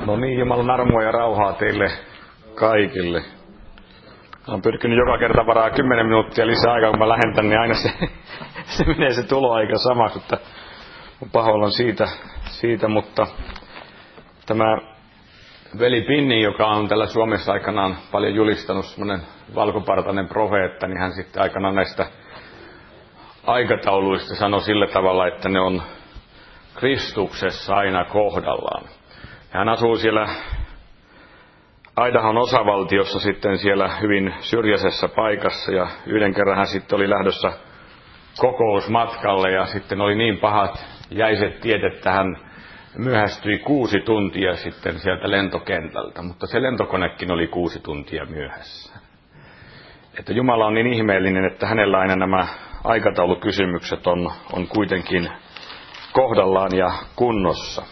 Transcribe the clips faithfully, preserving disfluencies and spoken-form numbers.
No niin, Jumalan armoa ja rauhaa teille kaikille. Olen pyrkinyt joka kerta varaa kymmenen minuuttia lisää aikaa, kun mä lähetän, niin aina se, se menee se tuloaika samaksi, että pahoillaan siitä, siitä, mutta tämä veli Pinni, joka on tällä Suomessa aikanaan paljon julistanut, semmoinen valkopartainen profeetta, niin hän sitten aikanaan näistä aikatauluista sanoi sillä tavalla, että ne on Kristuksessa aina kohdallaan. Hän asuu siellä Idahon osavaltiossa sitten siellä hyvin syrjäisessä paikassa, ja yhden kerran hän sitten oli lähdössä kokousmatkalle ja sitten oli niin pahat jäiset tiet, että hän myöhästyi kuusi tuntia sitten sieltä lentokentältä, mutta se lentokonekin oli kuusi tuntia myöhässä. Että Jumala on niin ihmeellinen, että hänellä aina nämä aikataulukysymykset on, on kuitenkin kohdallaan ja kunnossa.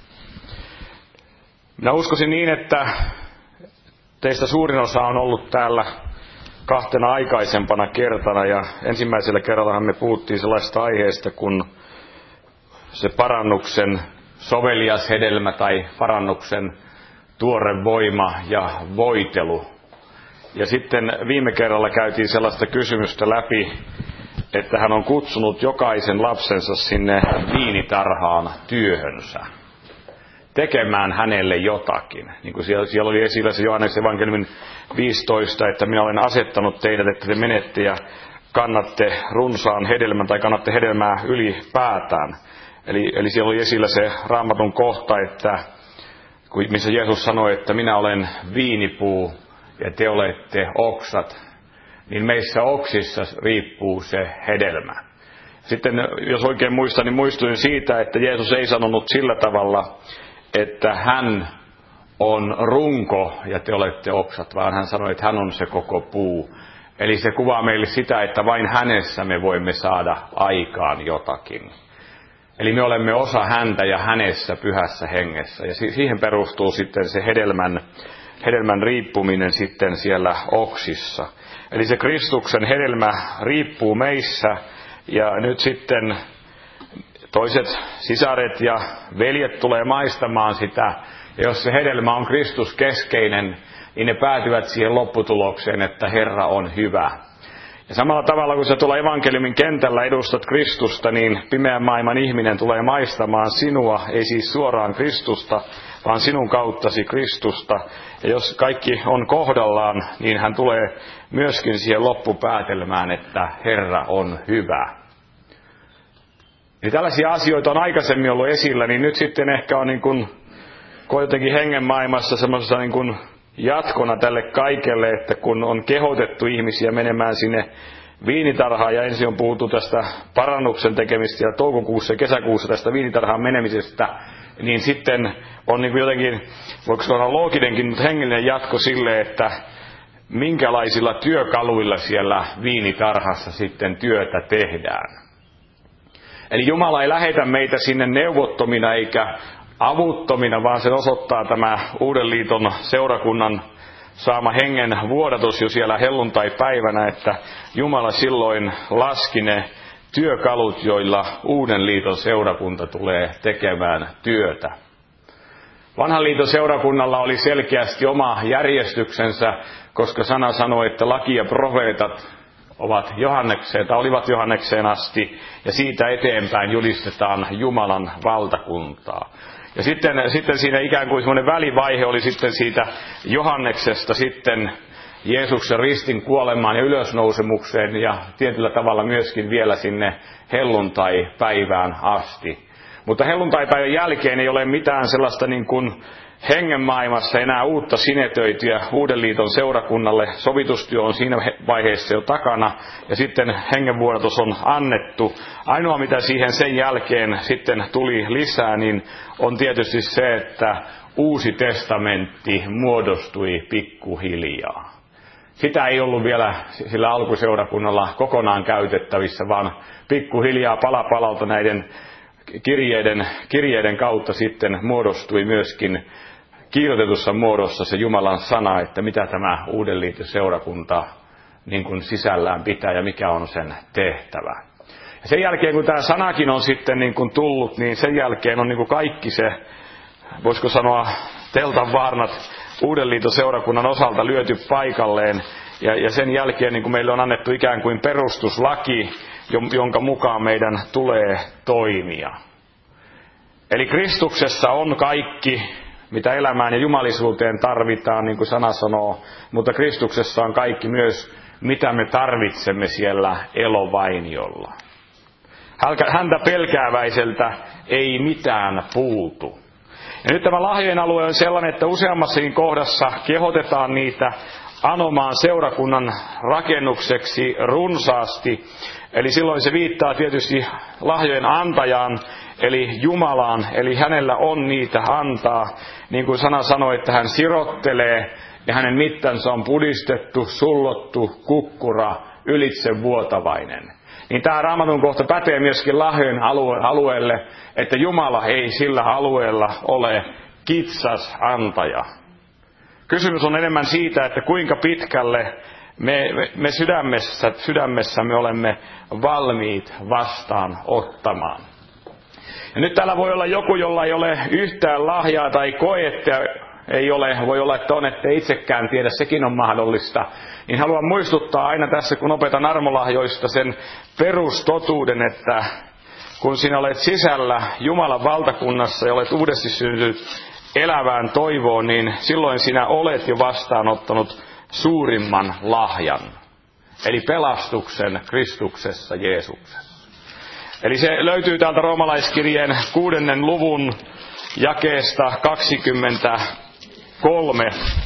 Minä uskoisin niin, että teistä suurin osa on ollut täällä kahtena aikaisempana kertana, ja ensimmäisellä kerrallahan me puhuttiin sellaista aiheesta kuin se parannuksen sovelias hedelmä tai parannuksen tuore voima ja voitelu. Ja sitten viime kerralla käytiin sellaista kysymystä läpi, että hän on kutsunut jokaisen lapsensa sinne viinitarhaan työhönsä, tekemään hänelle jotakin. Niin kuin siellä, siellä oli esillä se Johanneksen evankeliumin viisitoista, että minä olen asettanut teidät, että te menette ja kannatte runsaan hedelmän tai kannatte hedelmää ylipäätään. Eli, eli siellä oli esillä se Raamatun kohta, että missä Jeesus sanoi, että minä olen viinipuu ja te olette oksat, niin meissä oksissa riippuu se hedelmä. Sitten jos oikein muistan, niin muistuin siitä, että Jeesus ei sanonut sillä tavalla, että hän on runko ja te olette oksat, vaan hän sanoi, että hän on se koko puu. Eli se kuvaa meille sitä, että vain hänessä me voimme saada aikaan jotakin. Eli me olemme osa häntä ja hänessä pyhässä hengessä. Ja siihen perustuu sitten se hedelmän, hedelmän riippuminen sitten siellä oksissa. Eli se Kristuksen hedelmä riippuu meissä, ja nyt sitten toiset sisaret ja veljet tulee maistamaan sitä. Ja jos se hedelmä on Kristus keskeinen, niin ne päätyvät siihen lopputulokseen, että Herra on hyvä. Ja samalla tavalla kun sä tuolla evankeliumin kentällä edustat Kristusta, niin pimeän maailman ihminen tulee maistamaan sinua, ei siis suoraan Kristusta, vaan sinun kauttasi Kristusta. Ja jos kaikki on kohdallaan, niin hän tulee myöskin siihen loppupäätelmään, että Herra on hyvä. Eli tällaisia asioita on aikaisemmin ollut esillä, niin nyt sitten ehkä on niin kuin, jotenkin hengen maailmassa semmoisessa niin kuin jatkona tälle kaikelle, että kun on kehotettu ihmisiä menemään sinne viinitarhaan, ja ensin on puhuttu tästä parannuksen tekemistä ja toukokuussa ja kesäkuussa tästä viinitarhaan menemisestä, niin sitten on niin kuin jotenkin, voiko se olla looginenkin, mutta hengellinen jatko sille, että minkälaisilla työkaluilla siellä viinitarhassa sitten työtä tehdään. Eli Jumala ei lähetä meitä sinne neuvottomina eikä avuttomina, vaan sen osoittaa tämä Uuden liiton seurakunnan saama hengen vuodatus jo siellä helluntai-päivänä, että Jumala silloin laski ne työkalut, joilla Uuden liiton seurakunta tulee tekemään työtä. Vanhan liiton seurakunnalla oli selkeästi oma järjestyksensä, koska sana sanoi, että laki ja profeetat ovat Johannekseen, tai olivat Johannekseen asti, ja siitä eteenpäin julistetaan Jumalan valtakuntaa. Ja sitten, sitten siinä ikään kuin semmoinen välivaihe oli sitten siitä Johanneksesta sitten Jeesuksen ristin kuolemaan ja ylösnousemukseen, ja tietyllä tavalla myöskin vielä sinne helluntai-päivään asti. Mutta helluntai-päivän jälkeen ei ole mitään sellaista niin kuin hengen maailmassa enää uutta sinetöityä Uuden liiton seurakunnalle. Sovitustyö on siinä vaiheessa jo takana, ja sitten hengenvuodatus on annettu. Ainoa mitä siihen sen jälkeen sitten tuli lisää, niin on tietysti se, että Uusi testamentti muodostui pikkuhiljaa. Sitä ei ollut vielä sillä alkuseurakunnalla kokonaan käytettävissä, vaan pikkuhiljaa pala palalta näiden kirjeiden, kirjeiden kautta sitten muodostui myöskin kirjoitetussa muodossa se Jumalan sana, että mitä tämä Uuden liiton seurakunta niin kuin sisällään pitää ja mikä on sen tehtävä. Ja sen jälkeen kun tämä sanakin on sitten niin kuin tullut, niin sen jälkeen on niin kuin kaikki se, voisiko sanoa teltan varnat Uuden liiton seurakunnan osalta lyöty paikalleen. Ja, ja sen jälkeen niin kuin meille on annettu ikään kuin perustuslaki, jonka mukaan meidän tulee toimia. Eli Kristuksessa on kaikki, mitä elämään ja jumalisuuteen tarvitaan, niin kuin sana sanoo, mutta Kristuksessa on kaikki myös, mitä me tarvitsemme siellä elovainiolla. Häntä pelkääväiseltä ei mitään puutu. Ja nyt tämä lahjojen alue on sellainen, että useammassakin kohdassa kehotetaan niitä anomaan seurakunnan rakennukseksi runsaasti. Eli silloin se viittaa tietysti lahjojen antajaan, eli Jumalaan, eli hänellä on niitä antaa. Niin kuin sana sanoi, että hän sirottelee ja hänen mittansa on pudistettu, sullottu, kukkura, ylitse vuotavainen. Niin tämä Raamatun kohta pätee myöskin lahjojen alue- alueelle, että Jumala ei sillä alueella ole kitsas antaja. Kysymys on enemmän siitä, että kuinka pitkälle me, me, me sydämessä, sydämessämme olemme valmiit vastaan ottamaan. Ja nyt täällä voi olla joku, jolla ei ole yhtään lahjaa tai koe, että ei ole, voi olla, että on, että itsekään tiedä, sekin on mahdollista. Niin haluan muistuttaa aina tässä, kun opetan armolahjoista, sen perustotuuden, että kun sinä olet sisällä Jumalan valtakunnassa ja olet uudesti syntynyt elävään toivoon, niin silloin sinä olet jo vastaanottanut suurimman lahjan. Eli pelastuksen Kristuksessa Jeesuksessa. Eli se löytyy täältä roomalaiskirjeen kuudennen luvun jakeesta kaksikymmentäkolme.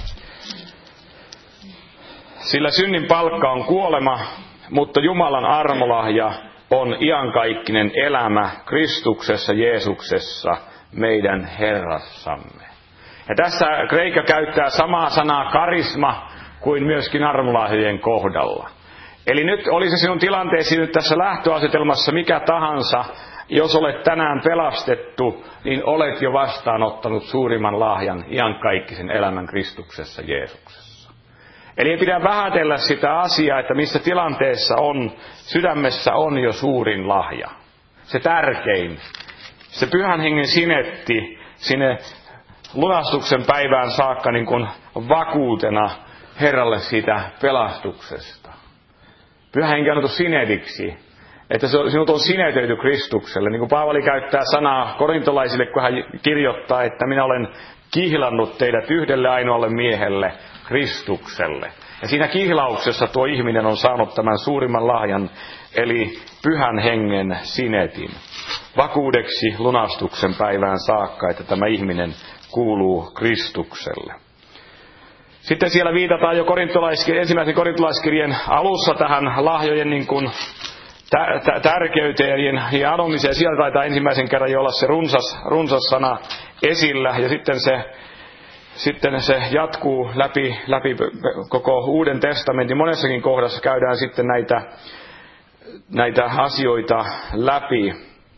Sillä synnin palkka on kuolema, mutta Jumalan armolahja on iankaikkinen elämä Kristuksessa Jeesuksessa, meidän Herrassamme. Ja tässä Kreikka käyttää samaa sanaa karisma kuin myöskin armolahjojen kohdalla. Eli nyt oli se sinun tilanteesi nyt tässä lähtöasetelmassa mikä tahansa, jos olet tänään pelastettu, niin olet jo vastaanottanut suurimman lahjan, iankaikkisen elämän Kristuksessa Jeesuksessa. Eli ei pidä vähätellä sitä asiaa, että missä tilanteessa on, sydämessä on jo suurin lahja. Se tärkein, se pyhän hengen sinetti sinne lunastuksen päivään saakka niin kuin vakuutena Herralle siitä pelastuksesta. Pyhä henki on annettu sinetiksi, että sinut on sinetöity Kristukselle. Niin kuin Paavali käyttää sanaa korintolaisille, kun hän kirjoittaa, että minä olen kihlannut teidät yhdelle ainoalle miehelle, Kristukselle. Ja siinä kihlauksessa tuo ihminen on saanut tämän suurimman lahjan, eli pyhän hengen sinetin. Vakuudeksi lunastuksen päivään saakka, että tämä ihminen kuuluu Kristukselle. Sitten siellä viitataan jo ensimmäisen korintolaiskirjeen alussa tähän lahjojen niin kuin tärkeyteen ja anomiseen. Siellä taitaa ensimmäisen kerran jo olla se runsas, runsas sana esillä ja sitten se, sitten se jatkuu läpi, läpi koko Uuden testamentin. Monessakin kohdassa käydään sitten näitä, näitä asioita läpi.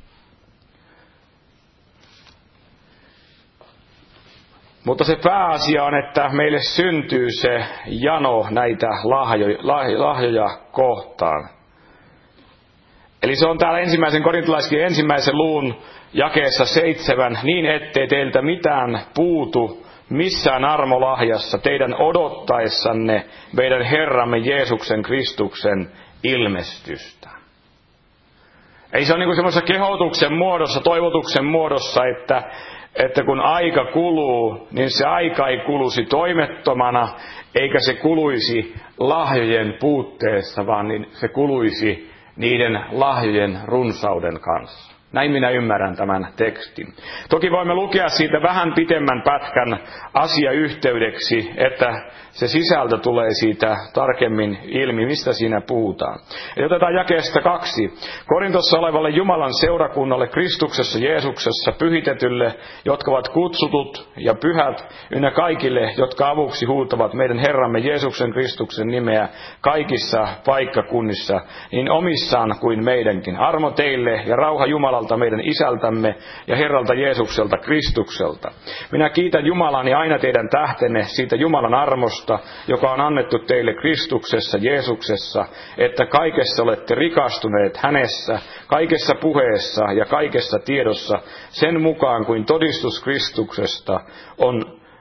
Mutta se pääasia on, että meille syntyy se jano näitä lahjoja, lahjoja kohtaan. Eli se on täällä ensimmäisen korintolaiskirjan ensimmäisen luvun jakeessa seitsemän, niin ettei teiltä mitään puutu missään armolahjassa teidän odottaessanne meidän Herramme Jeesuksen Kristuksen ilmestystä. Ei se on niin kuin semmoisessa kehotuksen muodossa, toivotuksen muodossa, että, että kun aika kuluu, niin se aika ei kuluisi toimettomana, eikä se kuluisi lahjojen puutteessa, vaan niin se kuluisi niiden lahjojen runsauden kanssa. Näin minä ymmärrän tämän tekstin. Toki voimme lukea siitä vähän pitemmän pätkän asiayhteydeksi, että se sisältö tulee siitä tarkemmin ilmi, mistä siinä puhutaan. Eli otetaan jakeesta kaksi. Korintossa olevalle Jumalan seurakunnalle Kristuksessa Jeesuksessa pyhitetylle, jotka ovat kutsutut ja pyhät, ynnä kaikille, jotka avuksi huutavat meidän Herramme Jeesuksen Kristuksen nimeä kaikissa paikkakunnissa, niin omissaan kuin meidänkin. Armo teille ja rauha Jumalalta meidän Isältämme ja Herralta Jeesukselta Kristukselta. Minä kiitän Jumalani aina teidän tähtenne siitä Jumalan armosta, joka on annettu teille Kristuksessa Jeesuksessa, että kaikessa olette rikastuneet hänessä, kaikessa puheessa ja kaikessa tiedossa, sen mukaan kuin todistus Kristuksesta on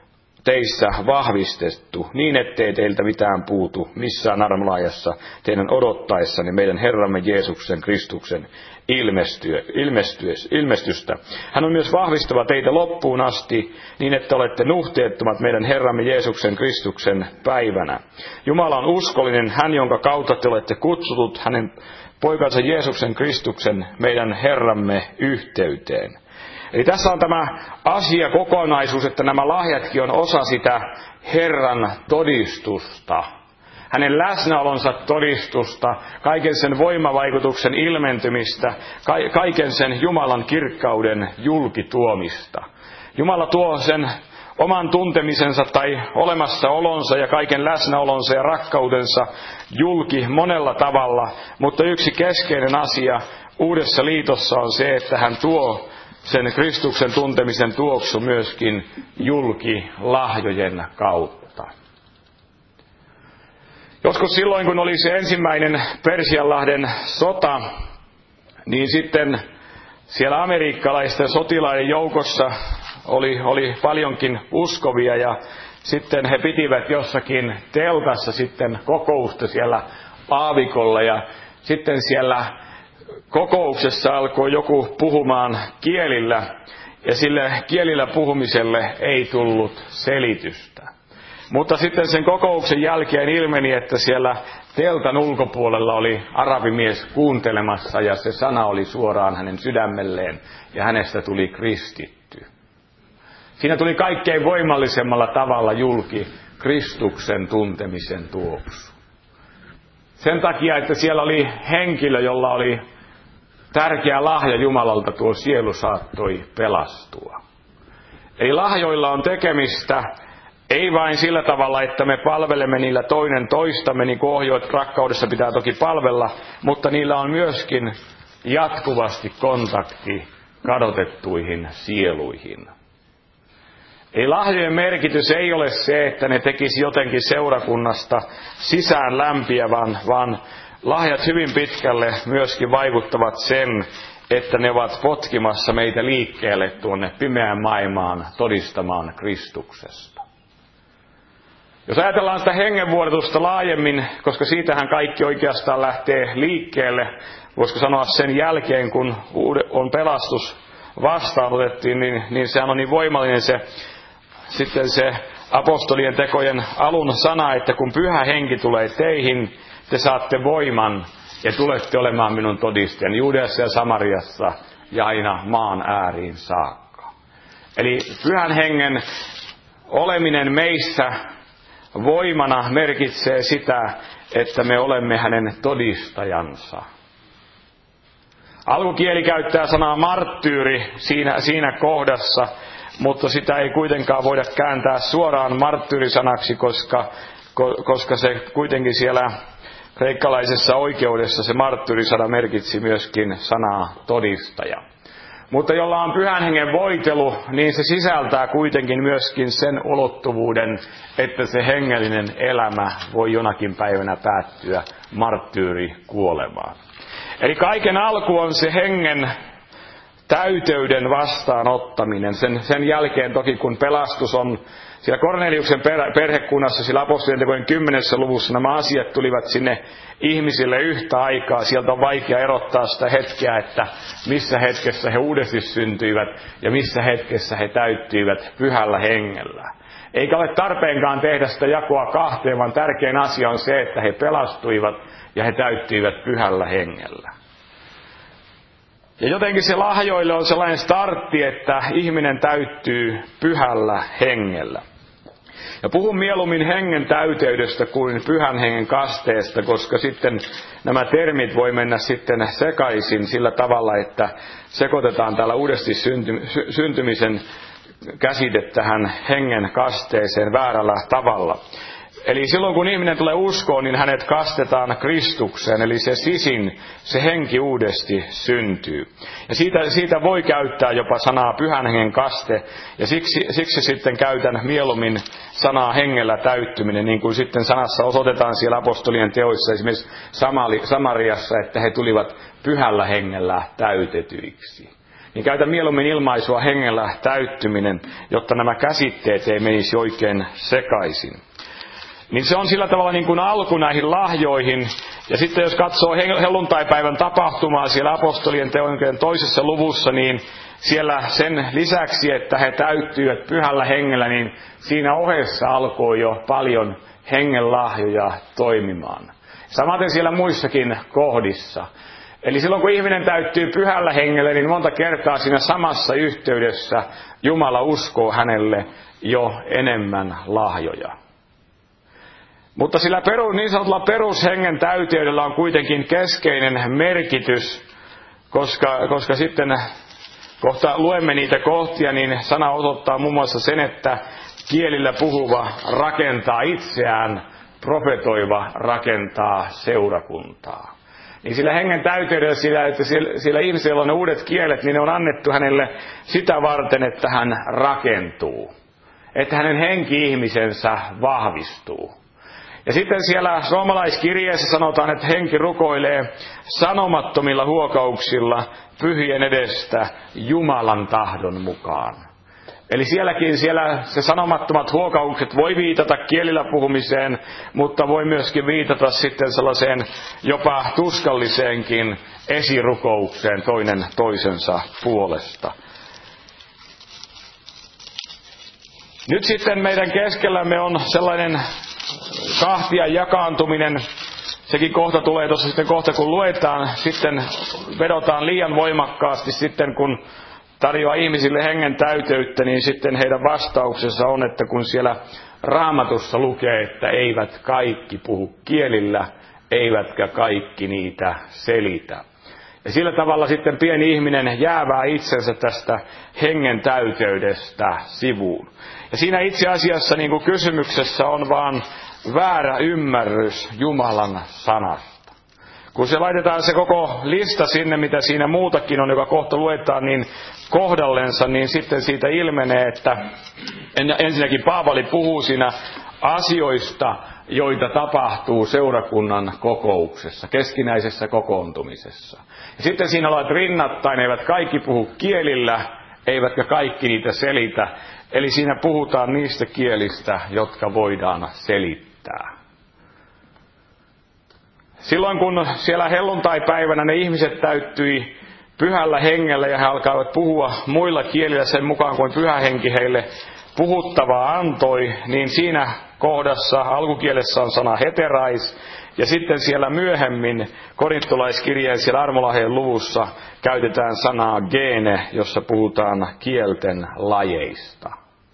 teissä vahvistettu, niin ettei teiltä mitään puutu missään armolaajassa teidän odottaessanne meidän Herramme Jeesuksen Kristuksen ilmestyä, ilmestyä, ilmestystä. Hän on myös vahvistava teitä loppuun asti, niin että olette nuhteettomat meidän Herramme Jeesuksen Kristuksen päivänä. Jumala on uskollinen, hän jonka kautta te olette kutsutut hänen poikansa Jeesuksen Kristuksen meidän Herramme yhteyteen. Eli tässä on tämä asia kokonaisuus, että nämä lahjatkin on osa sitä Herran todistusta. Hänen läsnäolonsa todistusta, kaiken sen voimavaikutuksen ilmentymistä, kaiken sen Jumalan kirkkauden julkituomista. Jumala tuo sen oman tuntemisensa tai olemassaolonsa ja kaiken läsnäolonsa ja rakkautensa julki monella tavalla, mutta yksi keskeinen asia Uudessa liitossa on se, että hän tuo sen Kristuksen tuntemisen tuoksu myöskin julki lahjojen kautta. Joskus silloin, kun oli se ensimmäinen Persianlahden sota, niin sitten siellä amerikkalaisten sotilaiden joukossa oli, oli paljonkin uskovia ja sitten he pitivät jossakin teltassa sitten kokousta siellä aavikolla ja sitten siellä kokouksessa alkoi joku puhumaan kielillä ja sille kielillä puhumiselle ei tullut selitystä. Mutta sitten sen kokouksen jälkeen ilmeni, että siellä teltan ulkopuolella oli arabimies kuuntelemassa ja se sana oli suoraan hänen sydämelleen ja hänestä tuli kristitty. Siinä tuli kaikkein voimallisemmalla tavalla julki Kristuksen tuntemisen tuoksu. Sen takia, että siellä oli henkilö, jolla oli tärkeä lahja Jumalalta, tuo sielu saattoi pelastua. Eli lahjoilla on tekemistä ei vain sillä tavalla, että me palvelemme niillä toinen toistamme, niin kuin ohjoit rakkaudessa pitää toki palvella, mutta niillä on myöskin jatkuvasti kontakti kadotettuihin sieluihin. Eli lahjojen merkitys ei ole se, että ne tekisi jotenkin seurakunnasta sisään lämpiä, vaan, vaan lahjat hyvin pitkälle myöskin vaikuttavat sen, että ne ovat potkimassa meitä liikkeelle tuonne pimeään maailmaan todistamaan Kristuksesta. Jos ajatellaan sitä hengenvuodatusta laajemmin, koska siitähän kaikki oikeastaan lähtee liikkeelle, voisiko sanoa sen jälkeen, kun on pelastus vastaanotettiin, niin, niin sehän on niin voimallinen se, sitten se apostolien tekojen alun sana, että kun pyhä henki tulee teihin, te saatte voiman ja tulette olemaan minun todistajani Juudeassa ja Samariassa ja aina maan ääriin saakka. Eli pyhän hengen oleminen meissä voimana merkitsee sitä, että me olemme hänen todistajansa. Alkukieli käyttää sanaa marttyyri siinä, siinä kohdassa, mutta sitä ei kuitenkaan voida kääntää suoraan marttyyrisanaksi, koska, koska se kuitenkin siellä kreikkalaisessa oikeudessa se marttyyrisana merkitsi myöskin sanaa todistaja. Mutta jolla on pyhän hengen voitelu, niin se sisältää kuitenkin myöskin sen ulottuvuuden, että se hengellinen elämä voi jonakin päivänä päättyä marttyyrikuolemaan. Eli kaiken alku on se hengen täyteyden vastaanottaminen. Sen, sen jälkeen toki kun pelastus on siellä Korneliuksen perhekunnassa, sillä apostolien tekojen kymmenessä luvussa nämä asiat tulivat sinne ihmisille yhtä aikaa. Sieltä on vaikea erottaa sitä hetkeä, että missä hetkessä he uudesti syntyivät ja missä hetkessä he täyttyivät pyhällä hengellä. Eikä ole tarpeenkaan tehdä sitä jakoa kahteen, vaan tärkein asia on se, että he pelastuivat ja he täyttyivät pyhällä hengellä. Ja jotenkin se lahjoille on sellainen startti, että ihminen täyttyy pyhällä hengellä. Ja puhun mieluummin hengen täyteydestä kuin pyhän hengen kasteesta, koska sitten nämä termit voi mennä sitten sekaisin sillä tavalla, että sekoitetaan täällä uudesti synty, syntymisen käsite tähän hengen kasteeseen väärällä tavalla. Eli silloin kun ihminen tulee uskoon, niin hänet kastetaan Kristukseen, eli se sisin, se henki uudesti syntyy. Ja siitä, siitä voi käyttää jopa sanaa pyhän hengen kaste, ja siksi, siksi sitten käytän mieluummin sanaa hengellä täyttyminen, niin kuin sitten sanassa osoitetaan siellä apostolien teoissa, esimerkiksi Samariassa, että he tulivat pyhällä hengellä täytetyiksi. niin käytä mieluummin ilmaisua hengellä täyttyminen, jotta nämä käsitteet ei menisi oikein sekaisin. Niin se on sillä tavalla niin kuin alku näihin lahjoihin. Ja sitten jos katsoo helluntaipäivän tapahtumaa siellä apostolien teonkirjan toisessa luvussa, niin siellä sen lisäksi, että he täyttyivät pyhällä hengellä, niin siinä ohessa alkoi jo paljon hengen lahjoja toimimaan. Samaten siellä muissakin kohdissa. Eli silloin kun ihminen täyttyy pyhällä hengellä, niin monta kertaa siinä samassa yhteydessä Jumala uskoo hänelle jo enemmän lahjoja. Mutta sillä peru, niin sanotulla perushengen täyteydellä on kuitenkin keskeinen merkitys, koska, koska sitten kohta luemme niitä kohtia, niin sana osoittaa muun muassa sen, että kielillä puhuva rakentaa itseään, profetoiva rakentaa seurakuntaa. Niin sillä hengen täyteydellä, sillä, että sillä, sillä ihmisellä on ne uudet kielet, niin ne on annettu hänelle sitä varten, että hän rakentuu. Että hänen henki-ihmisensä vahvistuu. Ja sitten siellä roomalaiskirjeessä sanotaan, että henki rukoilee sanomattomilla huokauksilla pyhien edestä Jumalan tahdon mukaan. Eli sielläkin siellä se sanomattomat huokaukset voi viitata kielillä puhumiseen, mutta voi myöskin viitata sitten sellaiseen jopa tuskalliseenkin esirukoukseen toinen toisensa puolesta. Nyt sitten meidän keskellämme on sellainen kahtia jakaantuminen. Sekin kohta tulee tuossa sitten kohta kun luetaan, sitten vedotaan liian voimakkaasti sitten kun tarjoaa ihmisille hengen täyteyttä, niin sitten heidän vastauksensa on, että kun siellä Raamatussa lukee, että eivät kaikki puhu kielillä, eivätkä kaikki niitä selitä. Ja sillä tavalla sitten pieni ihminen jäävää itsensä tästä hengen täyteydestä sivuun. Ja siinä itse asiassa niin kuin kysymyksessä on vaan väärä ymmärrys Jumalan sanasta. Kun se laitetaan se koko lista sinne, mitä siinä muutakin on, joka kohta luetaan, niin kohdallensa, niin sitten siitä ilmenee, että ensinnäkin Paavali puhuu siinä asioista, joita tapahtuu seurakunnan kokouksessa, keskinäisessä kokoontumisessa. Ja sitten siinä olet rinnattain, eivät kaikki puhu kielillä, eivätkä kaikki niitä selitä. Eli siinä puhutaan niistä kielistä, jotka voidaan selittää. Silloin kun siellä helluntaipäivänä ne ihmiset täyttyi pyhällä hengellä ja he alkavat puhua muilla kielillä sen mukaan kuin pyhä henki heille puhuttavaa antoi, niin siinä kohdassa alkukielessä on sana heterais ja sitten siellä myöhemmin korintolaiskirjeen siellä armolahjeen luvussa käytetään sanaa gene, jossa puhutaan kielten lajeista.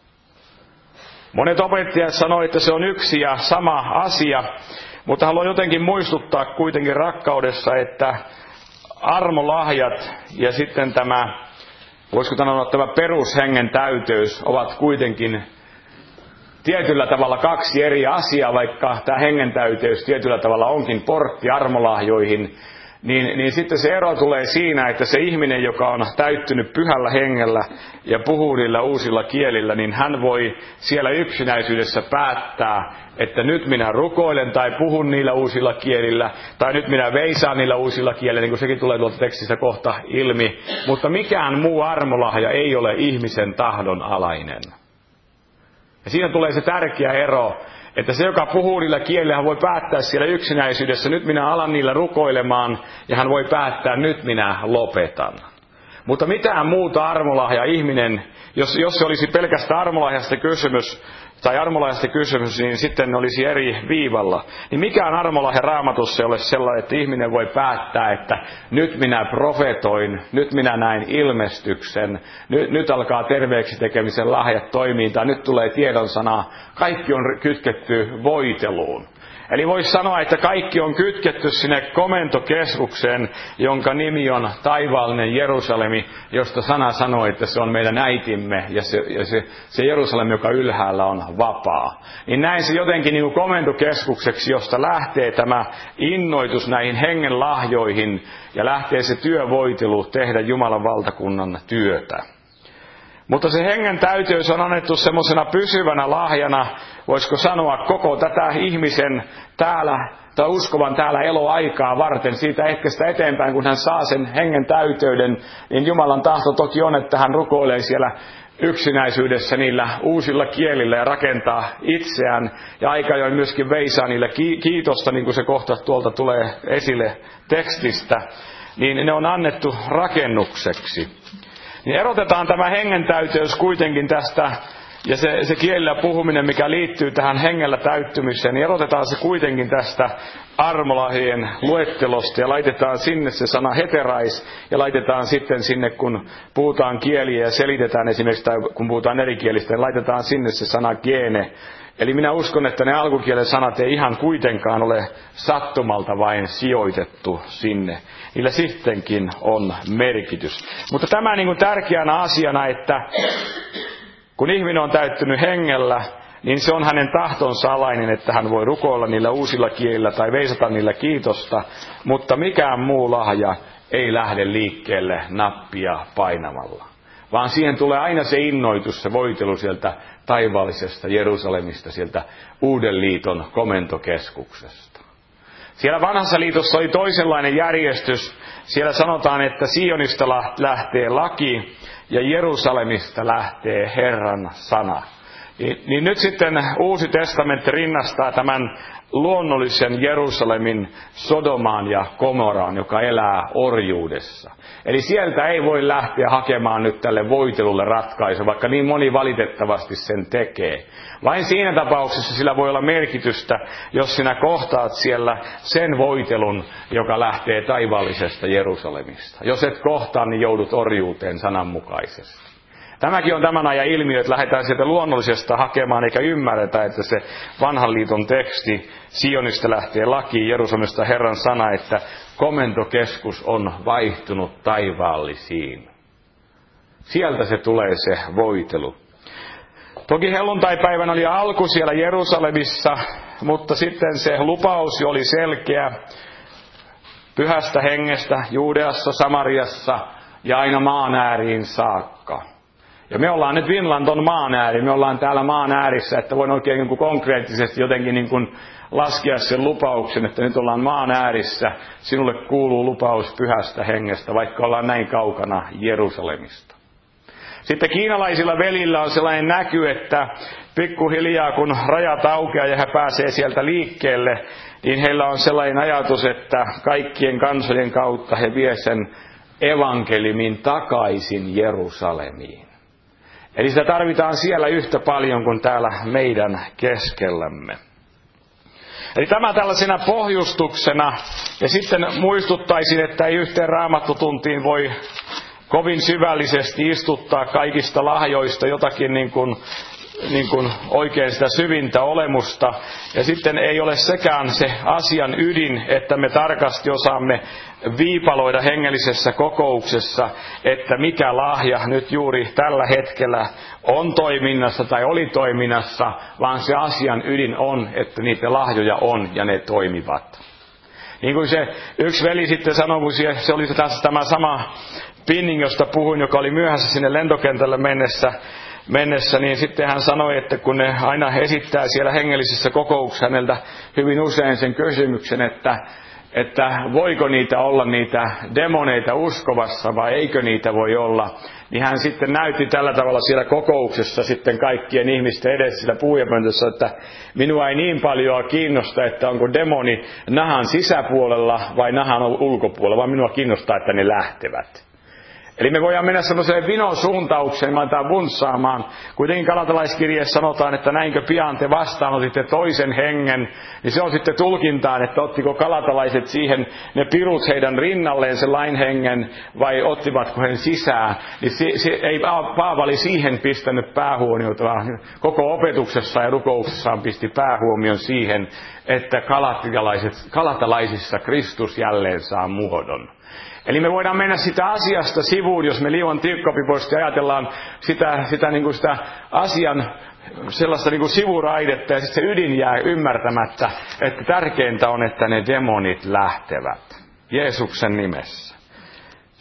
Monet opettajat sanoivat, että se on yksi ja sama asia, mutta haluan jotenkin muistuttaa kuitenkin rakkaudessa, että armolahjat ja sitten tämä, voisiko sanoa, tämä perushengen täyteys ovat kuitenkin tietyllä tavalla kaksi eri asiaa, vaikka tämä hengen täyteys tietyllä tavalla onkin portti armolahjoihin, niin, niin sitten se ero tulee siinä, että se ihminen, joka on täyttynyt pyhällä hengellä ja puhuu niillä uusilla kielillä, niin hän voi siellä yksinäisyydessä päättää, että nyt minä rukoilen tai puhun niillä uusilla kielillä, tai nyt minä veisaan niillä uusilla kielillä, niin kuin sekin tulee tuolta tekstistä kohta ilmi. Mutta mikään muu armolahja ei ole ihmisen tahdon alainen. Ja siinä tulee se tärkeä ero, että se, joka puhuu niillä kielillä, hän voi päättää siellä yksinäisyydessä, nyt minä alan niillä rukoilemaan, ja hän voi päättää, nyt minä lopetan. Mutta mitään muuta armolahja ihminen, jos, jos se olisi pelkästään armolahjasta kysymys, tai armolahjasta kysymys, niin sitten olisi eri viivalla. Niin mikään armolahja Raamatussa ei ole sellainen, että ihminen voi päättää, että nyt minä profetoin, nyt minä näin ilmestyksen, nyt, nyt alkaa terveeksi tekemisen lahjat toimiin, tai nyt tulee tiedonsana, kaikki on kytketty voiteluun. Eli voisi sanoa, että kaikki on kytketty sinne komentokeskukseen, jonka nimi on taivaallinen Jerusalemi, josta sana sanoo, että se on meidän äitimme ja se, ja se, se Jerusalem, joka ylhäällä on vapaa. Niin näin se jotenkin niin kuin komentokeskukseksi, josta lähtee tämä innoitus näihin hengen lahjoihin ja lähtee se työvoitelu tehdä Jumalan valtakunnan työtä. Mutta se hengen täyteys on annettu semmoisena pysyvänä lahjana, voisiko sanoa, koko tätä ihmisen täällä, tai uskovan täällä eloaikaa varten. Siitä hetkestä eteenpäin, kun hän saa sen hengen täyteyden, niin Jumalan tahto toki on, että hän rukoilee siellä yksinäisyydessä niillä uusilla kielillä ja rakentaa itseään. Ja aika ajoin myöskin veisaa niillä kiitosta, niin kuin se kohta tuolta tulee esille tekstistä. Niin ne on annettu rakennukseksi. Niin erotetaan tämä hengen täyteys kuitenkin tästä, ja se, se kielillä puhuminen, mikä liittyy tähän hengellä täyttymiseen, niin erotetaan se kuitenkin tästä armolahjien luettelosta, ja laitetaan sinne se sana heterais, ja laitetaan sitten sinne, kun puhutaan kieliä ja selitetään esimerkiksi, tai kun puhutaan eri kielistä, niin laitetaan sinne se sana gene. Eli minä uskon, että ne alkukielen sanat ei ihan kuitenkaan ole sattumalta vain sijoitettu sinne. Niillä sittenkin on merkitys. Mutta tämä niin kuin tärkeänä asiana, että kun ihminen on täyttynyt hengellä, niin se on hänen tahtonsa alainen, että hän voi rukoilla niillä uusilla kielillä tai veisata niillä kiitosta, mutta mikään muu lahja ei lähde liikkeelle nappia painamalla. Vaan siihen tulee aina se innoitus, se voitelu sieltä taivaallisesta Jerusalemista, sieltä Uuden liiton komentokeskuksesta. Siellä vanhassa liitossa oli toisenlainen järjestys. Siellä sanotaan, että Sionista lähtee laki ja Jerusalemista lähtee Herran sana. Niin, niin nyt sitten Uusi testamentti rinnastaa tämän luonnollisen Jerusalemin Sodomaan ja Gomorraan, joka elää orjuudessa. Eli sieltä ei voi lähteä hakemaan nyt tälle voitelulle ratkaisu, vaikka niin moni valitettavasti sen tekee. Vain siinä tapauksessa sillä voi olla merkitystä, jos sinä kohtaat siellä sen voitelun, joka lähtee taivaallisesta Jerusalemista. Jos et kohtaa, niin joudut orjuuteen sananmukaisesti. Tämäkin on tämän ajan ilmiö, että lähdetään sieltä luonnollisesta hakemaan, eikä ymmärretä, että se vanhan liiton teksti, Sionista lähtee laki, Jerusalemista Herran sana, että komentokeskus on vaihtunut taivaallisiin. Sieltä se tulee se voitelu. Toki helluntaipäivänä oli alku siellä Jerusalemissa, mutta sitten se lupaus oli selkeä pyhästä hengestä Juudeassa, Samariassa ja aina maan ääriin saakka. Ja me ollaan nyt Vinlandon maan ääri, me ollaan täällä maan äärissä, että voin oikein niin kuin konkreettisesti jotenkin niin kuin laskea sen lupauksen, että nyt ollaan maan äärissä, sinulle kuuluu lupaus pyhästä hengestä, vaikka ollaan näin kaukana Jerusalemista. Sitten kiinalaisilla velillä on sellainen näky, että pikkuhiljaa kun rajat aukeaa ja he pääsee sieltä liikkeelle, niin heillä on sellainen ajatus, että kaikkien kansojen kautta he vie sen evankeliumin takaisin Jerusalemiin. Eli sitä tarvitaan siellä yhtä paljon kuin täällä meidän keskellämme. Eli tämä tällaisena pohjustuksena, ja sitten muistuttaisin, että ei yhteen raamattutuntiin voi kovin syvällisesti istuttaa kaikista lahjoista jotakin niin kuin, niin kuin oikein sitä syvintä olemusta. Ja sitten ei ole sekään se asian ydin, että me tarkasti osaamme viipaloida hengellisessä kokouksessa, että mikä lahja nyt juuri tällä hetkellä on toiminnassa tai oli toiminnassa, vaan se asian ydin on, että niitä lahjoja on ja ne toimivat. Niin kuin se yksi veli sitten sanoi, kun se oli tässä tämä sama Pinning, josta puhuin, joka oli myöhässä sinne lentokentälle mennessä, mennessä, niin sitten hän sanoi, että kun ne aina esittää siellä hengellisissä kokouksissa häneltä hyvin usein sen kysymyksen, että, että voiko niitä olla niitä demoneita uskovassa vai eikö niitä voi olla, niin hän sitten näytti tällä tavalla siellä kokouksessa sitten kaikkien ihmisten edessä sillä puhujapöntössä, että minua ei niin paljon kiinnosta, että onko demoni nahan sisäpuolella vai nahan ulkopuolella, vaan minua kiinnostaa, että ne lähtevät. Eli me voidaan mennä semmoiseen vinosuuntaukseen, me aletaan bunssaamaan. Kuitenkin galatalaiskirjeessä sanotaan, että näinkö pian te vastaanotitte toisen hengen, niin se on sitten tulkintaan, että ottiko galatalaiset siihen ne pirut heidän rinnalleen sen lain hengen, vai ottivatko he sisään. Niin se, se, ei Paavali siihen pistänyt päähuomiota, vaan koko opetuksessa ja rukouksessaan pisti päähuomion siihen, että galatalaisissa Kristus jälleen saa muodon. Eli me voidaan mennä sitä asiasta sivuun, jos me liian tiukkapipoisesti ajatellaan sitä, sitä, niin kuin sitä asian sellaista niin kuin sivuraidetta, ja sitten se ydin jää ymmärtämättä, että tärkeintä on, että ne demonit lähtevät Jeesuksen nimessä.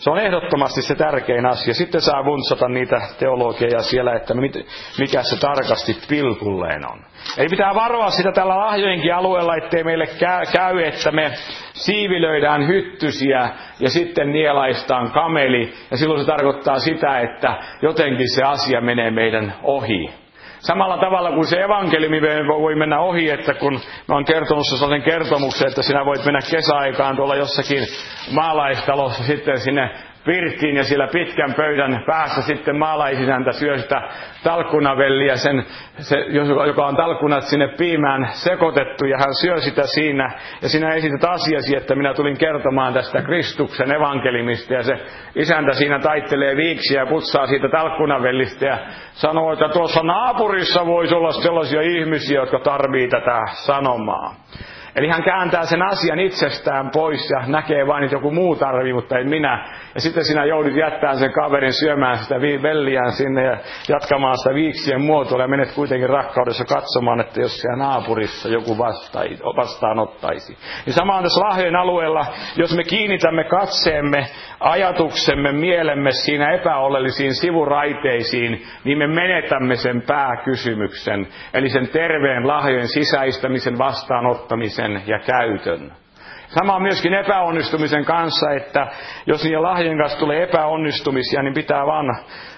Se on ehdottomasti se tärkein asia. Sitten saa vuntsata niitä teologiaa siellä, että mikä se tarkasti pilkulleen on. Eli pitää varoa sitä tällä lahjojenkin alueella, ettei meille käy, että me siivilöidään hyttysiä ja sitten nielaistaan kameli. Ja silloin se tarkoittaa sitä, että jotenkin se asia menee meidän ohi. Samalla tavalla kuin se evankeliumi voi mennä ohi, että kun mä oon kertonut sellaisen kertomuksen, että sinä voit mennä kesäaikaan tuolla jossakin maalaistalossa sitten sinne pirttiin ja siellä pitkän pöydän päässä sitten maalaisinäntä syö sitä talkkunavelliä, sen, se, joka on talkkunat sinne piimään sekoitettu, ja hän syö sitä siinä, ja sinä esität asiasi, että minä tulin kertomaan tästä Kristuksen evankelimista, ja se isäntä siinä taittelee viiksiä ja putsaa siitä talkkunavellista ja sanoo, että tuossa naapurissa voisi olla sellaisia ihmisiä, jotka tarvii tätä sanomaa. Eli hän kääntää sen asian itsestään pois ja näkee vain, että joku muu tarvii, mutta ei minä. Ja sitten sinä joudut jättämään sen kaverin syömään sitä velliään sinne ja jatkamaan sitä viiksien muotoa. Ja menet kuitenkin rakkaudessa katsomaan, että jos siellä naapurissa joku vastaanottaisi. Ja sama on tässä lahjojen alueella, jos me kiinnitämme katseemme, ajatuksemme, mielemme siinä epäolellisiin sivuraiteisiin, niin me menetämme sen pääkysymyksen. Eli sen terveen lahjojen sisäistämisen, vastaanottamisen ja käytön. Sama on myöskin epäonnistumisen kanssa, että jos niiden lahjojen kanssa tulee epäonnistumisia, niin pitää vaan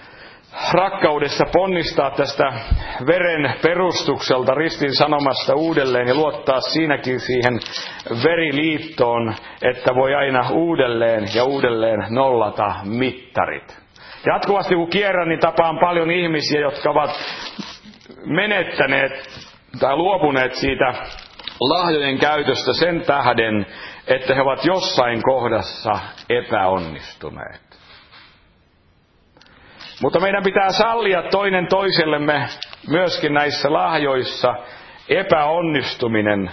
rakkaudessa ponnistaa tästä veren perustukselta ristin sanomasta uudelleen ja luottaa siinäkin siihen veriliittoon, että voi aina uudelleen ja uudelleen nollata mittarit. Jatkuvasti kun kierrän, niin tapaan paljon ihmisiä, jotka ovat menettäneet tai luopuneet siitä lahjojen käytöstä sen tähden, että he ovat jossain kohdassa epäonnistuneet. Mutta meidän pitää sallia toinen toisellemme myöskin näissä lahjoissa epäonnistuminen.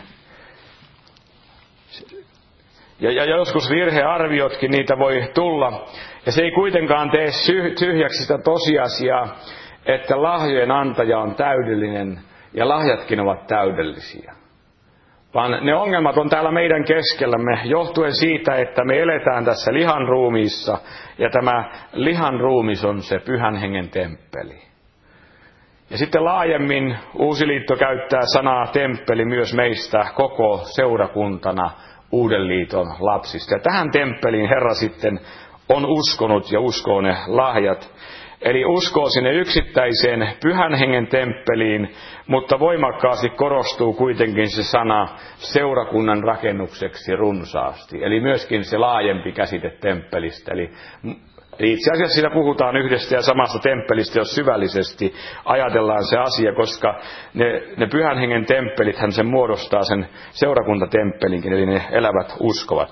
Ja, ja joskus virhearviotkin niitä voi tulla. Ja se ei kuitenkaan tee tyhjäksi sitä tosiasiaa, että lahjojen antaja on täydellinen ja lahjatkin ovat täydellisiä. Vaan ne ongelmat on täällä meidän keskellämme johtuen siitä, että me eletään tässä lihan ruumiissa. Ja tämä lihan ruumis on se Pyhän Hengen temppeli. Ja sitten laajemmin Uusi Liitto käyttää sanaa temppeli myös meistä koko seurakuntana Uuden Liiton lapsista. Ja tähän temppeliin Herra sitten on uskonut ja uskoo ne lahjat. Eli uskoo sinne yksittäiseen Pyhän Hengen temppeliin, mutta voimakkaasti korostuu kuitenkin se sana seurakunnan rakennukseksi runsaasti. Eli myöskin se laajempi käsite temppelistä. Eli itse asiassa siinä puhutaan yhdestä ja samasta temppelistä, jos syvällisesti ajatellaan se asia, koska ne, ne Pyhän Hengen temppelithän sen muodostaa sen seurakuntatemppelinkin, eli ne elävät uskovat.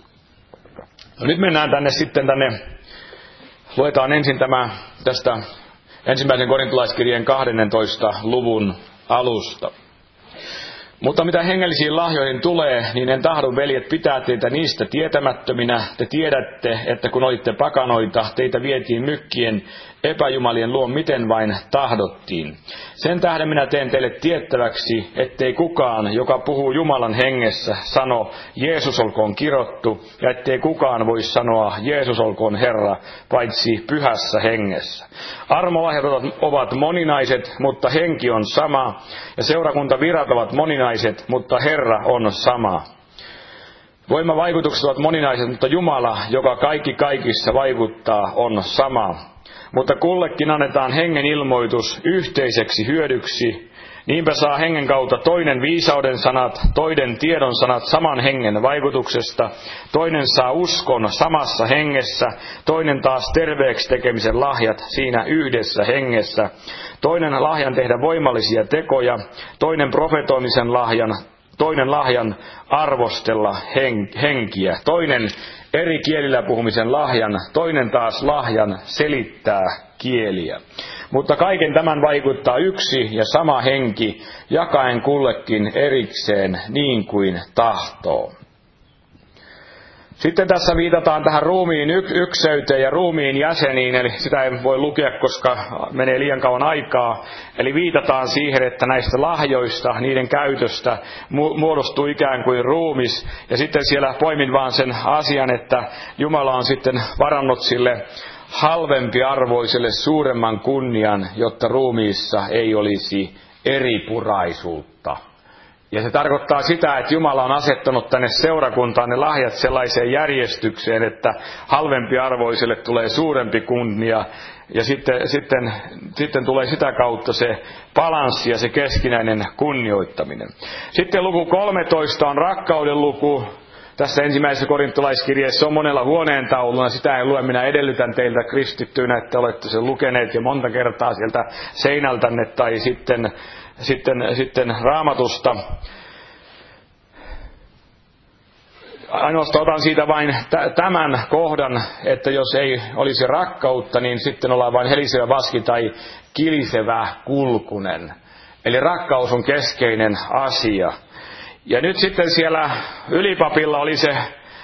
No nyt mennään tänne sitten tänne. Luetaan ensin tämä tästä ensimmäisen korintolaiskirjeen kahdennentoista luvun alusta. Mutta mitä hengellisiin lahjoihin tulee, niin en tahdo, veljet, pitää teitä niistä tietämättöminä. Te tiedätte, että kun olitte pakanoita, teitä vietiin mykkien epäjumalien luo, miten vain tahdottiin. Sen tähden minä teen teille tiettäväksi, ettei kukaan, joka puhuu Jumalan hengessä, sano, Jeesus olkoon kirottu, ja ettei kukaan voi sanoa, Jeesus olkoon Herra, paitsi pyhässä hengessä. Armolahjat ovat moninaiset, mutta henki on sama, ja seurakuntavirat ovat moninaiset, mutta Herra on sama. Voimavaikutukset ovat moninaiset, mutta Jumala, joka kaikki kaikissa vaikuttaa, on sama. Mutta kullekin annetaan hengen ilmoitus yhteiseksi hyödyksi. Niinpä saa hengen kautta toinen viisauden sanat, toinen tiedon sanat saman hengen vaikutuksesta, toinen saa uskon samassa hengessä, toinen taas terveeksi tekemisen lahjat siinä yhdessä hengessä, toinen lahjan tehdä voimallisia tekoja, toinen profetoimisen lahjan, toinen lahjan arvostella hen- henkiä, toinen eri kielillä puhumisen lahjan, toinen taas lahjan selittää kieliä. Mutta kaiken tämän vaikuttaa yksi ja sama henki, jakaen kullekin erikseen niin kuin tahtoo. Sitten tässä viitataan tähän ruumiin yk- ykseyteen ja ruumiin jäseniin, eli sitä ei voi lukea, koska menee liian kauan aikaa. Eli viitataan siihen, että näistä lahjoista, niiden käytöstä mu- muodostuu ikään kuin ruumis. Ja sitten siellä poimin vaan sen asian, että Jumala on sitten varannut sille halvempiarvoiselle suuremman kunnian, jotta ruumiissa ei olisi eripuraisuutta. Ja se tarkoittaa sitä, että Jumala on asettanut tänne seurakuntaan ne lahjat sellaiseen järjestykseen, että halvempiarvoiselle tulee suurempi kunnia. Ja sitten, sitten, sitten tulee sitä kautta se balanssi ja se keskinäinen kunnioittaminen. Sitten luku kolmetoista on rakkauden luku. Tässä ensimmäisessä korintolaiskirjeessä on monella huoneentauluna. Sitä en lue. Minä edellytän teiltä kristittyinä, että olette sen lukeneet jo monta kertaa sieltä seinältänne tai sitten, sitten, sitten Raamatusta. Ainoastaan otan siitä vain t- tämän kohdan, että jos ei olisi rakkautta, niin sitten ollaan vain helisevä vaski tai kilisevä kulkunen. Eli rakkaus on keskeinen asia. Ja nyt sitten siellä ylipapilla oli se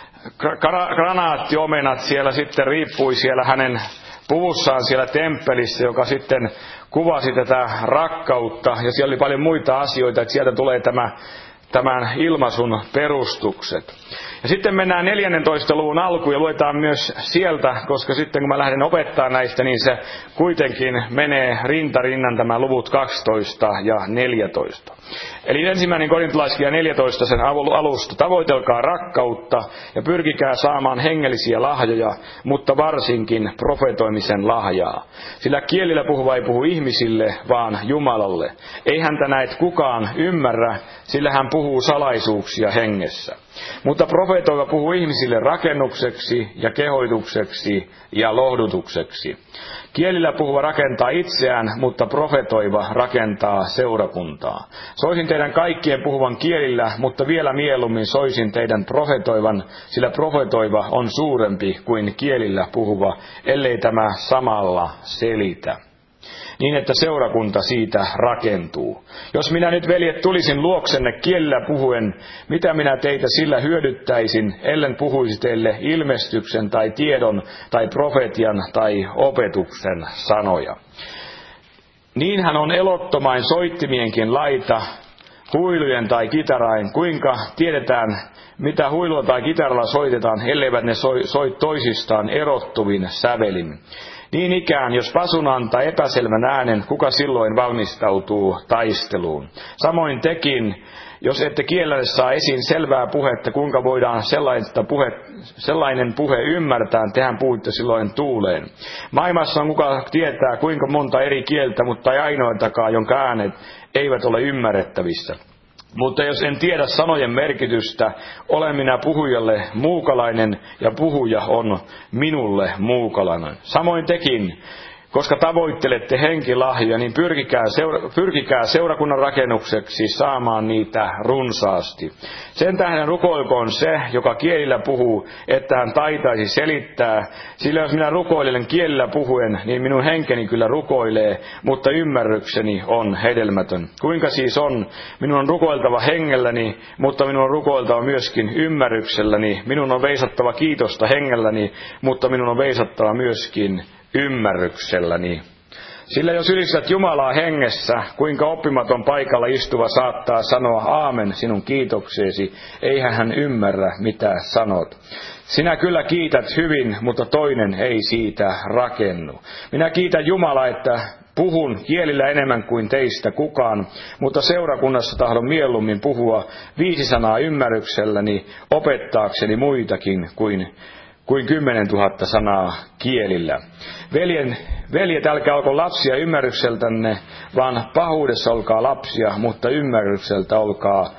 granaattiomenat siellä sitten riippui siellä hänen puvussaan siellä temppelissä, joka sitten kuvasi tätä rakkautta. Ja siellä oli paljon muita asioita, että sieltä tulee tämä, tämän ilmaisun perustukset. Ja sitten mennään neljännentoista luvun alkuun ja luetaan myös sieltä, koska sitten kun mä lähden opettaa näistä, niin se kuitenkin menee rinta rinnan tämä luvut kaksitoista ja neljätoista. Eli ensimmäinen korintolaiskirja neljätoista sen alusta. Tavoitelkaa rakkautta ja pyrkikää saamaan hengellisiä lahjoja, mutta varsinkin profetoimisen lahjaa. Sillä kielillä puhuva ei puhu ihmisille, vaan Jumalalle. Ei häntä näet kukaan ymmärrä, sillä hän puhuu salaisuuksia hengessä. Mutta profetoiva puhuu ihmisille rakennukseksi ja kehoitukseksi ja lohdutukseksi. Kielillä puhuva rakentaa itseään, mutta profetoiva rakentaa seurakuntaa. Soisin teidän kaikkien puhuvan kielillä, mutta vielä mieluummin soisin teidän profetoivan, sillä profetoiva on suurempi kuin kielillä puhuva, ellei tämä samalla selitä. Niin, että seurakunta siitä rakentuu. Jos minä nyt, veljet, tulisin luoksenne kielellä puhuen, mitä minä teitä sillä hyödyttäisin, ellen puhuisi teille ilmestyksen tai tiedon tai profetian tai opetuksen sanoja. Niinhän on elottomain soittimienkin laita, huilujen tai kitarain, kuinka tiedetään, mitä huilua tai kitaralla soitetaan, elleivät ne soi, soi toisistaan erottuvin sävelin. Niin ikään, jos pasun antaa epäselvän äänen, kuka silloin valmistautuu taisteluun? Samoin tekin, jos ette kielelle saa esiin selvää puhetta, kuinka voidaan puhe, sellainen puhe ymmärtää, tehän puhutte silloin tuuleen. Maailmassa on kuka tietää kuinka monta eri kieltä, mutta ei ainoatakaan, jonka äänet eivät ole ymmärrettävissä. Mutta jos en tiedä sanojen merkitystä, olen minä puhujalle muukalainen ja puhuja on minulle muukalainen. Samoin tekin, koska tavoittelette henkilahjoja, niin pyrkikää, seura- pyrkikää seurakunnan rakennukseksi saamaan niitä runsaasti. Sen tähden rukoilkoon se, joka kielillä puhuu, että hän taitaisi selittää, sillä jos minä rukoilen kielillä puhuen, niin minun henkeni kyllä rukoilee, mutta ymmärrykseni on hedelmätön. Kuinka siis on? Minun on rukoiltava hengelläni, mutta minun on rukoiltava myöskin ymmärrykselläni. Minun on veisattava kiitosta hengelläni, mutta minun on veisattava myöskin ymmärrykselläni. Sillä jos ylistät Jumalaa hengessä, kuinka oppimaton paikalla istuva saattaa sanoa aamen sinun kiitokseesi, eihän hän ymmärrä mitä sanot. Sinä kyllä kiität hyvin, mutta toinen ei siitä rakennu. Minä kiitän Jumalaa, että puhun kielillä enemmän kuin teistä kukaan, mutta seurakunnassa tahdon mieluummin puhua viisi sanaa ymmärrykselläni, opettaakseni muitakin kuin kuin kymmenen tuhatta sanaa kielillä. Veljen, veljet, älkää olko lapsia ymmärrykseltänne, vaan pahuudessa olkaa lapsia, mutta ymmärrykseltä olkaa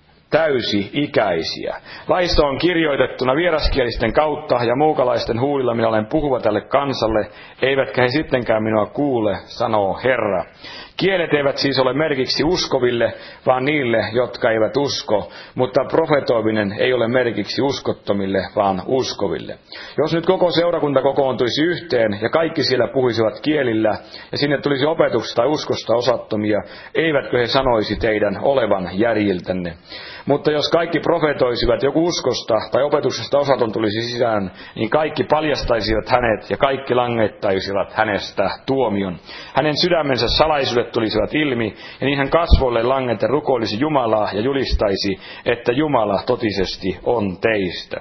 täysi-ikäisiä. Laissa on kirjoitettuna vieraskielisten kautta ja muukalaisten huulilla minä olen puhuva tälle kansalle, eivätkä he sittenkään minua kuule, sanoo Herra. Kielet eivät siis ole merkiksi uskoville, vaan niille, jotka eivät usko, mutta profetoiminen ei ole merkiksi uskottomille, vaan uskoville. Jos nyt koko seurakunta kokoontuisi yhteen ja kaikki siellä puhuisivat kielillä ja sinne tulisi opetuksesta tai uskosta osattomia, eivätkö he sanoisi teidän olevan järjiltänne? Mutta jos kaikki profetoisivat, joku uskosta tai opetuksesta osaton tulisi sisään, niin kaikki paljastaisivat hänet ja kaikki langettaisivat hänestä tuomion. Hänen sydämensä salaisuudet tulisivat ilmi, ja niin hän kasvoille langette rukoilisi Jumalaa ja julistaisi, että Jumala totisesti on teistä.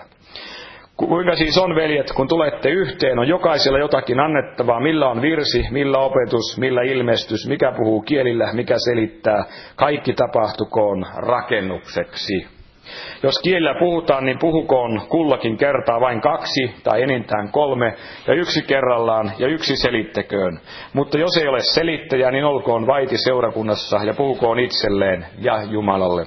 Kuinka siis on, veljet, kun tulette yhteen, on jokaisella jotakin annettavaa, millä on virsi, millä opetus, millä ilmestys, mikä puhuu kielillä, mikä selittää, kaikki tapahtukoon rakennukseksi. Jos kielillä puhutaan, niin puhukoon kullakin kertaa vain kaksi tai enintään kolme, ja yksi kerrallaan ja yksi selittäköön. Mutta jos ei ole selittäjä, niin olkoon vaiti seurakunnassa ja puhukoon itselleen ja Jumalalle.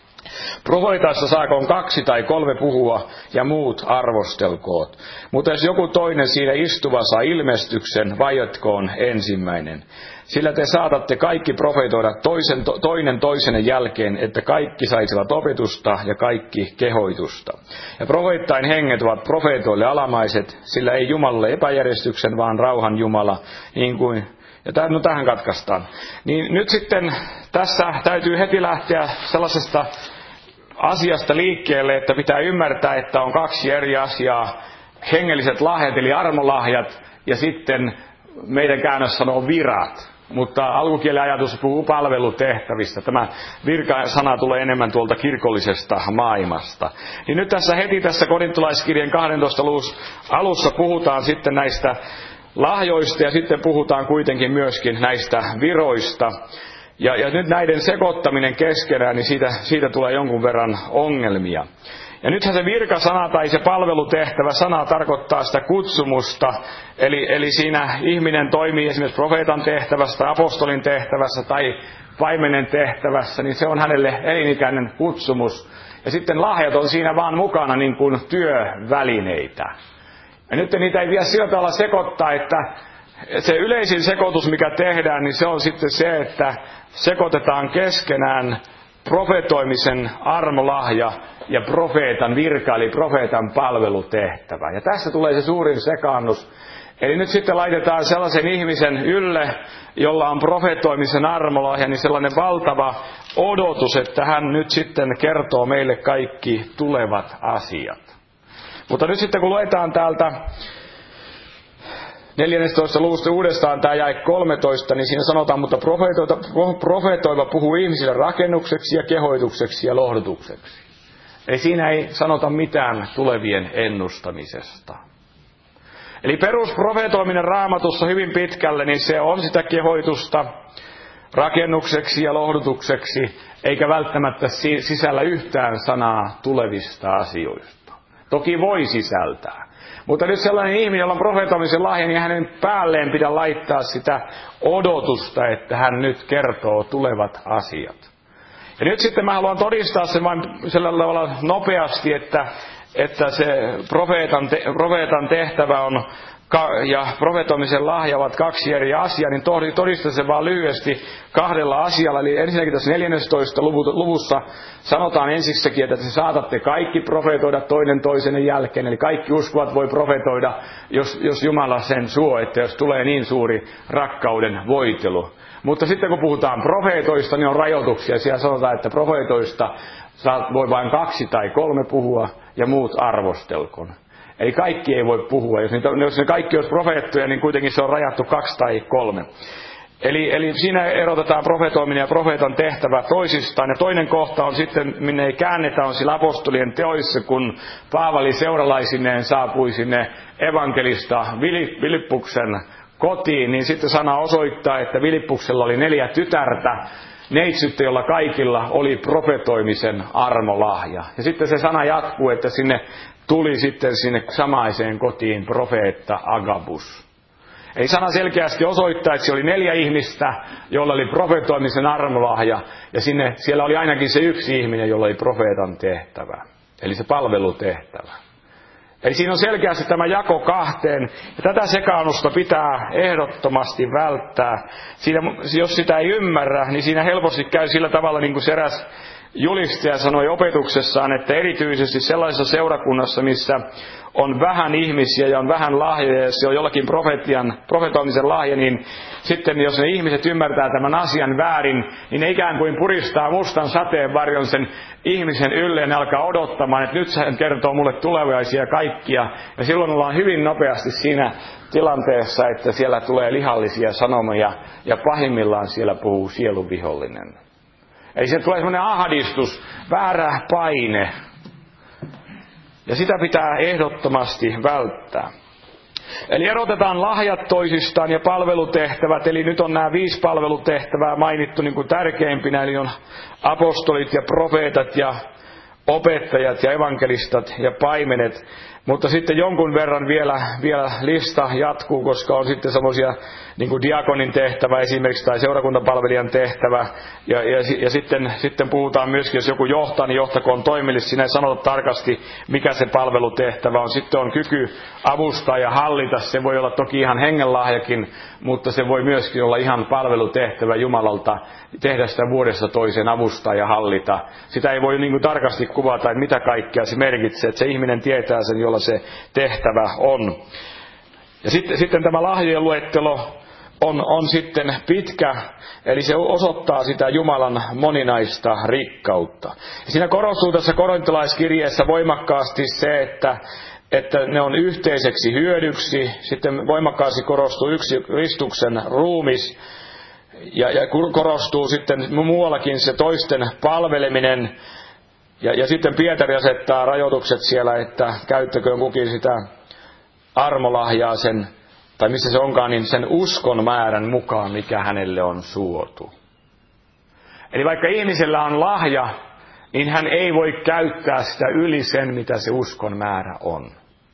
Profeetassa saakoon kaksi tai kolme puhua ja muut arvostelkoot. Mutta jos joku toinen siinä istuva saa ilmestyksen, vaietkoon ensimmäinen. Sillä te saatatte kaikki profetoida toisen, to, toinen toisenne jälkeen, että kaikki saisivat opetusta ja kaikki kehoitusta. Ja profeettain henget ovat profeetoille alamaiset, sillä ei Jumalalle epäjärjestyksen, vaan rauhan Jumala, niin kuin ja täh, no tähän katkaistaan. Niin nyt sitten tässä täytyy heti lähteä sellaisesta asiasta liikkeelle, että pitää ymmärtää, että on kaksi eri asiaa. Hengelliset lahjat, eli armolahjat, ja sitten meidän käännös sanoo virat. Mutta alkukielen ajatus puhuu palvelutehtävistä. Tämä virka-sana tulee enemmän tuolta kirkollisesta maailmasta. Niin nyt tässä heti tässä korintolaiskirjan kahdentoista alussa puhutaan sitten näistä lahjoista ja sitten puhutaan kuitenkin myöskin näistä viroista. Ja, ja nyt näiden sekoittaminen keskenään, niin siitä, siitä tulee jonkun verran ongelmia. Ja nythän se virkasana tai se palvelutehtävä sana tarkoittaa sitä kutsumusta. Eli, eli siinä ihminen toimii esimerkiksi profeetan tehtävässä tai apostolin tehtävässä tai paimenen tehtävässä, niin se on hänelle elinikäinen kutsumus. Ja sitten lahjat on siinä vaan mukana niin kuin työvälineitä. Ja nyt niitä ei vielä sillä tavalla sekoittaa, että se yleisin sekoitus, mikä tehdään, niin se on sitten se, että sekoitetaan keskenään profetoimisen armolahja ja profeetan virka, eli profeetan palvelutehtävä. Ja tässä tulee se suurin sekaannus. Eli nyt sitten laitetaan sellaisen ihmisen ylle, jolla on profetoimisen armolahja, niin sellainen valtava odotus, että hän nyt sitten kertoo meille kaikki tulevat asiat. Mutta nyt sitten kun luetaan täältä neljännestätoista luvusta uudestaan tämä jae kolmetoista, niin siinä sanotaan, mutta profetoiva puhuu ihmisille rakennukseksi ja kehoitukseksi ja lohdutukseksi. Eli siinä ei sanota mitään tulevien ennustamisesta. Eli perusprofetoiminen Raamatussa hyvin pitkälle, niin se on sitä kehoitusta rakennukseksi ja lohdutukseksi, eikä välttämättä sisällä yhtään sanaa tulevista asioista. Toki voi sisältää. Mutta nyt sellainen ihminen, jolla on profetoimisen lahja, niin hänen päälleen pitää laittaa sitä odotusta, että hän nyt kertoo tulevat asiat. Ja nyt sitten mä haluan todistaa sen vain sillä tavalla nopeasti, että, että se profeetan, te, profeetan tehtävä on ja profetoimisen lahja ovat kaksi eri asiaa, niin todistan sen vaan lyhyesti kahdella asialla. Eli ensinnäkin tässä neljännessätoista luvussa sanotaan ensiksikin, että te saatatte kaikki profetoida toinen toisen jälkeen. Eli kaikki uskovat voi profetoida, jos, jos Jumala sen suo, että jos tulee niin suuri rakkauden voitelu. Mutta sitten kun puhutaan profeetoista, niin on rajoituksia. Siellä sanotaan, että profeetoista voi vain kaksi tai kolme puhua ja muut arvostelkoon. Eli kaikki ei voi puhua. Jos, niitä, jos ne kaikki olisi profeettoja, niin kuitenkin se on rajattu kaksi tai kolme. Eli, eli siinä erotetaan profetoiminen ja profeetan tehtävä toisistaan. Ja toinen kohta on sitten, minne ei käännetä, on sillä apostolien teoissa, kun Paavali seuralaisineen saapui sinne evankelista Filippuksen kotiin, niin sitten sana osoittaa, että Filippuksella oli neljä tytärtä, neitsyttä, jolla kaikilla oli profetoimisen armolahja. Ja sitten se sana jatkuu, että sinne tuli sitten sinne samaiseen kotiin profeetta Agabus. Eli sana selkeästi osoittaa, että siellä oli neljä ihmistä, jolla oli profetoimisen armolahja, ja sinne, siellä oli ainakin se yksi ihminen, jolla oli profeetan tehtävä. Eli se palvelutehtävä. Eli siinä on selkeästi tämä jako kahteen, ja tätä sekaannusta pitää ehdottomasti välttää. Siinä, jos sitä ei ymmärrä, niin siinä helposti käy sillä tavalla, niin kuin se eräs julistaja sanoi opetuksessaan, että erityisesti sellaisessa seurakunnassa, missä on vähän ihmisiä ja on vähän lahjoja, ja se on jollakin profetian, profetoimisen lahja, niin sitten jos ne ihmiset ymmärtää tämän asian väärin, niin ne ikään kuin puristaa mustan sateenvarjon sen ihmisen ylle, ja ne alkaa odottamaan, että nyt hän kertoo mulle tulevaisia kaikkia. Ja silloin ollaan hyvin nopeasti siinä tilanteessa, että siellä tulee lihallisia sanomia, ja pahimmillaan siellä puhuu sieluvihollinen. Eli se tulee semmoinen ahdistus, väärä paine. Ja sitä pitää ehdottomasti välttää. Eli erotetaan lahjat toisistaan ja palvelutehtävät. Eli nyt on nämä viisi palvelutehtävää mainittu niin kuin tärkeimpinä. Eli on apostolit ja profeetat ja opettajat ja evankelistat ja paimenet. Mutta sitten jonkun verran vielä, vielä lista jatkuu, koska on sitten semmoisia niin kuin diakonin tehtävä esimerkiksi tai seurakuntapalvelijan tehtävä. Ja, ja, ja sitten, sitten puhutaan myöskin, jos joku johtaa, niin johtakoon toimillisesti. Siinä ei sanota tarkasti, mikä se palvelutehtävä on. Sitten on kyky avustaa ja hallita. Se voi olla toki ihan hengenlahjakin, mutta se voi myöskin olla ihan palvelutehtävä Jumalalta. Tehdä sitä vuodesta toiseen, avustaa ja hallita. Sitä ei voi niin kuin tarkasti kuvata, että mitä kaikkea se merkitsee. Että se ihminen tietää sen, jolla se tehtävä on. Ja sitten, sitten tämä lahjojen luettelo on, on sitten pitkä, eli se osoittaa sitä Jumalan moninaista rikkautta. Ja siinä korostuu tässä korintolaiskirjeessä voimakkaasti se, että, että ne on yhteiseksi hyödyksi. Sitten voimakkaasti korostuu yksi Kristuksen ruumis, ja, ja korostuu sitten muuallakin se toisten palveleminen. Ja, ja sitten Pietari asettaa rajoitukset siellä, että käyttäköön kukin sitä armolahjaa sen, tai missä se onkaan, niin sen uskon määrän mukaan, mikä hänelle on suotu. Eli vaikka ihmisellä on lahja, niin hän ei voi käyttää sitä yli sen, mitä se uskon määrä on.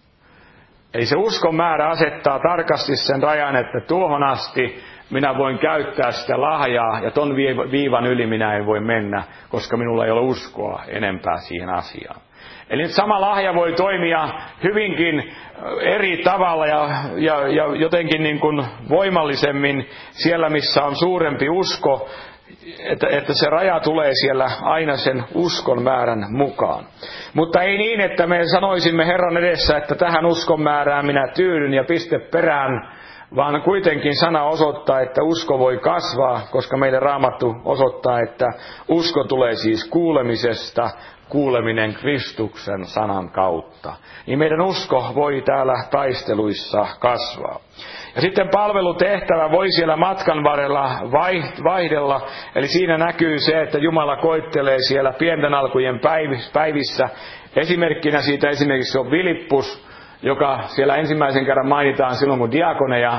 Eli se uskon määrä asettaa tarkasti sen rajan, että tuohon asti minä voin käyttää sitä lahjaa, ja ton viivan yli minä en voi mennä, koska minulla ei ole uskoa enempää siihen asiaan. Eli nyt sama lahja voi toimia hyvinkin eri tavalla ja, ja, ja jotenkin niin kuin voimallisemmin siellä, missä on suurempi usko, että, että se raja tulee siellä aina sen uskon määrän mukaan. Mutta ei niin, että me sanoisimme Herran edessä, että tähän uskon määrään minä tyydyn ja piste perään, vaan kuitenkin sana osoittaa, että usko voi kasvaa, koska meille Raamattu osoittaa, että usko tulee siis kuulemisesta, kuuleminen Kristuksen sanan kautta. Niin meidän usko voi täällä taisteluissa kasvaa. Ja sitten palvelutehtävä voi siellä matkan varrella vaihdella, eli siinä näkyy se, että Jumala koittelee siellä pienten alkujen päivissä. Esimerkkinä siitä esimerkiksi on Filippus, joka siellä ensimmäisen kerran mainitaan silloin, kun diakoneja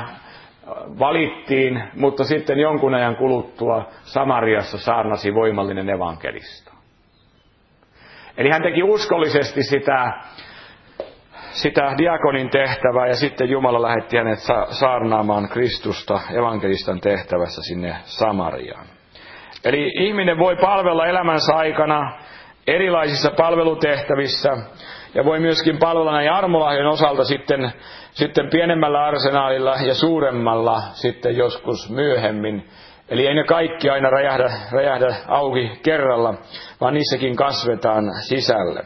valittiin, mutta sitten jonkun ajan kuluttua Samariassa saarnasi voimallinen evankelista. Eli hän teki uskollisesti sitä, sitä diakonin tehtävää, ja sitten Jumala lähetti hänet saarnaamaan Kristusta evankelistan tehtävässä sinne Samariaan. Eli ihminen voi palvella elämänsä aikana erilaisissa palvelutehtävissä, ja voi myöskin palvella näin armolahjojen osalta sitten, sitten pienemmällä arsenaalilla ja suuremmalla sitten joskus myöhemmin. Eli ei ne kaikki aina räjähdä, räjähdä auki kerralla, vaan niissäkin kasvetaan sisälle.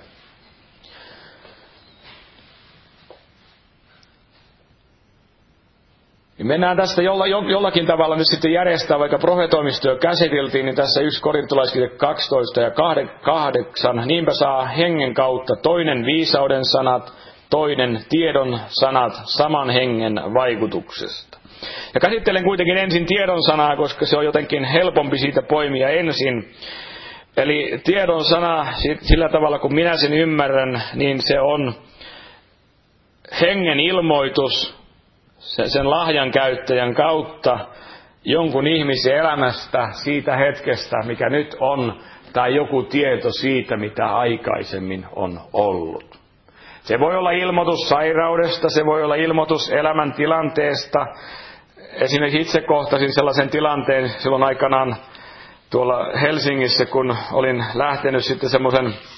Mennään tästä jolla, jollakin tavalla nyt sitten järjestää, vaikka profetoimistyö käsiteltiin, niin tässä yksi korintolaiskirje kaksitoista ja kahdeksan. Niinpä saa hengen kautta toinen viisauden sanat, toinen tiedon sanat saman hengen vaikutuksesta. Ja käsittelen kuitenkin ensin tiedon sanaa, koska se on jotenkin helpompi siitä poimia ensin. Eli tiedon sana, sillä tavalla kun minä sen ymmärrän, niin se on hengen ilmoitus sen lahjan käyttäjän kautta jonkun ihmisen elämästä siitä hetkestä, mikä nyt on, tai joku tieto siitä, mitä aikaisemmin on ollut. Se voi olla ilmoitus sairaudesta, se voi olla ilmoitus elämäntilanteesta. Esimerkiksi itse kohtasin sellaisen tilanteen silloin aikanaan tuolla Helsingissä, kun olin lähtenyt sitten semmoisen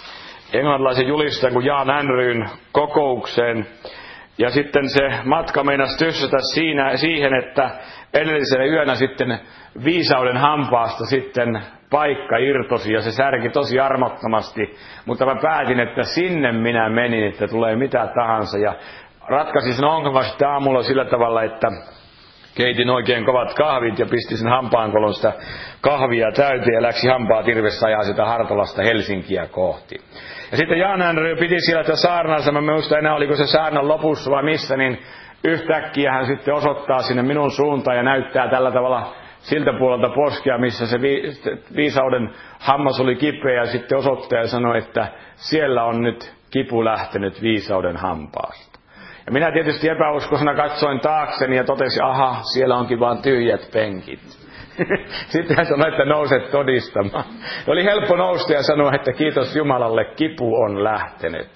englantilaisen julistajan kuin Jan Andrewn kokoukseen. Ja sitten se matka meinasi tyssätä siinä, siihen, että edellisenä yönä sitten viisauden hampaasta sitten paikka irtosi ja se särki tosi armottomasti. Mutta mä päätin, että sinne minä menin, että tulee mitä tahansa. Ja ratkaisin sen ongelman sitten aamulla sillä tavalla, että keitin oikein kovat kahvit ja pistin sen hampaankolon sitä kahvia täyteen ja läksi hampaat irvessä ajaa sitä Hartolasta Helsinkiä kohti. Ja sitten Jan Andrew piti siellä tätä saarnansa, mä muistan enää oliko se saarnan lopussa vai missä, niin yhtäkkiä hän sitten osoittaa sinne minun suuntaan ja näyttää tällä tavalla siltä puolelta poskea, missä se viisauden hammas oli kipeä ja sitten osoittaa ja sanoi, että siellä on nyt kipu lähtenyt viisauden hampaasta. Ja minä tietysti epäuskoisena katsoin taakseni ja totesin, aha, siellä onkin vaan tyhjät penkit. Sitten hän sanoi, että nouset todistamaan. Oli helppo nousta ja sanoa, että kiitos Jumalalle, kipu on lähtenyt.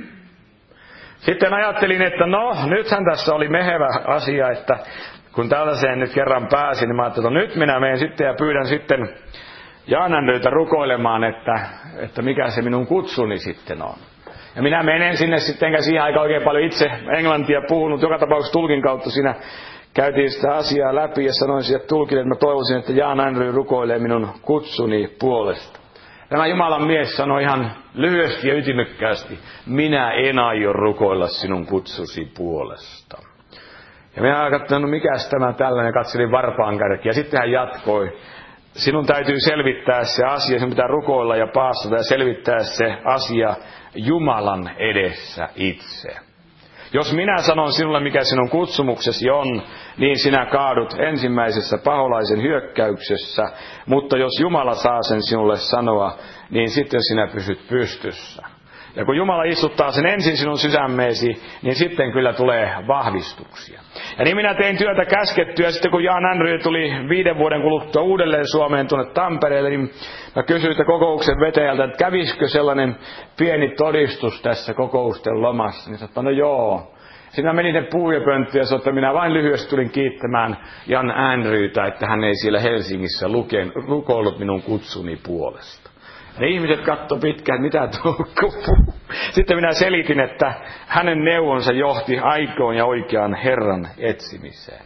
Sitten ajattelin, että no, nythän tässä oli mehevä asia, että kun tällaiseen nyt kerran pääsin, niin mä ajattelin, että nyt minä menen sitten ja pyydän sitten Jan Andrewta rukoilemaan, että, että mikä se minun kutsuni sitten on. Ja minä menen sinne sitten, enkä siihen aika oikein paljon itse englantia puhunut, joka tapauksessa tulkin kautta siinä käytiin sitä asiaa läpi ja sanoin siihen tulkille, että mä toivoisin, että Jan Andrew rukoilee minun kutsuni puolesta. Tämä Jumalan mies sanoi ihan lyhyesti ja ytimekkäästi, minä en aio rukoilla sinun kutsusi puolesta. Ja minä katsoin, no mikäs tämä tällainen, katselin varpaankärkiä. Ja sitten hän jatkoi, sinun täytyy selvittää se asia, sinun pitää rukoilla ja paastata ja selvittää se asia Jumalan edessä itse. Jos minä sanon sinulle, mikä sinun kutsumuksesi on, niin sinä kaadut ensimmäisessä paholaisen hyökkäyksessä, mutta jos Jumala saa sen sinulle sanoa, niin sitten sinä pysyt pystyssä. Ja kun Jumala istuttaa sen ensin sinun sydämeesi, niin sitten kyllä tulee vahvistuksia. Ja niin minä tein työtä käskettyä, sitten kun Jan Andrew tuli viiden vuoden kuluttua uudelleen Suomeen tuonne Tampereelle, niin mä kysyin sitä kokouksen vetäjältä, että kävisikö sellainen pieni todistus tässä kokousten lomassa. Niin sanoin, no joo. Sitten mä menin ne puhujapönttöön ja sanoin, että minä vain lyhyesti tulin kiittämään Jan Andrewta, että hän ei siellä Helsingissä luken, rukoillut minun kutsuni puolesta. Ne ihmiset katsoi pitkään, mitä tuo. Sitten minä selitin, että hänen neuvonsa johti aikoon ja oikean Herran etsimiseen.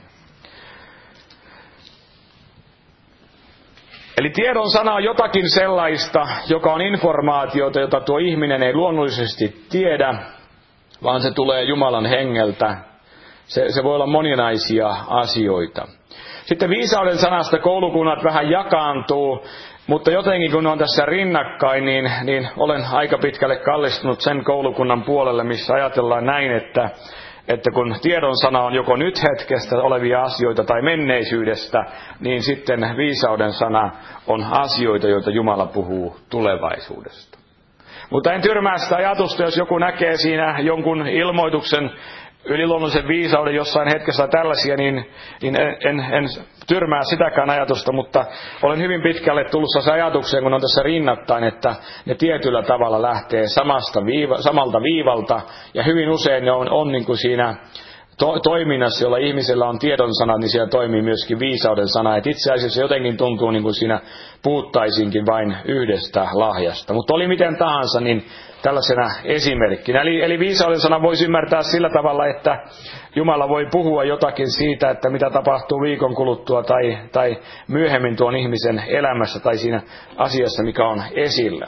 Eli tiedon sana on jotakin sellaista, joka on informaatiota, jota tuo ihminen ei luonnollisesti tiedä, vaan se tulee Jumalan hengeltä. Se, se voi olla moninaisia asioita. Sitten viisauden sanasta koulukunnat vähän jakaantuu. Mutta jotenkin kun on tässä rinnakkain, niin, niin olen aika pitkälle kallistunut sen koulukunnan puolelle, missä ajatellaan näin, että, että kun tiedon sana on joko nyt hetkestä olevia asioita tai menneisyydestä, niin sitten viisauden sana on asioita, joita Jumala puhuu tulevaisuudesta. Mutta en tyrmää sitä ajatusta, jos joku näkee siinä jonkun ilmoituksen yliluonnollisen viisauden jossain hetkessä tällaisia, niin, niin en, en, en tyrmää sitäkään ajatusta, mutta olen hyvin pitkälle tullut se ajatukseen, kun on tässä rinnattain, että ne tietyllä tavalla lähtee samasta viiva, samalta viivalta, ja hyvin usein ne on, on niin kuin siinä to, toiminnassa, jolla ihmisellä on tiedon sana, niin siellä toimii myöskin viisauden sana. Et itse asiassa jotenkin tuntuu niin kuin siinä puhuttaisinkin vain yhdestä lahjasta. Mutta oli miten tahansa, niin tällaisena esimerkkinä. Eli, eli viisauden sana voisi ymmärtää sillä tavalla, että Jumala voi puhua jotakin siitä, että mitä tapahtuu viikon kuluttua tai, tai myöhemmin tuon ihmisen elämässä tai siinä asiassa, mikä on esillä.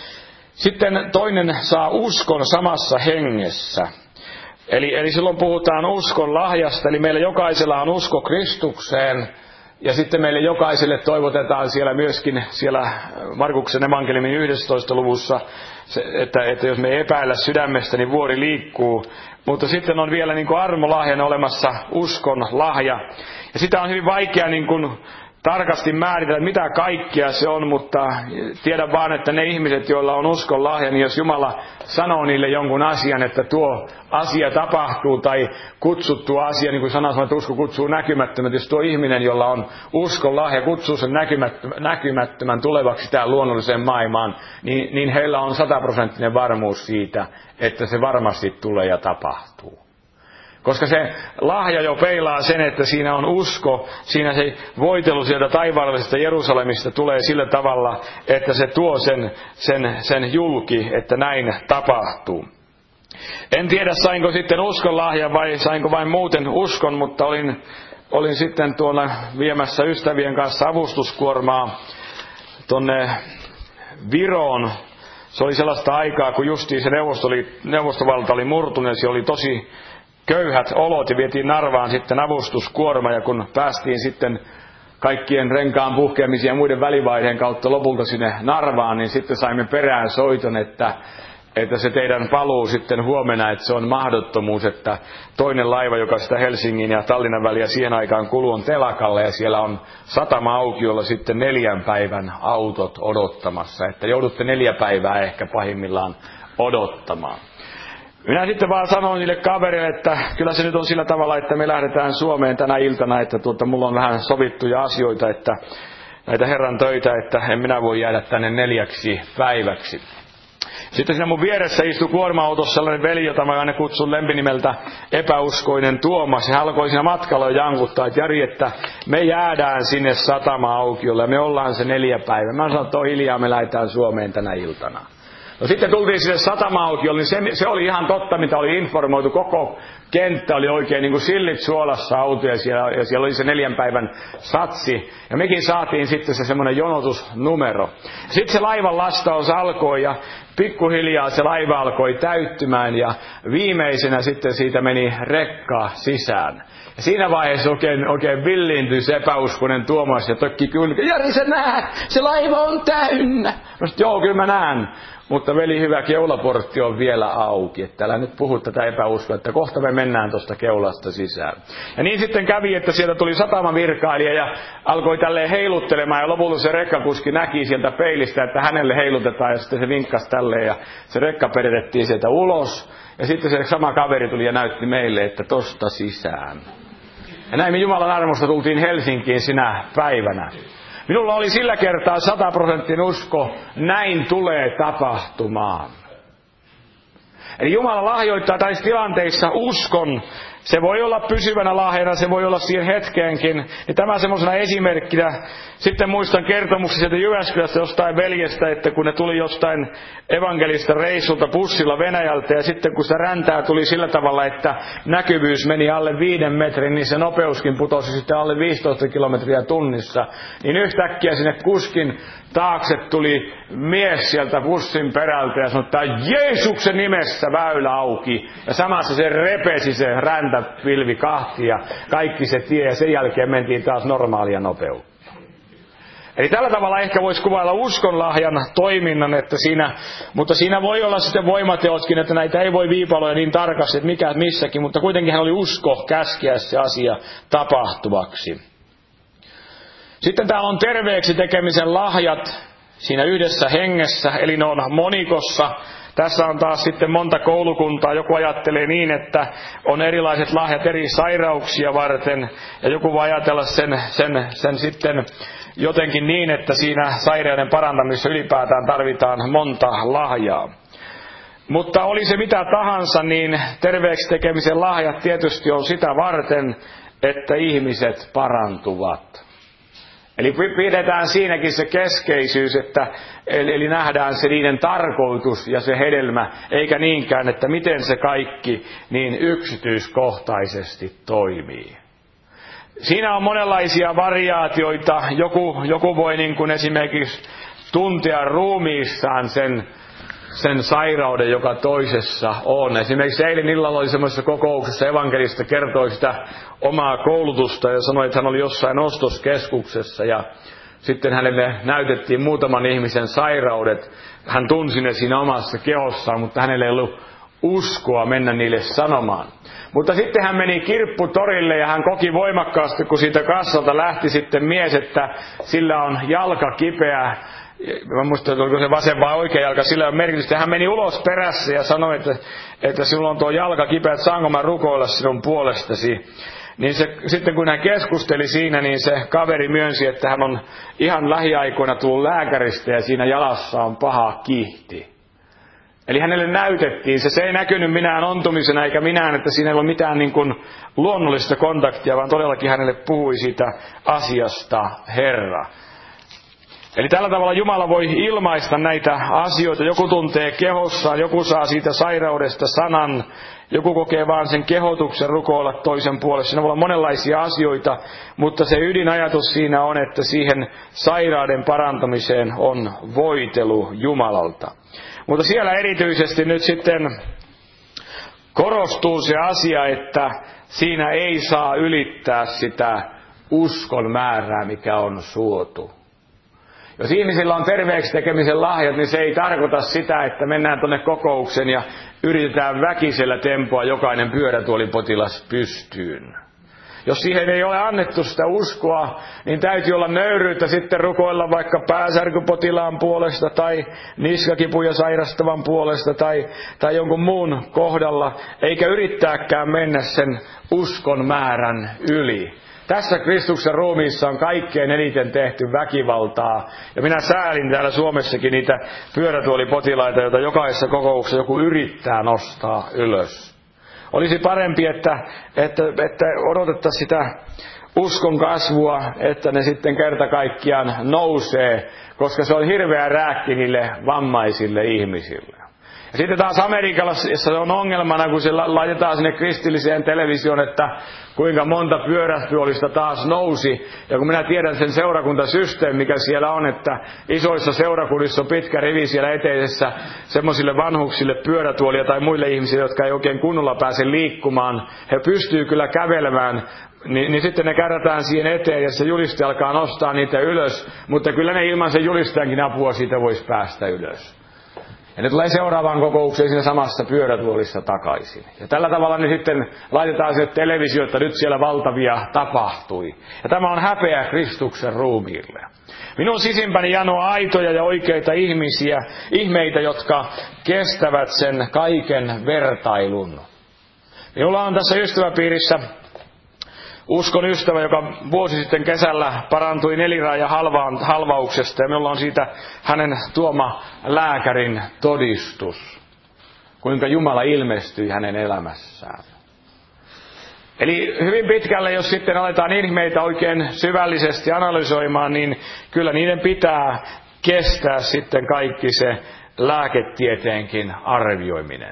Sitten toinen saa uskon samassa hengessä. Eli, eli silloin puhutaan uskon lahjasta, eli meillä jokaisella on usko Kristukseen, ja sitten meille jokaiselle toivotetaan siellä myöskin siellä Markuksen evankeliumin yhdestoista luvussa, että, että jos me ei epäillä sydämestä, niin vuori liikkuu. Mutta sitten on vielä niin kuin armolahjana olemassa uskon lahja. Ja sitä on hyvin vaikea niin kuin tarkasti määritellä, mitä kaikkea se on, mutta tiedän vaan, että ne ihmiset, joilla on uskon lahja, niin jos Jumala sanoo niille jonkun asian, että tuo asia tapahtuu tai kutsuttu asia, niin kuin sana sanoo, että usko kutsuu näkymättömät, jos tuo ihminen, jolla on uskon lahja, kutsuu sen näkymättömän, näkymättömän tulevaksi tähän luonnolliseen maailmaan, niin, niin heillä on sataprosenttinen varmuus siitä, että se varmasti tulee ja tapahtuu. Koska se lahja jo peilaa sen, että siinä on usko, siinä se voitelu sieltä taivaallisesta Jerusalemista tulee sillä tavalla, että se tuo sen, sen, sen julki, että näin tapahtuu. En tiedä, sainko sitten uskon lahja vai sainko vain muuten uskon, mutta olin, olin sitten tuolla viemässä ystävien kanssa avustuskuormaa tuonne Viroon. Se oli sellaista aikaa, kun justiin se neuvostovalta oli murtunut ja se oli tosi köyhät olot ja vietiin Narvaan sitten avustuskuorma ja kun päästiin sitten kaikkien renkaan puhkeamisia ja muiden välivaiheen kautta lopulta sinne Narvaan, niin sitten saimme perään soiton, että, että se teidän paluu sitten huomenna, että se on mahdottomuus, että toinen laiva, joka sitä Helsingin ja Tallinnan väliä siihen aikaan kuluu, on telakalle ja siellä on satama-aukiolla sitten neljän päivän autot odottamassa, että joudutte neljä päivää ehkä pahimmillaan odottamaan. Minä sitten vaan sanoin niille kaverille, että kyllä se nyt on sillä tavalla, että me lähdetään Suomeen tänä iltana, että tuota, mulla on vähän sovittuja asioita, että näitä Herran töitä, että en minä voi jäädä tänne neljäksi päiväksi. Sitten siinä mun vieressä istui kuorma-autossa sellainen veli, jota mä aina kutsun lempinimeltä epäuskoinen Tuomas. Hän alkoi siinä matkalla jankuttaa, että Jari, että me jäädään sinne satama-aukiolle ja me ollaan se neljä päivää. Mä sanoin, että on hiljaa, me lähdetään Suomeen tänä iltana. No sitten tultiin sinne satama-aukiolle, niin se, se oli ihan totta, mitä oli informoitu. Koko kenttä oli oikein niin kuin sillit suolassa autoja siellä, ja siellä oli se neljän päivän satsi. Ja mekin saatiin sitten se semmoinen jonotusnumero. Sitten se laivan lastaus alkoi ja pikkuhiljaa se laiva alkoi täyttymään ja viimeisenä sitten siitä meni rekka sisään. Ja siinä vaiheessa oikein, oikein villiintyi se epäuskoinen Tuomas ja tökki kylkä. Jari, sä näet, se laiva on täynnä. Mä sanoin, joo, kyllä mä näen. Mutta veli hyvä, keulaportti on vielä auki. Että älä nyt puhu tätä epäuskoa, että kohta me mennään tuosta keulasta sisään. Ja niin sitten kävi, että sieltä tuli satamavirkailija ja alkoi tälleen heiluttelemaan. Ja lopulta se rekkakuski näki sieltä peilistä, että hänelle heilutetaan. Ja sitten se vinkkasi tälleen ja se rekka peritettiin sieltä ulos. Ja sitten se sama kaveri tuli ja näytti meille, että tosta sisään. Ja näin me Jumalan armosta tultiin Helsinkiin sinä päivänä. Minulla oli sillä kertaa sataprosenttinen usko, näin tulee tapahtumaan. Eli Jumala lahjoittaa näissä tilanteissa uskon. Se voi olla pysyvänä lahjana, se voi olla siihen hetkeenkin. Ja tämä semmoisena esimerkkinä. Sitten muistan kertomuksia sieltä Jyväskylästä jostain veljestä, että kun ne tuli jostain evankelista reissulta bussilla Venäjältä, ja sitten kun se räntää tuli sillä tavalla, että näkyvyys meni alle viiden metrin, niin se nopeuskin putosi sitten alle viisitoista kilometriä tunnissa. Niin yhtäkkiä sinne kuskin taakse tuli mies sieltä bussin perältä ja sanoi, että Jeesuksen nimessä väylä auki. Ja samassa se repesi se räntäpilvi kahti ja kaikki se tie, ja sen jälkeen mentiin taas normaalia nopeutta. Eli tällä tavalla ehkä voisi kuvailla uskonlahjan toiminnan, että siinä, mutta siinä voi olla sitten voimateotkin, että näitä ei voi viipaloja niin tarkasti, että mikä missäkin, mutta kuitenkin hän oli usko käskeä se asia tapahtuvaksi. Sitten täällä on terveeksi tekemisen lahjat siinä yhdessä hengessä, eli ne on monikossa. Tässä on taas sitten monta koulukuntaa. Joku ajattelee niin, että on erilaiset lahjat eri sairauksia varten, ja joku voi ajatella sen, sen, sen sitten jotenkin niin, että siinä sairauden parantamisessa ylipäätään tarvitaan monta lahjaa. Mutta oli se mitä tahansa, niin terveeksi tekemisen lahjat tietysti on sitä varten, että ihmiset parantuvat. Eli pidetään siinäkin se keskeisyys, että, eli, eli nähdään se niiden tarkoitus ja se hedelmä, eikä niinkään, että miten se kaikki niin yksityiskohtaisesti toimii. Siinä on monenlaisia variaatioita. Joku, joku voi niin kuin esimerkiksi tuntea ruumiissaan sen, sen sairauden, joka toisessa on. Esimerkiksi eilen illalla oli semmoisessa kokouksessa evankelista kertoi sitä omaa koulutusta ja sanoi, että hän oli jossain ostoskeskuksessa ja sitten hänelle näytettiin muutaman ihmisen sairaudet. Hän tunsi ne siinä omassa kehossaan, mutta hänelle ei ollut uskoa mennä niille sanomaan. Mutta sitten hän meni kirpputorille ja hän koki voimakkaasti, kun siitä kassalta lähti sitten mies, että sillä on jalka kipeä. Mä muistan, että oliko se vasen vai oikea jalka, sillä on merkitystä. Hän meni ulos perässä ja sanoi, että, että sinulla on tuo jalka kipeä, että saanko mä rukoilla sinun puolestasi. Niin se, sitten kun hän keskusteli siinä, niin se kaveri myönsi, että hän on ihan lähiaikoina tullut lääkäristä ja siinä jalassa on paha kihti. Eli hänelle näytettiin se. Se ei näkynyt minään ontumisena eikä minään, että siinä ei ole mitään niin kuin luonnollista kontaktia, vaan todellakin hänelle puhui siitä asiasta Herra. Eli tällä tavalla Jumala voi ilmaista näitä asioita. Joku tuntee kehossaan, joku saa siitä sairaudesta sanan, joku kokee vaan sen kehotuksen rukoilla toisen puolesta. Siinä voi olla monenlaisia asioita, mutta se ydinajatus siinä on, että siihen sairauden parantamiseen on voitelu Jumalalta. Mutta siellä erityisesti nyt sitten korostuu se asia, että siinä ei saa ylittää sitä uskon määrää, mikä on suotu. Jos ihmisillä on terveeksi tekemisen lahjat, niin se ei tarkoita sitä, että mennään tuonne kokoukseen ja yritetään väkisellä tempoa jokainen pyörätuolipotilas pystyyn. Jos siihen ei ole annettu sitä uskoa, niin täytyy olla nöyryyttä sitten rukoilla vaikka pääsärkypotilaan puolesta tai niskakipuja sairastavan puolesta tai, tai jonkun muun kohdalla, eikä yrittääkään mennä sen uskon määrän yli. Tässä Kristuksen ruumiissa on kaikkein eniten tehty väkivaltaa. Ja minä säälin täällä Suomessakin niitä pyörätuolipotilaita, joita jokaisessa kokouksessa joku yrittää nostaa ylös. Olisi parempi, että, että, että odotettaisiin sitä uskon kasvua, että ne sitten kerta kaikkiaan nousee, koska se on hirveä rääkki niille vammaisille ihmisille. Ja sitten taas Amerikassa on ongelmana, kun se laitetaan sinne kristilliseen televisioon, että kuinka monta pyörätuolista taas nousi. Ja kun minä tiedän sen seurakuntasysteemi, mikä siellä on, että isoissa seurakunnissa on pitkä rivi siellä eteisessä semmoisille vanhuksille pyörätuolia tai muille ihmisille, jotka ei oikein kunnolla pääse liikkumaan. He pystyy kyllä kävelemään, niin, niin sitten ne kärätään siihen eteen ja se julistaja alkaa nostaa niitä ylös. Mutta kyllä ne ilman sen julistajankin apua siitä voisi päästä ylös. Ja ne tulee seuraavaan kokoukseen siinä samassa pyörätuolissa takaisin. Ja tällä tavalla ne sitten laitetaan se televisio, että nyt siellä valtavia tapahtui. Ja tämä on häpeä Kristuksen ruumiille. Minun sisimpäni janoaa aitoja ja oikeita ihmisiä, ihmeitä, jotka kestävät sen kaiken vertailun. Minulla on tässä ystäväpiirissä uskon ystävä, joka vuosi sitten kesällä parantui neliraaja halvauksesta, ja minulla on siitä hänen tuoma lääkärin todistus, kuinka Jumala ilmestyi hänen elämässään. Eli hyvin pitkälle, jos sitten aletaan ihmeitä oikein syvällisesti analysoimaan, niin kyllä niiden pitää kestää sitten kaikki se lääketieteenkin arvioiminen.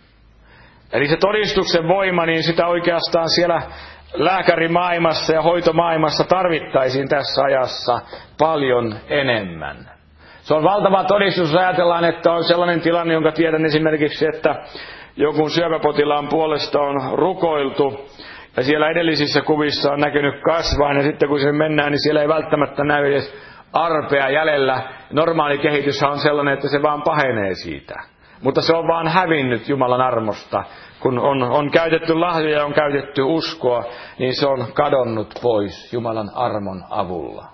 Eli se todistuksen voima, niin sitä oikeastaan siellä lääkärimaailmassa ja hoitomaailmassa tarvittaisiin tässä ajassa paljon enemmän. Se on valtava todistus, jos ajatellaan, että on sellainen tilanne, jonka tiedän esimerkiksi, että jonkun syöpäpotilaan puolesta on rukoiltu ja siellä edellisissä kuvissa on näkynyt kasvain ja sitten kun se mennään, niin siellä ei välttämättä näy edes arpea jäljellä. Normaali kehityshän on sellainen, että se vaan pahenee siitä. Mutta se on vaan hävinnyt Jumalan armosta. Kun on, on käytetty lahjoja ja on käytetty uskoa, niin se on kadonnut pois Jumalan armon avulla.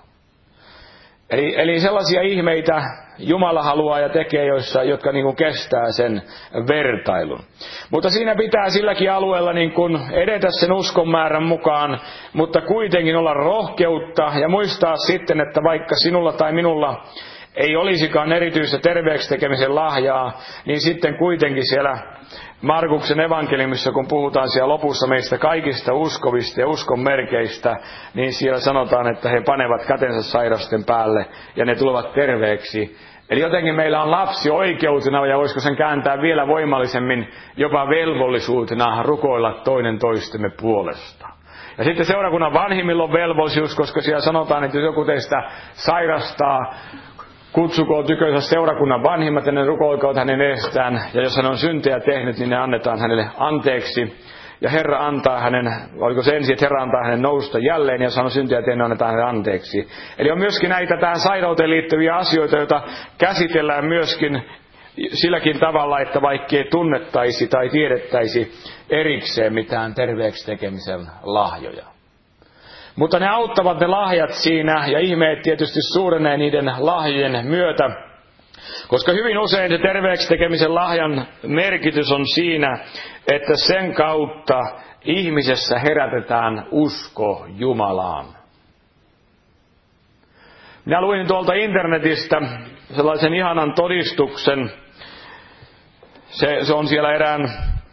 Eli, eli sellaisia ihmeitä Jumala haluaa ja tekee, joissa, jotka niin kuin kestää sen vertailun. Mutta siinä pitää silläkin alueella niin kuin edetä sen uskon määrän mukaan, mutta kuitenkin olla rohkeutta ja muistaa sitten, että vaikka sinulla tai minulla ei olisikaan erityistä terveeksi tekemisen lahjaa, niin sitten kuitenkin siellä Markuksen evankeliumissa, kun puhutaan siellä lopussa meistä kaikista uskovista ja uskon merkeistä, niin siellä sanotaan, että he panevat kätensä sairasten päälle ja ne tulevat terveeksi. Eli jotenkin meillä on lapsi oikeutena, ja voisiko sen kääntää vielä voimallisemmin, jopa velvollisuutena rukoilla toinen toistemme puolesta. Ja sitten seurakunnan vanhimmilla on velvollisuus, koska siellä sanotaan, että jos joku teistä sairastaa, kutsukoon tykönsä seurakunnan vanhimmat ja ne rukoilkoot hänen eestään. Ja jos hän on syntejä tehnyt, niin ne annetaan hänelle anteeksi. Ja Herra antaa hänen, oliko se ensin, että Herra antaa hänen nousta jälleen, ja jos hän on syntejä tehnyt, annetaan hänelle anteeksi. Eli on myöskin näitä tähän sairauteen liittyviä asioita, joita käsitellään myöskin silläkin tavalla, että vaikka ei tunnettaisi tai tiedettäisi erikseen mitään terveeksi tekemisen lahjoja. Mutta ne auttavat ne lahjat siinä, ja ihmeet tietysti suurenee niiden lahjojen myötä, koska hyvin usein se terveeksi tekemisen lahjan merkitys on siinä, että sen kautta ihmisessä herätetään usko Jumalaan. Minä luin tuolta internetistä sellaisen ihanan todistuksen se, se on siellä erään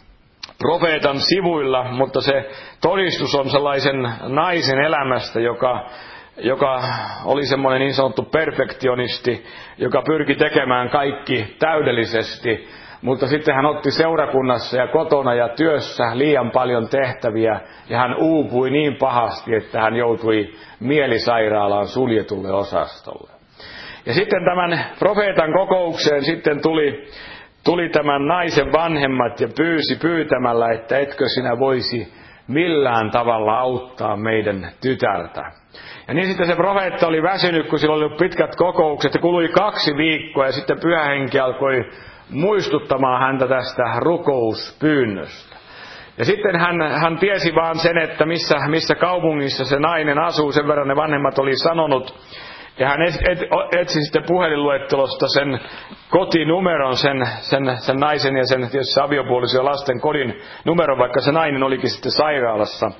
profeetan sivuilla, mutta se todistus on sellaisen naisen elämästä, joka, joka oli semmoinen niin sanottu perfektionisti, joka pyrki tekemään kaikki täydellisesti, mutta sitten hän otti seurakunnassa ja kotona ja työssä liian paljon tehtäviä ja hän uupui niin pahasti, että hän joutui mielisairaalaan suljetulle osastolle. Ja sitten tämän profeetan kokoukseen sitten tuli, tuli tämän naisen vanhemmat ja pyysi pyytämällä, että etkö sinä voisi millään tavalla auttaa meidän tytärtä. Ja niin sitten se profeetta oli väsynyt, kun sillä oli ollut pitkät kokoukset ja kului kaksi viikkoa ja sitten Pyhä Henki alkoi muistuttamaan häntä tästä rukouspyynnöstä. Ja sitten hän, hän tiesi vaan sen, että missä, missä kaupungissa se nainen asuu, sen verran ne vanhemmat oli sanonut. Ja hän et, et, etsi sitten puhelinluettelosta sen kotinumeron, sen, sen, sen naisen ja sen tietysti aviopuolisen ja lasten kodin numeron, vaikka se nainen olikin sitten sairaalassa.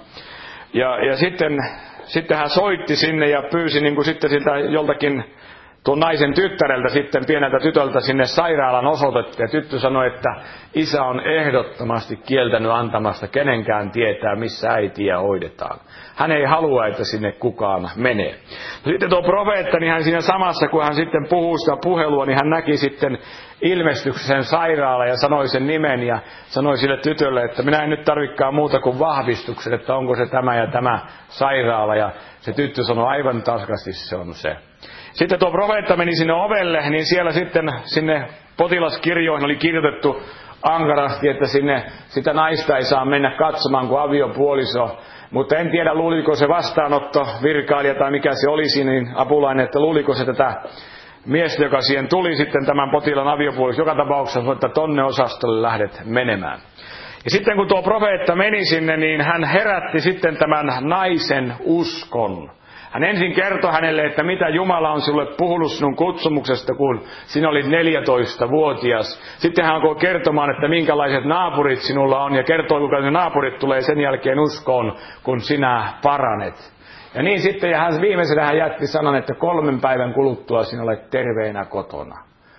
Ja, ja sitten, sitten hän soitti sinne ja pyysi niin kuin sitten siltä joltakin tuon naisen tyttäreltä sitten pieneltä tytöltä sinne sairaalan osoitetta. Ja tyttö sanoi, että isä on ehdottomasti kieltänyt antamasta kenenkään tietää, missä äitiä hoidetaan. Hän ei halua, että sinne kukaan menee. Sitten tuo profeetta, niin hän siinä samassa, kun hän sitten puhuu sitä puhelua, niin hän näki sitten ilmestyksen sairaala ja sanoi sen nimen ja sanoi sille tytölle, että minä en nyt tarvikaan muuta kuin vahvistuksen, että onko se tämä ja tämä sairaala. Ja se tyttö sanoi aivan tarkasti, se on se. Sitten tuo profeetta meni sinne ovelle, niin siellä sitten sinne potilaskirjoihin oli kirjoitettu ankarasti, että sinne sitä naista ei saa mennä katsomaan kuin aviopuoliso. Mutta en tiedä, luuliko se vastaanotto virkailija tai mikä se olisi, niin apulainen, että luuliko se tätä miestä, joka siihen tuli sitten tämän potilaan aviopuoliso. Joka tapauksessa, että tonne osastolle lähdet menemään. Ja sitten kun tuo profeetta meni sinne, niin hän herätti sitten tämän naisen uskon. Hän ensin kertoi hänelle, että mitä Jumala on sinulle puhunut sinun kutsumuksesta, kun sinä olit neljätoistavuotias. Sitten hän alkoi kertomaan, että minkälaiset naapurit sinulla on, ja kertoi, kuinka ne naapurit tulee sen jälkeen uskoon, kun sinä paranet. Ja niin sitten, ja hän viimeisenä hän jätti sanan, että kolmen päivän kuluttua sinä olet terveenä kotona.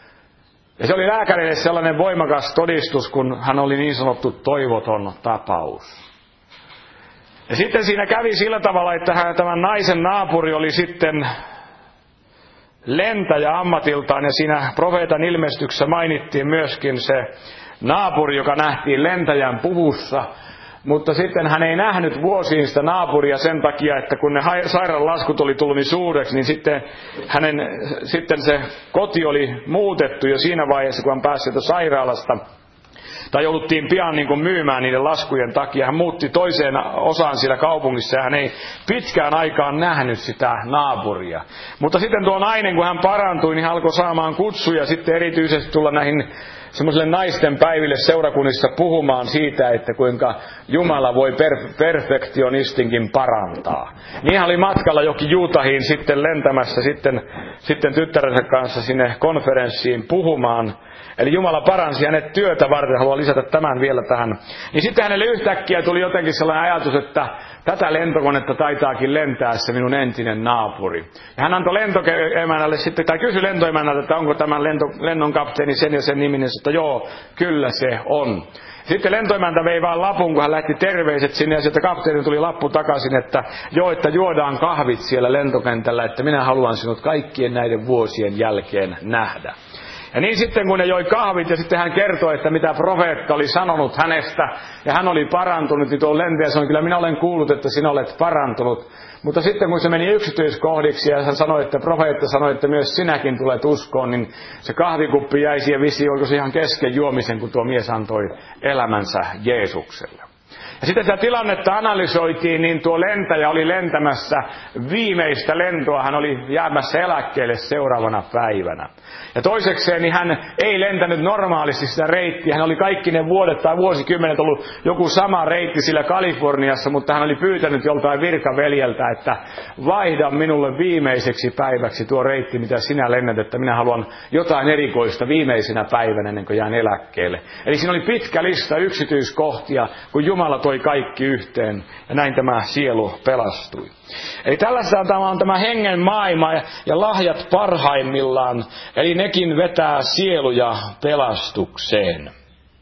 Ja se oli lääkärille sellainen voimakas todistus, kun hän oli niin sanottu toivoton tapaus. Ja sitten siinä kävi sillä tavalla, että hän, tämän naisen naapuri oli sitten lentäjä ammatiltaan, ja siinä profeetan ilmestyksessä mainittiin myöskin se naapuri, joka nähtiin lentäjän puvussa. Mutta sitten hän ei nähnyt vuosiin sitä naapuria sen takia, että kun ne sairaalalaskut oli tullut niin suureksi, niin sitten, hänen, sitten se koti oli muutettu jo siinä vaiheessa, kun hän pääsi sieltä sairaalasta. Tai jouduttiin pian niin kuin myymään niiden laskujen takia. Hän muutti toiseen osaan siellä kaupungissa ja hän ei pitkään aikaan nähnyt sitä naapuria. Mutta sitten tuo nainen, kun hän parantui, niin hän alkoi saamaan kutsuja sitten erityisesti tulla näihin semmoisille naisten päiville seurakunnissa puhumaan siitä, että kuinka Jumala voi per- perfektionistinkin parantaa. Niin hän oli matkalla jokin Juutahiin sitten lentämässä sitten, sitten tyttärensä kanssa sinne konferenssiin puhumaan. Eli Jumala paransi hänet työtä varten, haluan lisätä tämän vielä tähän. Niin sitten hänelle yhtäkkiä tuli jotenkin sellainen ajatus, että tätä lentokonetta taitaakin lentää se minun entinen naapuri. Ja hän antoi lentoemännälle sitten, tai kysyi lentoemännältä, että onko tämän lento, lennon kapteeni sen ja sen niminen, että joo, kyllä se on. Sitten lentoemäntä vei vaan lapun, kun hän lähti terveiset sinne, ja sieltä kapteeni tuli lappu takaisin, että joo, että juodaan kahvit siellä lentokentällä, että minä haluan sinut kaikkien näiden vuosien jälkeen nähdä. Ja niin sitten kun ne joi kahvit ja sitten hän kertoi, että mitä profeetta oli sanonut hänestä ja hän oli parantunut, niin tuo lentäjä sanoi, kyllä minä olen kuullut, että sinä olet parantunut. Mutta sitten kun se meni yksityiskohdiksi ja hän sanoi, että profeetta sanoi, että myös sinäkin tulet uskoon, niin se kahvikuppi jäi siihen visiin, oliko se ihan kesken juomisen, kun tuo mies antoi elämänsä Jeesukselle. Ja sitten sitä tilannetta analysoitiin, niin tuo lentäjä oli lentämässä viimeistä lentoa, hän oli jäämässä eläkkeelle seuraavana päivänä. Ja toisekseen, niin hän ei lentänyt normaalisti sitä reittiä, hän oli kaikki ne vuodet tai vuosikymmenet ollut joku sama reitti sillä Kaliforniassa, mutta hän oli pyytänyt joltain virkaveljeltä, että vaihda minulle viimeiseksi päiväksi tuo reitti, mitä sinä lennät, että minä haluan jotain erikoista viimeisenä päivänä ennen kuin jään eläkkeelle. Eli siinä oli pitkä lista yksityiskohtia, kun Jumala toi kaikki yhteen ja näin tämä sielu pelastui. Eli tällaista tämä on tämä hengen maailma ja, ja lahjat parhaimmillaan, eli nekin vetää sieluja pelastukseen.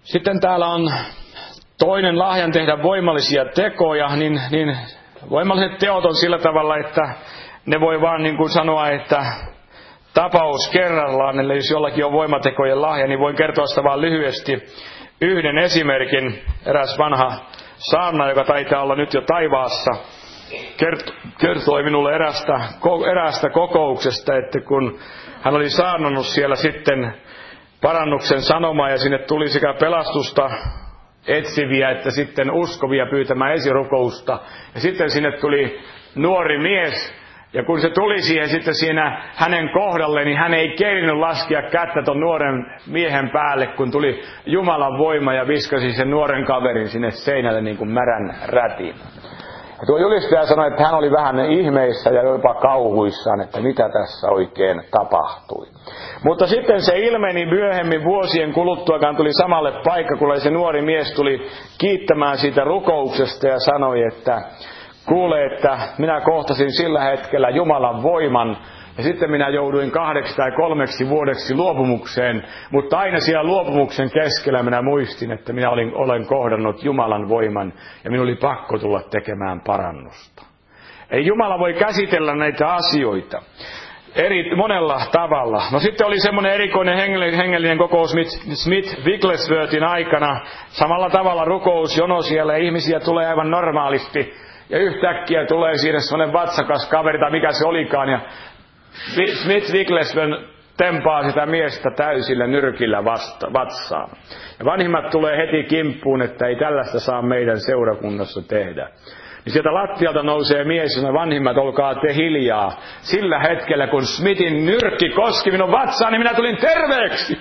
Sitten täällä on toinen lahjan tehdä voimallisia tekoja, niin, niin voimalliset teot on sillä tavalla, että ne voi vaan niin kuin sanoa, että tapaus kerrallaan, eli jos jollakin on voimatekojen lahja, niin voin kertoa sitä vaan lyhyesti yhden esimerkin. Eräs vanha saarna, joka taitaa olla nyt jo taivaassa, kertoi minulle erästä, erästä kokouksesta, että kun hän oli saarnannut siellä sitten parannuksen sanomaa ja sinne tuli sekä pelastusta etsiviä että sitten uskovia pyytämään esirukousta. Ja sitten sinne tuli nuori mies, ja kun se tuli siihen sitten siinä hänen kohdalle, niin hän ei keirinyt laskea kättä ton nuoren miehen päälle, kun tuli Jumalan voima ja viskasi sen nuoren kaverin sinne seinälle niin kuin märän rätin. Ja tuo julistaja sanoi, että hän oli vähän ihmeissä ja jopa kauhuissaan, että mitä tässä oikein tapahtui. Mutta sitten se ilmeni myöhemmin vuosien kuluttuakaan tuli samalle paikkakunnalle. Se nuori mies tuli kiittämään siitä rukouksesta ja sanoi, että kuule, että minä kohtasin sillä hetkellä Jumalan voiman. Ja sitten minä jouduin kahdeksi tai kolmeksi vuodeksi luopumukseen, mutta aina siellä luopumuksen keskellä minä muistin, että minä olin, olen kohdannut Jumalan voiman ja minun oli pakko tulla tekemään parannusta. Ei Jumala voi käsitellä näitä asioita eri, monella tavalla. No sitten oli semmoinen erikoinen hengellinen kokous Smith Wigglesworthin aikana. Samalla tavalla rukousjono siellä ja ihmisiä tulee aivan normaalisti. Ja yhtäkkiä tulee siinä semmoinen vatsakas kaveri tai mikä se olikaan ja Smith Wigglesworth tempaa sitä miestä täysillä nyrkillä vasta, vatsaan. Ja vanhimmat tulee heti kimppuun, että ei tällaista saa meidän seurakunnassa tehdä. Niin sieltä lattialta nousee mies ja sanoo, vanhimmat, olkaa te hiljaa. Sillä hetkellä, kun Smithin nyrkki koski minun vatsaan, niin minä tulin terveeksi.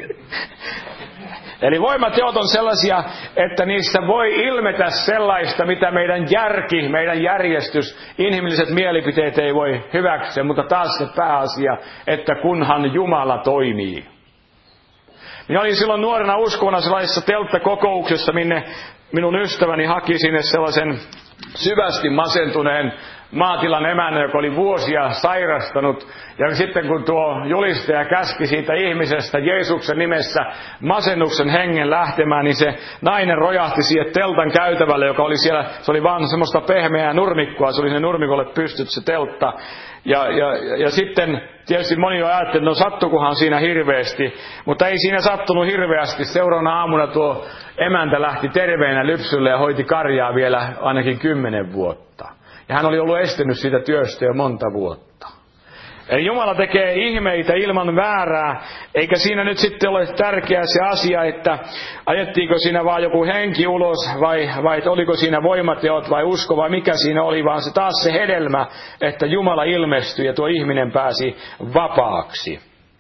Eli voimateot on sellaisia, että niissä voi ilmetä sellaista, mitä meidän järki, meidän järjestys, inhimilliset mielipiteet ei voi hyväksyä, mutta taas se pääasia, että kunhan Jumala toimii. Minä olin silloin nuorena uskovana sellaisessa telttakokouksessa, minne minun ystäväni haki sinne sellaisen syvästi masentuneen maatilan emännä, joka oli vuosia sairastanut. Ja sitten kun tuo julistaja käski siitä ihmisestä Jeesuksen nimessä masennuksen hengen lähtemään, niin se nainen rojahti siihen teltan käytävälle, joka oli siellä, se oli vaan semmoista pehmeää nurmikkoa, se oli sinne nurmikolle pystyt se teltta. Ja, ja, ja sitten tietysti moni jo ajatteli, että no sattukohan siinä hirveästi, mutta ei siinä sattunut hirveästi. Seuraavana aamuna tuo emäntä lähti terveenä lypsylle ja hoiti karjaa vielä ainakin kymmenen vuotta. Ja hän oli ollut estynyt siitä työstä jo monta vuotta. Eli Jumala tekee ihmeitä ilman väärää, eikä siinä nyt sitten ole tärkeä se asia, että ajettiinko siinä vaan joku henki ulos, vai, vai oliko siinä voimateot vai usko, vai mikä siinä oli, vaan se taas se hedelmä, että Jumala ilmestyi ja tuo ihminen pääsi vapaaksi.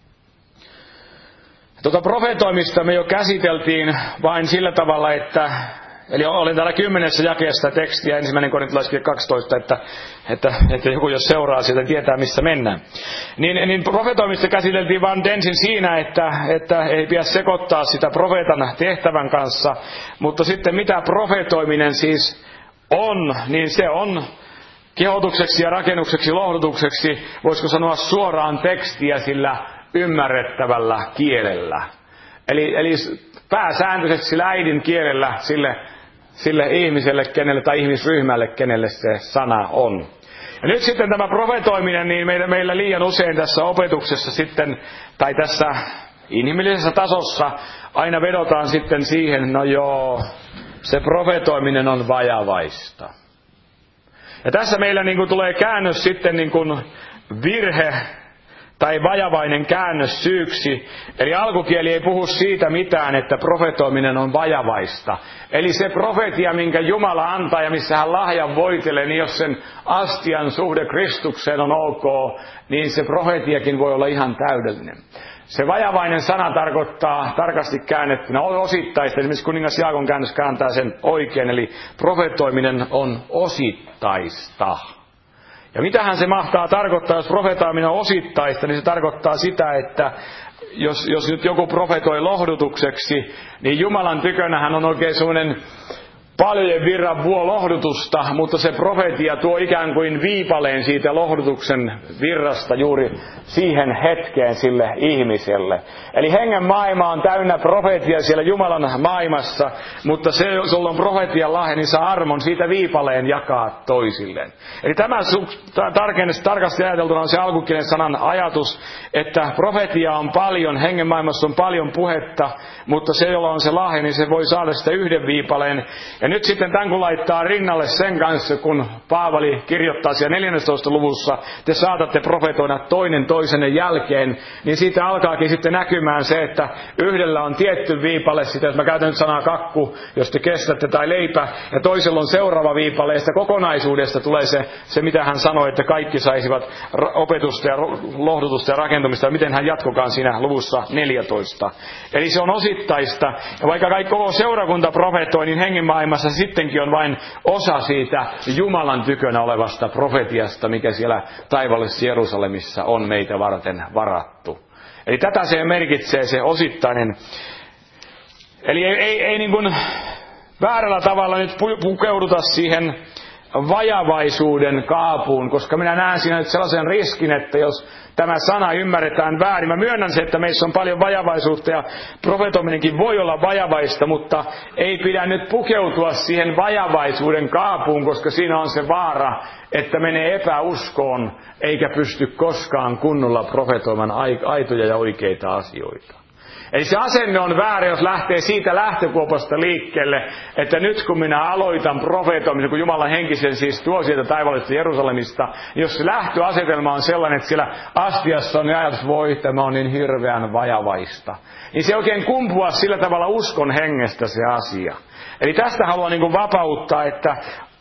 Tuota profetoimista me jo käsiteltiin vain sillä tavalla, että eli olen täällä kymmenessä jakeessa tekstiä, ensimmäinen korintolaiskirja kaksitoista, että, että, että joku jos seuraa sieltä tietää missä mennään. Niin, niin profetoimista käsiteltiin vain ensin siinä, että, että ei pidä sekoittaa sitä profeetan tehtävän kanssa, mutta sitten mitä profetoiminen siis on, niin se on kehotukseksi ja rakennukseksi, lohdutukseksi, voisiko sanoa suoraan tekstiä sillä ymmärrettävällä kielellä. Eli, eli pääsääntöisesti sillä äidin kielellä sille, sille ihmiselle, kenelle tai ihmisryhmälle, kenelle se sana on. Ja nyt sitten tämä profetoiminen, niin meillä, meillä liian usein tässä opetuksessa sitten, tai tässä inhimillisessä tasossa, aina vedotaan sitten siihen, no joo, se profetoiminen on vajavaista. Ja tässä meillä niin kuin tulee käännös sitten niin kuin virhe, tai vajavainen käännös syyksi. Eli alkukieli ei puhu siitä mitään, että profetoiminen on vajavaista. Eli se profetia, minkä Jumala antaa ja missä hän lahjan voitelee, niin jos sen astian suhde Kristukseen on ok, niin se profetiakin voi olla ihan täydellinen. Se vajavainen sana tarkoittaa tarkasti käännettynä osittaista. Esimerkiksi kuningas Jaakon käännös kääntää sen oikein, eli profetoiminen on osittaista. Ja mitähän se mahtaa tarkoittaa, jos profetaaminen on osittaista, niin se tarkoittaa sitä, että jos, jos nyt joku profetoi lohdutukseksi, niin Jumalan tykönähän on oikein sellainen paljojen virran vuo lohdutusta, mutta se profetia tuo ikään kuin viipaleen siitä lohdutuksen virrasta juuri siihen hetkeen sille ihmiselle. Eli hengen maailma on täynnä profetia siellä Jumalan maailmassa, mutta se, jos on profetian lahja, niin saa armon siitä viipaleen jakaa toisilleen. Eli tämä tarkasti ajateltuna on se alkukielen sanan ajatus, että profetia on paljon, hengen maailmassa on paljon puhetta, mutta se, jolla on se lahja, niin se voi saada sitä yhden viipaleen. Ja nyt sitten tämän kun laittaa rinnalle sen kanssa, kun Paavali kirjoittaa siellä neljännentoista luvussa, te saatatte profetoida toinen toisenne jälkeen, niin siitä alkaakin sitten näkymään se, että yhdellä on tietty viipale, sitä jos mä käytän nyt sanaa kakku, jos te kestätte, tai leipä, ja toisella on seuraava viipale, ja sitä kokonaisuudesta tulee se, se mitä hän sanoi, että kaikki saisivat opetusta ja lohdutusta ja rakentumista, ja miten hän jatkokaan siinä luvussa neljätoista. Eli se on osittaista, ja vaikka kaikki koko seurakunta profetoi, niin hengen maailmassa sittenkin on vain osa siitä Jumalan tykönä olevasta profetiasta, mikä siellä taivaallisessa Jerusalemissa on meitä varten varattu. Eli tätä se merkitsee, se osittainen. Eli ei, ei, ei niin kuin väärällä tavalla nyt pukeuduta siihen vajavaisuuden kaapuun, koska minä näen siinä nyt sellaisen riskin, että jos tämä sana ymmärretään väärin. Mä myönnän se, että meissä on paljon vajavaisuutta ja profetoiminenkin voi olla vajavaista, mutta ei pidä nyt pukeutua siihen vajavaisuuden kaapuun, koska siinä on se vaara, että menee epäuskoon eikä pysty koskaan kunnolla profetoimaan aitoja ja oikeita asioita. Eli se asenne on väärä, jos lähtee siitä lähtökuopasta liikkeelle, että nyt kun minä aloitan profetoimisen, kun Jumalan henkisen siis tuo sieltä taivaallisesta Jerusalemista, niin jos se lähtöasetelma on sellainen, että siellä astiassa on ajatus, voi, tämä on niin hirveän vajavaista, niin se oikein kumpuaa sillä tavalla uskon hengestä se asia. Eli tästä haluan niin kuin vapauttaa, että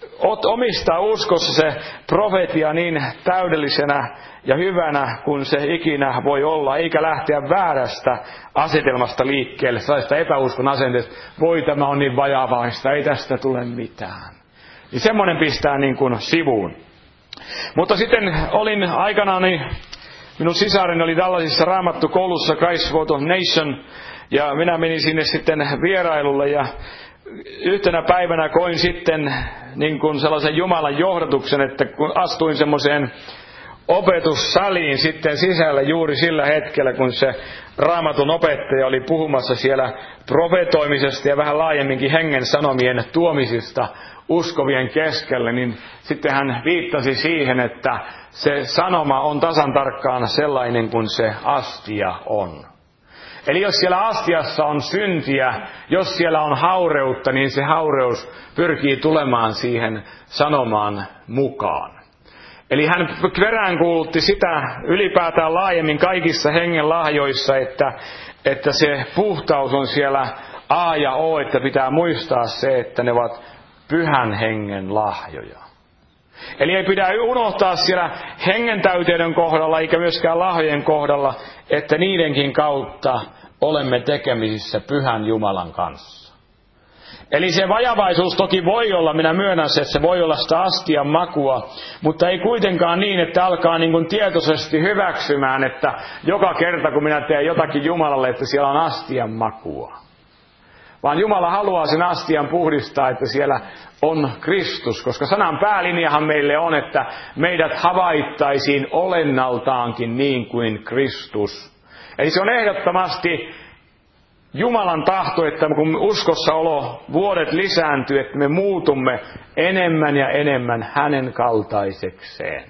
omistaa uskossa se profetia niin täydellisenä ja hyvänä kuin se ikinä voi olla, eikä lähteä väärästä asetelmasta liikkeelle, sellaista epäuskon asenteesta, voi tämä on niin vajavaista, ei tästä tule mitään. Niin semmoinen pistää niin kuin sivuun. Mutta sitten olin aikanaan, niin minun sisareni oli tällaisissa raamattukoulussa Christ Word of Nation, ja minä menin sinne sitten vierailulle, ja yhtenä päivänä koin sitten niin kuin sellaisen Jumalan johdatuksen, että kun astuin semmoiseen opetussaliin sitten sisällä juuri sillä hetkellä, kun se Raamatun opettaja oli puhumassa siellä profetoimisesta ja vähän laajemminkin hengen sanomien tuomisista uskovien keskelle, niin sitten hän viittasi siihen, että se sanoma on tasan tarkkaan sellainen kuin se astia on. Eli jos siellä astiassa on syntiä, jos siellä on haureutta, niin se haureus pyrkii tulemaan siihen sanomaan mukaan. Eli hän peräänkuulutti sitä ylipäätään laajemmin kaikissa hengen lahjoissa, että, että se puhtaus on siellä A ja O, että pitää muistaa se, että ne ovat pyhän hengen lahjoja. Eli ei pidä unohtaa siellä hengen täyteyden kohdalla, eikä myöskään lahjojen kohdalla, että niidenkin kautta olemme tekemisissä pyhän Jumalan kanssa. Eli se vajavaisuus toki voi olla, minä myönnän se, että se voi olla sitä astian makua, mutta ei kuitenkaan niin, että alkaa niin kuin tietoisesti hyväksymään, että joka kerta kun minä teen jotakin Jumalalle, että siellä on astian makua. Vaan Jumala haluaa sen astian puhdistaa, että siellä on Kristus, koska sanan päälinjahan meille on, että meidät havaittaisiin olennaltaankin niin kuin Kristus. Eli se on ehdottomasti Jumalan tahto, että kun uskossa olo vuodet lisääntyy, että me muutumme enemmän ja enemmän hänen kaltaisekseen.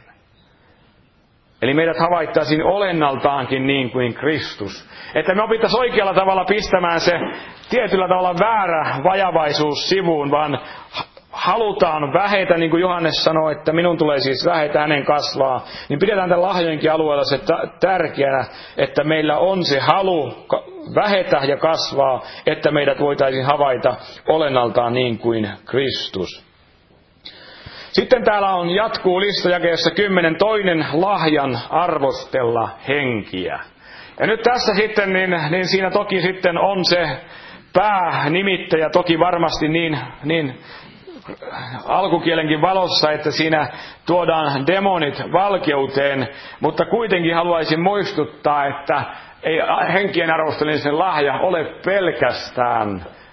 Eli meidät havaittaisiin olennaltaankin niin kuin Kristus. Että me opittaisiin oikealla tavalla pistämään se tietyllä tavalla väärä vajavaisuus sivuun, vaan halutaan vähetä, niin kuin Johannes sanoi, että minun tulee siis vähetä, hänen kasvaa. Niin pidetään tämän lahjojenkin alueella se tärkeänä, että meillä on se halu vähetä ja kasvaa, että meidät voitaisiin havaita olennaltaan niin kuin Kristus. Sitten täällä on jatkuu listajakeessa kymmenen toinen lahjan arvostella henkiä. Ja nyt tässä sitten, niin, niin siinä toki sitten on se päänimittäjä toki varmasti niin, niin alkukielenkin valossa, että siinä tuodaan demonit valkeuteen, mutta kuitenkin haluaisin muistuttaa, että ei henkien arvostelemisen lahja ole pelkästään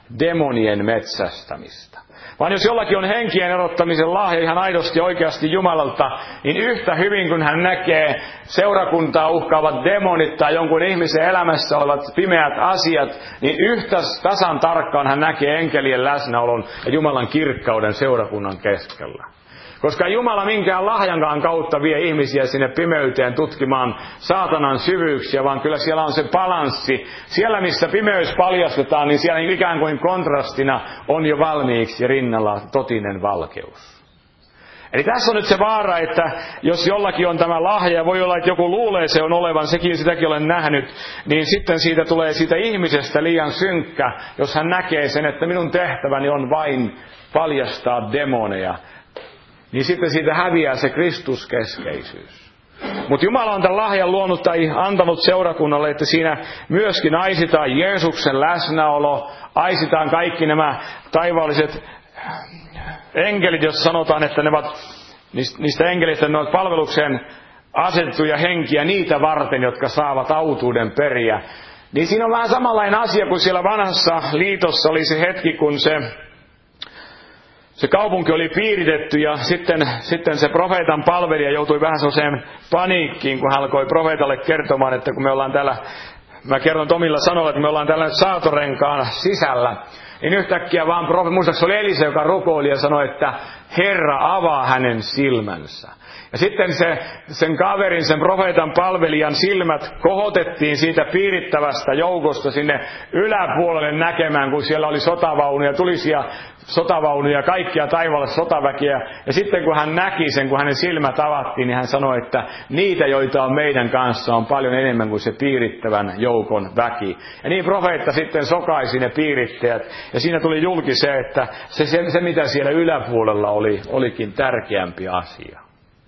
demonien metsästämistä. Vaan jos jollakin on henkien erottamisen lahja ihan aidosti oikeasti Jumalalta, niin yhtä hyvin kun hän näkee seurakuntaa uhkaavat demonit tai jonkun ihmisen elämässä olevat pimeät asiat, niin yhtä tasan tarkkaan hän näkee enkelien läsnäolon ja Jumalan kirkkauden seurakunnan keskellä. Koska Jumala minkään lahjankaan kautta vie ihmisiä sinne pimeyteen tutkimaan saatanan syvyyksiä, vaan kyllä siellä on se balanssi. Siellä missä pimeys paljastetaan, niin siellä ikään kuin kontrastina on jo valmiiksi rinnalla totinen valkeus. Eli tässä on nyt se vaara, että jos jollakin on tämä lahja, voi olla, että joku luulee se on olevan, sekin sitäkin olen nähnyt, niin sitten siitä tulee siitä ihmisestä liian synkkä, jos hän näkee sen, että minun tehtäväni on vain paljastaa demoneja. Niin sitten siitä häviää se Kristuskeskeisyys. Mutta Jumala on tämän lahjan luonut tai antanut seurakunnalle, että siinä myöskin aisitaan Jeesuksen läsnäolo, aisitaan kaikki nämä taivaalliset enkelit, jos sanotaan, että ne ovat, niistä enkelistä ne ovat palvelukseen asetettuja henkiä niitä varten, jotka saavat autuuden periä. Niin siinä on vähän samanlainen asia kuin siellä vanhassa liitossa oli se hetki, kun se Se kaupunki oli piiritetty ja sitten, sitten se profeetan palvelija joutui vähän sellaiseen paniikkiin, kun hän alkoi profeetalle kertomaan, että kun me ollaan täällä, mä kerron Tomilla sanoilla, että me ollaan täällä nyt saatorenkaan sisällä, niin yhtäkkiä vaan profeetta, muistaakseni oli Elisa, joka rukoili ja sanoi, että Herra avaa hänen silmänsä. Ja sitten se, sen kaverin, sen profeetan palvelijan silmät kohotettiin siitä piirittävästä joukosta sinne yläpuolelle näkemään, kun siellä oli sotavaunuja, tulisia sotavaunuja, kaikkia taivaalla sotaväkiä. Ja sitten kun hän näki sen, kun hänen silmät avattiin, niin hän sanoi, että niitä, joita on meidän kanssa, on paljon enemmän kuin se piirittävän joukon väki. Ja niin profeetta sitten sokaisi ne piirittäjät. Ja siinä tuli julki se, että se, se, se mitä siellä yläpuolella oli, olikin tärkeämpi asia.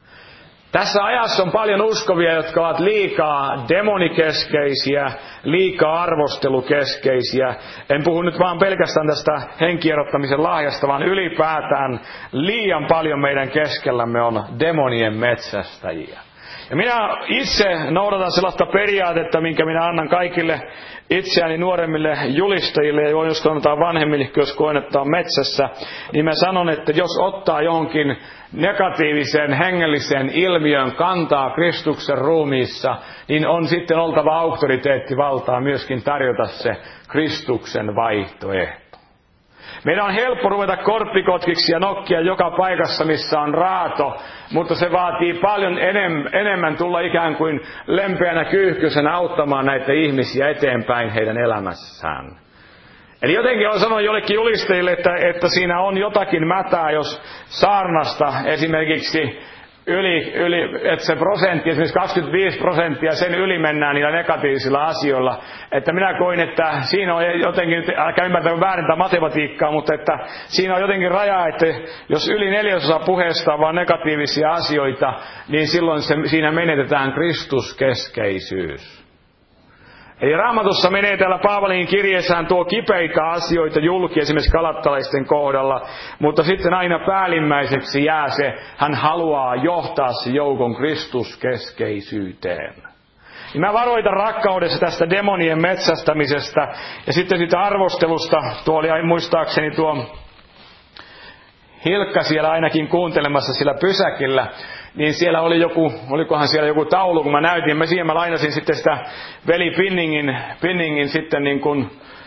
Tässä ajassa on paljon uskovia, jotka ovat liikaa demonikeskeisiä, liikaa arvostelukeskeisiä. En puhu nyt vaan pelkästään tästä henkierottamisen lahjasta, vaan ylipäätään liian paljon meidän keskellämme on demonien metsästäjiä. Ja minä itse noudatan sellaista periaatetta, minkä minä annan kaikille itseäni nuoremmille julistajille, ja jos sanotaan vanhemmille, jos koen, että on metsässä, niin mä sanon, että jos ottaa johonkin negatiivisen hengellisen ilmiön kantaa Kristuksen ruumiissa, niin on sitten oltava auktoriteettivaltaa myöskin tarjota se Kristuksen vaihtoehto. Meidän on helppo ruveta korppikotkiksi ja nokkia joka paikassa, missä on raato, mutta se vaatii paljon enemmän tulla ikään kuin lempeänä kyyhkysenä auttamaan näitä ihmisiä eteenpäin heidän elämässään. Eli jotenkin on sanonut jollekin julistajille, että, että siinä on jotakin mätää, jos saarnasta esimerkiksi yli, yli, että se prosentti, esimerkiksi kaksikymmentäviisi prosenttia, sen yli mennään niillä negatiivisilla asioilla. Että minä koin, että siinä on jotenkin, älkää ymmärtää väärintä matematiikkaa, mutta että siinä on jotenkin raja, että jos yli neljäsosa puheesta on vaan negatiivisia asioita, niin silloin se, siinä menetetään Kristuskeskeisyys. Eli Raamatussa menee täällä Paavalin kirjeessään tuo kipeitä asioita julki, esimerkiksi galattalaisten kohdalla, mutta sitten aina päällimmäiseksi jää se, hän haluaa johtaa se joukon Kristuskeskeisyyteen. Ja mä varoitan rakkaudessa tästä demonien metsästämisestä ja sitten siitä arvostelusta, tuo oli muistaakseni tuo Hilkka siellä ainakin kuuntelemassa sillä pysäkillä, niin siellä oli joku, olikohan siellä joku taulu, kun mä näytin, mä siihen mä lainasin sitten sitä veli Pinningin, Pinningin sitten niin kuin,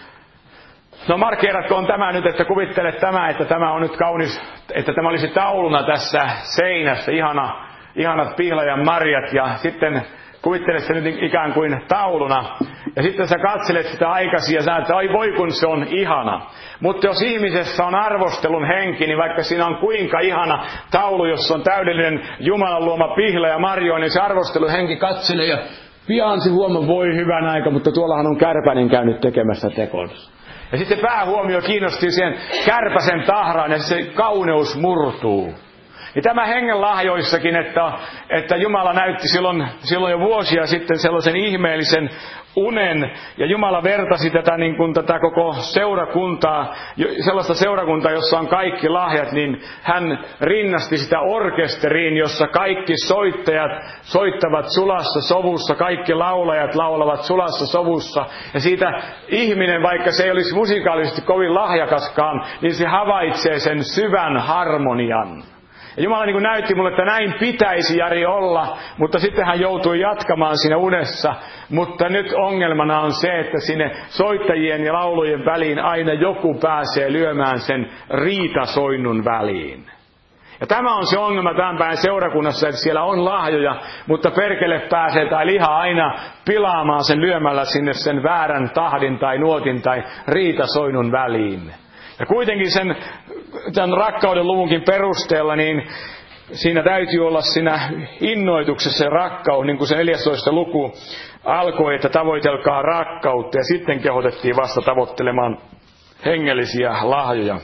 no markkeeratkoon tämä nyt, että kuvittele tämä, että tämä on nyt kaunis, että tämä olisi tauluna tässä seinässä, ihana, ihanat pihlajan marjat ja sitten kuvittele se nyt ikään kuin tauluna. Ja sitten sä katselet sitä aikaisin ja sä että ai voi kun se on ihana. Mutta jos ihmisessä on arvostelun henki, niin vaikka siinä on kuinka ihana taulu, jossa on täydellinen Jumalan luoma pihla ja marjo, niin se arvostelun henki katselee ja pian se huomaa, voi hyvän aika, mutta tuollahan on kärpänen käynyt tekemässä tekonsa. Ja sitten päähuomio kiinnosti siihen kärpäsen tahraan ja se kauneus murtuu. Niin tämä hengen lahjoissakin, että, että Jumala näytti silloin, silloin jo vuosia sitten sellaisen ihmeellisen unen, ja Jumala vertasi tätä, niin kuin tätä koko seurakuntaa, sellaista seurakuntaa, jossa on kaikki lahjat, niin hän rinnasti sitä orkesteriin, jossa kaikki soittajat soittavat sulassa sovussa, kaikki laulajat laulavat sulassa sovussa, ja siitä ihminen, vaikka se ei olisi musikaalisesti kovin lahjakaskaan, niin se havaitsee sen syvän harmonian. Ja Jumala niin kuin näytti mulle, että näin pitäisi Jari olla, mutta sitten hän joutui jatkamaan siinä unessa. Mutta nyt ongelmana on se, että sinne soittajien ja laulujen väliin aina joku pääsee lyömään sen riitasoinnun väliin. Ja tämä on se ongelma tämän päivän seurakunnassa, että siellä on lahjoja, mutta perkele pääsee tai liha aina pilaamaan sen lyömällä sinne sen väärän tahdin tai nuotin tai riitasoinnun väliin. Ja kuitenkin sen tämän rakkauden luvunkin perusteella, niin siinä täytyy olla siinä innoituksessa se rakkaus, niin kuin se neljästoista luku alkoi, että tavoitelkaa rakkautta, ja sitten kehotettiin vasta tavoittelemaan hengellisiä lahjoja.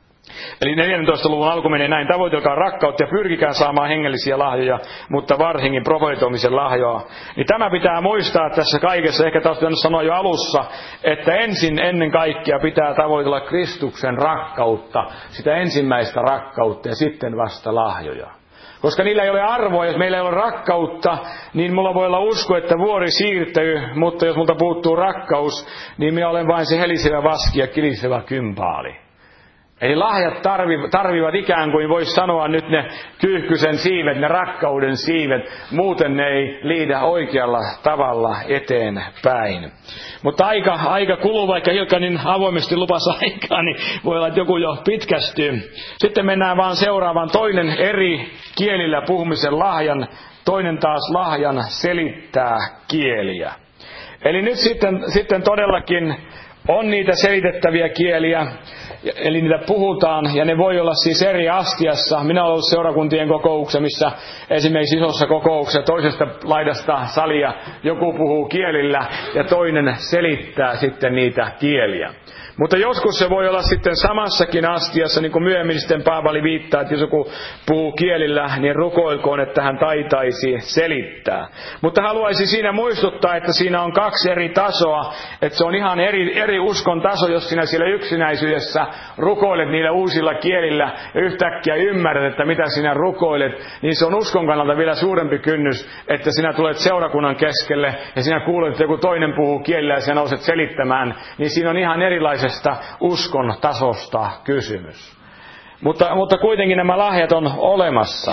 Eli neljäntoista luvun alku menee näin: tavoitelkaa rakkautta ja pyrkikää saamaan hengellisiä lahjoja, mutta varsinkin profetoimisen lahjoa. Niin tämä pitää muistaa tässä kaikessa. Ehkä taas pitänyt sanoa jo alussa, että ensin ennen kaikkea pitää tavoitella Kristuksen rakkautta, sitä ensimmäistä rakkautta, ja sitten vasta lahjoja. Koska niillä ei ole arvoa, jos meillä ei ole rakkautta, niin mulla voi olla usko, että vuori siirtyy, mutta jos multa puuttuu rakkaus, niin minä olen vain se helisevä vaski ja kilisevä kympaali. Eli lahjat tarvivat, tarvivat ikään kuin voisi sanoa nyt ne kyyhkysen siivet, ne rakkauden siivet, muuten ne ei liidä oikealla tavalla eteenpäin. Mutta aika, aika kuluu, vaikka Hilkka niin avoimesti lupasi aikaa, niin voi olla, että joku jo pitkästyy. Sitten mennään vaan seuraavaan: toinen eri kielillä puhumisen lahjan, toinen taas lahjan selittää kieliä. Eli nyt sitten, sitten todellakin on niitä selitettäviä kieliä, eli niitä puhutaan, ja ne voi olla siis eri astiassa. Minä olen ollut seurakuntien kokouksessa, missä esimerkiksi isossa kokouksessa toisesta laidasta salia joku puhuu kielillä, ja toinen selittää sitten niitä kieliä. Mutta joskus se voi olla sitten samassakin astiassa, niin kuin myöhemmin sitten Paavali viittaa, että jos joku puhuu kielillä, niin rukoilkoon, että hän taitaisi selittää. Mutta haluaisin siinä muistuttaa, että siinä on kaksi eri tasoa, että se on ihan eri, eri uskon taso, jos sinä siellä yksinäisyydessä rukoilet niillä uusilla kielillä ja yhtäkkiä ymmärrät, että mitä sinä rukoilet, niin se on uskon kannalta vielä suurempi kynnys, että sinä tulet seurakunnan keskelle ja sinä kuulet, että joku toinen puhuu kielillä ja sinä nouset selittämään, niin siinä on ihan erilaisesta uskon tasosta kysymys. Mutta, mutta kuitenkin nämä lahjat on olemassa.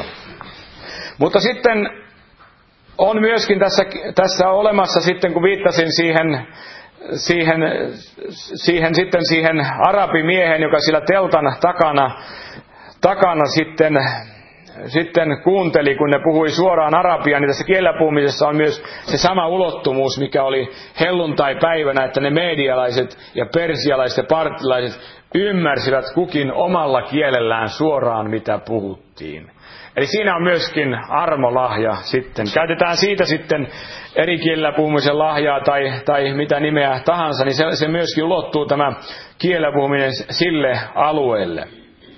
Mutta sitten on myöskin tässä, tässä olemassa sitten, kun viittasin siihen, siihen, siihen, sitten siihen arabimiehen, joka sillä teltan takana, takana sitten, sitten kuunteli, kun ne puhui suoraan arabiaa, niin tässä kielellä puhumisessa on myös se sama ulottuvuus, mikä oli helluntai-päivänä, että ne medialaiset ja persialaiset ja partilaiset ymmärsivät kukin omalla kielellään suoraan, mitä puhuttiin. Eli siinä on myöskin armolahja sitten. Käytetään siitä sitten eri kielellä puhumisen lahjaa tai, tai mitä nimeä tahansa, niin se, se myöskin ulottuu tämä kielellä puhuminen sille alueelle.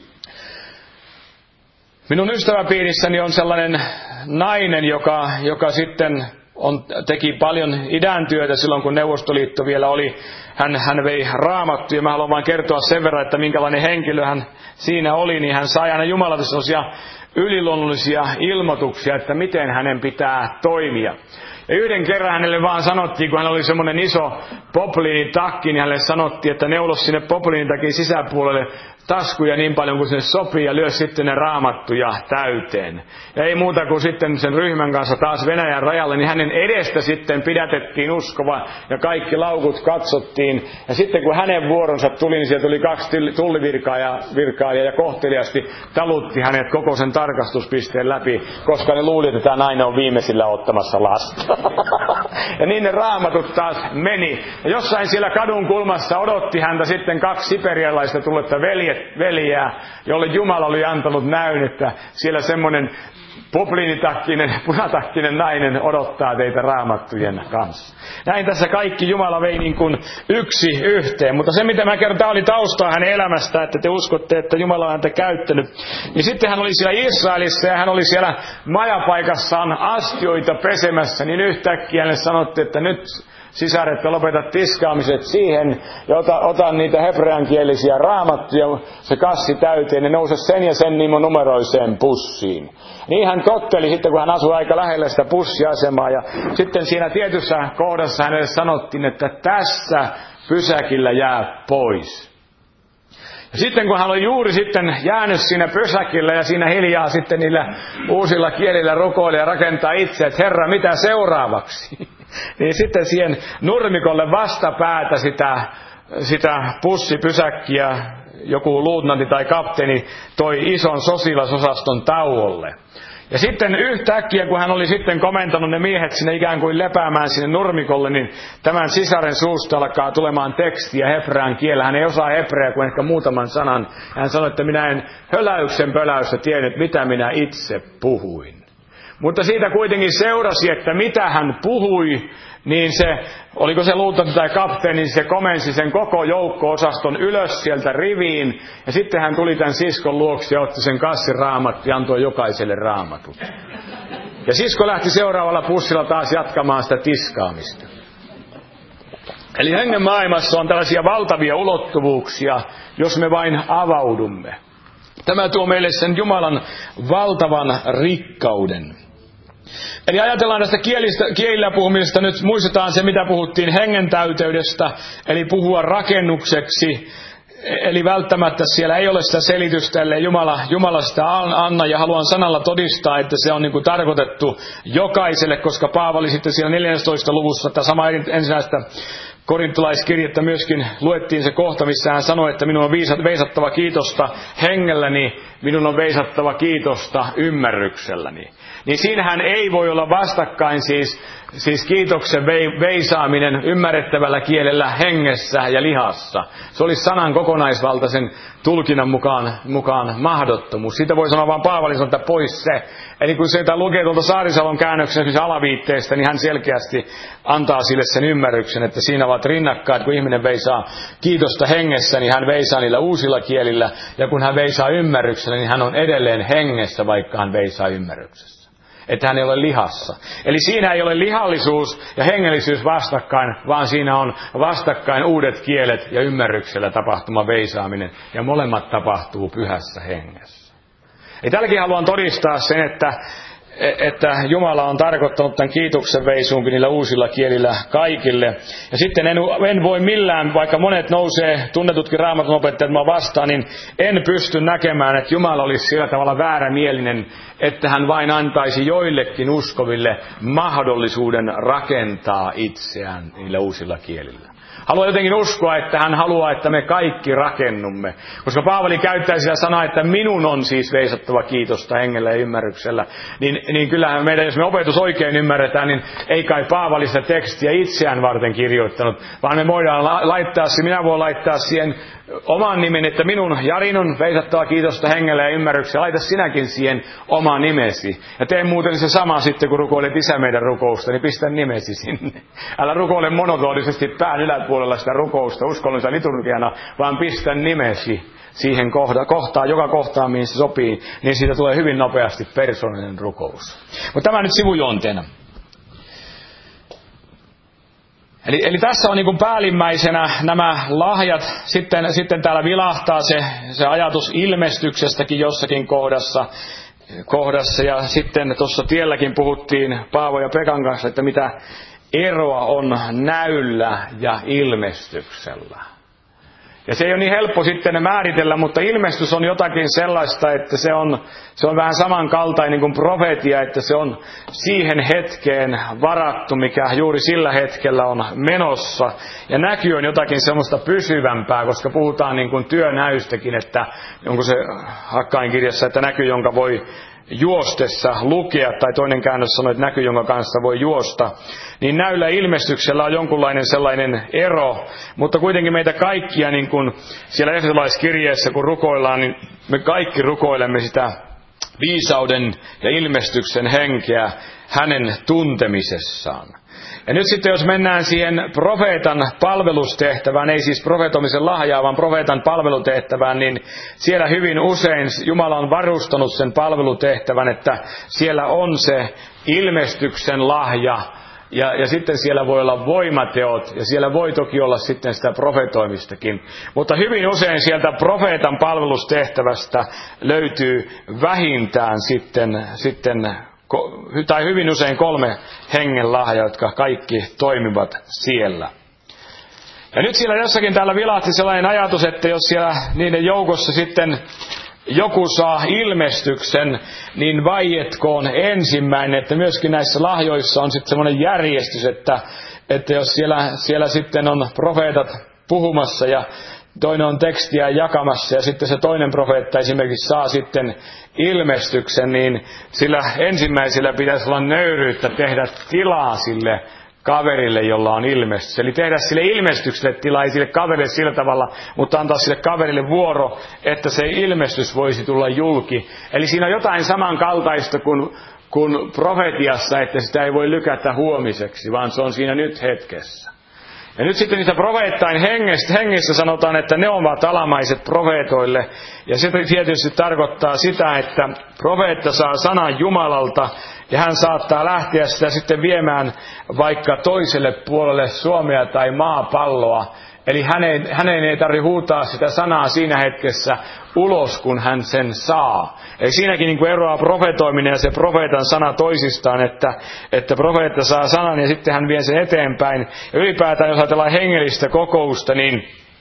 Minun ystäväpiirissäni on sellainen nainen, joka, joka sitten on, teki paljon idän työtä silloin, kun Neuvostoliitto vielä oli. Hän, hän vei raamattuja. Mä haluan vain kertoa sen verran, että minkälainen henkilö hän siinä oli. Niin hän sai aina Jumalalta sellaisia yliluonnollisia ilmoituksia, että miten hänen pitää toimia. Ja yhden kerran hänelle vaan sanottiin, kun hän oli semmoinen iso popliinitakki, niin hänelle sanottiin, että neulos sinne popliinitakin sisäpuolelle taskuja niin paljon kuin sinne sopii ja lyö sitten ne raamattuja täyteen. Ja ei muuta kuin sitten sen ryhmän kanssa taas Venäjän rajalle, niin hänen edestä sitten pidätettiin uskova ja kaikki laukut katsottiin. Ja sitten kun hänen vuoronsa tuli, niin sieltä tuli kaksi tullivirkailijaa ja kohteliasti talutti hänet koko sen tarkastuspisteen läpi, koska ne luuli, että tämä nainen on viimeisillä ottamassa lasta. Ja niin ne raamatut taas meni. Ja jossain siellä kadun kulmassa odotti häntä sitten kaksi siperialaista tulletta veljet, veljää, jolle Jumala oli antanut näyn, että siellä semmoinen popliinitakkinen, punatakkinen nainen odottaa teitä raamattujen kanssa. Näin tässä kaikki Jumala vei niin kuin yksi yhteen. Mutta se mitä mä kerron, tämä oli taustaa hänen elämästä, että te uskotte, että Jumala on häntä käyttänyt. Niin sitten hän oli siellä Israelissa ja hän oli siellä majapaikassaan astioita pesemässä, niin yhtäkkiä hänelle sanottiin, että nyt sisaret, lopeta tiskaamiset siihen ja ota, ota niitä hebreankielisiä raamattuja, se kassi täyteen ja nouse sen ja sen numeroiseen pussiin. Niin hän totteli sitten, kun hän asui aika lähellä sitä pussiasemaa ja sitten siinä tietyssä kohdassa hänelle sanottiin, että tässä pysäkillä jää pois. Ja sitten kun hän oli juuri sitten jäänyt siinä pysäkillä ja siinä hiljaa sitten niillä uusilla kielillä rukoili ja rakentaa itse, että Herra, mitä seuraavaksi? Niin sitten siihen nurmikolle vastapäätä sitä, sitä pussipysäkkiä joku luutnantti tai kapteeni toi ison sotilasosaston tauolle. Ja sitten yhtäkkiä, kun hän oli sitten komentanut ne miehet sinne ikään kuin lepäämään sinne nurmikolle, niin tämän sisaren suusta alkaa tulemaan tekstiä hebrean kielellä. Hän ei osaa hebreaa kuin ehkä muutaman sanan. Hän sanoi, että minä en höläyksen pöläystä tiennyt, mitä minä itse puhuin. Mutta siitä kuitenkin seurasi, että mitä hän puhui, niin se, oliko se luutnantti tai kapteeni, niin se komensi sen koko joukko-osaston ylös sieltä riviin. Ja sitten hän tuli tämän siskon luoksi ja otti sen kassin raamattu ja antoi jokaiselle raamatun. Ja sisko lähti seuraavalla pussilla taas jatkamaan sitä tiskaamista. Eli hengen maailmassa on tällaisia valtavia ulottuvuuksia, jos me vain avaudumme. Tämä tuo meille sen Jumalan valtavan rikkauden. Eli ajatellaan tästä kielistä, kielillä puhumisesta, nyt muistetaan se, mitä puhuttiin hengen täyteydestä, eli puhua rakennukseksi. Eli välttämättä siellä ei ole sitä selitystä, ellei Jumala, Jumala sitä anna, ja haluan sanalla todistaa, että se on niin kuin tarkoitettu jokaiselle, koska Paavali sitten siellä neljästoista luvussa, tämä sama ensimmäistä korintolaiskirjettä myöskin luettiin se kohta, missä hän sanoi, että minun on veisattava kiitosta hengelläni, minun on veisattava kiitosta ymmärrykselläni. Niin siinähän ei voi olla vastakkain siis, siis kiitoksen veisaaminen ymmärrettävällä kielellä hengessä ja lihassa. Se olisi sanan kokonaisvaltaisen tulkinnan mukaan, mukaan mahdottomuus. Siitä voi sanoa vaan Paavali sanoo, että pois se. Eli kun se lukee tuolta Saarisalon käännöksen alaviitteestä, niin hän selkeästi antaa sille sen ymmärryksen, että siinä ovat rinnakkain, kun ihminen veisaa kiitosta hengessä, niin hän veisaa niillä uusilla kielillä. Ja kun hän veisaa ymmärryksellä, niin hän on edelleen hengessä, vaikka hän veisaa ymmärryksessä. Että hän ei ole lihassa. Eli siinä ei ole lihallisuus ja hengellisyys vastakkain, vaan siinä on vastakkain uudet kielet ja ymmärryksellä tapahtuma veisaaminen. Ja molemmat tapahtuu pyhässä hengessä. Ja tälläkin haluan todistaa sen, että, että Jumala on tarkoittanut tämän kiitoksen veisuunkin niillä uusilla kielillä kaikille. Ja sitten en, en voi millään, vaikka monet nousee, tunnetutkin raamatunopettajat mua vastaan, niin en pysty näkemään, että Jumala olisi sillä tavalla väärämielinen, että hän vain antaisi joillekin uskoville mahdollisuuden rakentaa itseään niillä uusilla kielillä. Haluan jotenkin uskoa, että hän haluaa, että me kaikki rakennumme. Koska Paavali käyttää sitä sanaa, että minun on siis veisattava kiitosta hengellä ja ymmärryksellä. Niin, niin kyllähän meidän, jos me opetus oikein ymmärretään, niin ei kai Paavali sitä tekstiä itseään varten kirjoittanut. Vaan me voidaan laittaa, minä voin laittaa siihen oman nimen, että minun Jarin on veisattava kiitosta hengellä ja ymmärryksellä. Laita sinäkin siihen oma nimesi. Ja tee muuten se sama sitten, kun rukoilet Isä meidän rukousta, niin pistä nimesi sinne. Älä rukoile monotonisesti pään yläpuolella sitä rukousta uskollisen liturgiana, vaan pistä nimesi siihen kohta, kohtaan, joka kohtaan, mihin se sopii, niin siitä tulee hyvin nopeasti persoonallinen rukous. Mutta tämä nyt sivujuonteena. Eli, eli tässä on niin kuin päällimmäisenä nämä lahjat. Sitten, sitten täällä vilahtaa se, se ajatus ilmestyksestäkin jossakin kohdassa. kohdassa. Ja sitten tuossa tielläkin puhuttiin Paavo ja Pekan kanssa, että mitä eroa on näyllä ja ilmestyksellä. Ja se ei ole niin helppo sitten määritellä, mutta ilmestys on jotakin sellaista, että se on, se on vähän samankaltainen kuin profeetia, että se on siihen hetkeen varattu, mikä juuri sillä hetkellä on menossa. Ja näky on jotakin semmoista pysyvämpää, koska puhutaan niin kuin työnäystäkin, että onko se Hakkain kirjassa, että näky, jonka voi juostessa lukea, tai toinen käännös sanoi, että näky, jonka kanssa voi juosta, niin näyllä ilmestyksellä on jonkunlainen sellainen ero, mutta kuitenkin meitä kaikkia, niin kuin siellä efesolaiskirjeessä kun rukoillaan, niin me kaikki rukoilemme sitä viisauden ja ilmestyksen henkeä hänen tuntemisessaan. Ja nyt sitten jos mennään siihen profeetan palvelustehtävään, ei siis profeetomisen lahjaa, vaan profeetan palvelutehtävään, niin siellä hyvin usein Jumala on varustanut sen palvelutehtävän, että siellä on se ilmestyksen lahja, ja, ja sitten siellä voi olla voimateot, ja siellä voi toki olla sitten sitä profetoimistakin. Mutta hyvin usein sieltä profeetan palvelustehtävästä löytyy vähintään sitten, sitten tai hyvin usein kolme hengen lahjaa, jotka kaikki toimivat siellä. Ja nyt siellä jossakin täällä vilahti sellainen ajatus, että jos siellä niiden joukossa sitten joku saa ilmestyksen, niin vaietkoon ensimmäinen, että myöskin näissä lahjoissa on sitten semmoinen järjestys, että, että jos siellä, siellä sitten on profeetat puhumassa ja toinen on tekstiä jakamassa ja sitten se toinen profeetta esimerkiksi saa sitten ilmestyksen, niin sillä ensimmäisellä pitäisi olla nöyryyttä tehdä tilaa sille kaverille, jolla on ilmestys. Eli tehdä sille ilmestykselle tilaa, ei sille kaverille sillä tavalla, mutta antaa sille kaverille vuoro, että se ilmestys voisi tulla julki. Eli siinä on jotain samankaltaista kuin, kuin profetiassa, että sitä ei voi lykätä huomiseksi, vaan se on siinä nyt hetkessä. Ja nyt sitten niitä profeettain hengestä, hengestä sanotaan, että ne ovat alamaiset profeetoille. Ja se tietysti tarkoittaa sitä, että profeetta saa sanan Jumalalta ja hän saattaa lähteä sitä sitten viemään vaikka toiselle puolelle Suomea tai maapalloa. Eli hänen, hänen ei tarvitse huutaa sitä sanaa siinä hetkessä ulos, kun hän sen saa. Eli siinäkin niin kuin eroaa profetoiminen ja se profeetan sana toisistaan, että, että profeetta saa sanan ja sitten hän vie sen eteenpäin. Ja ylipäätään, jos ajatellaan hengellistä kokousta, niin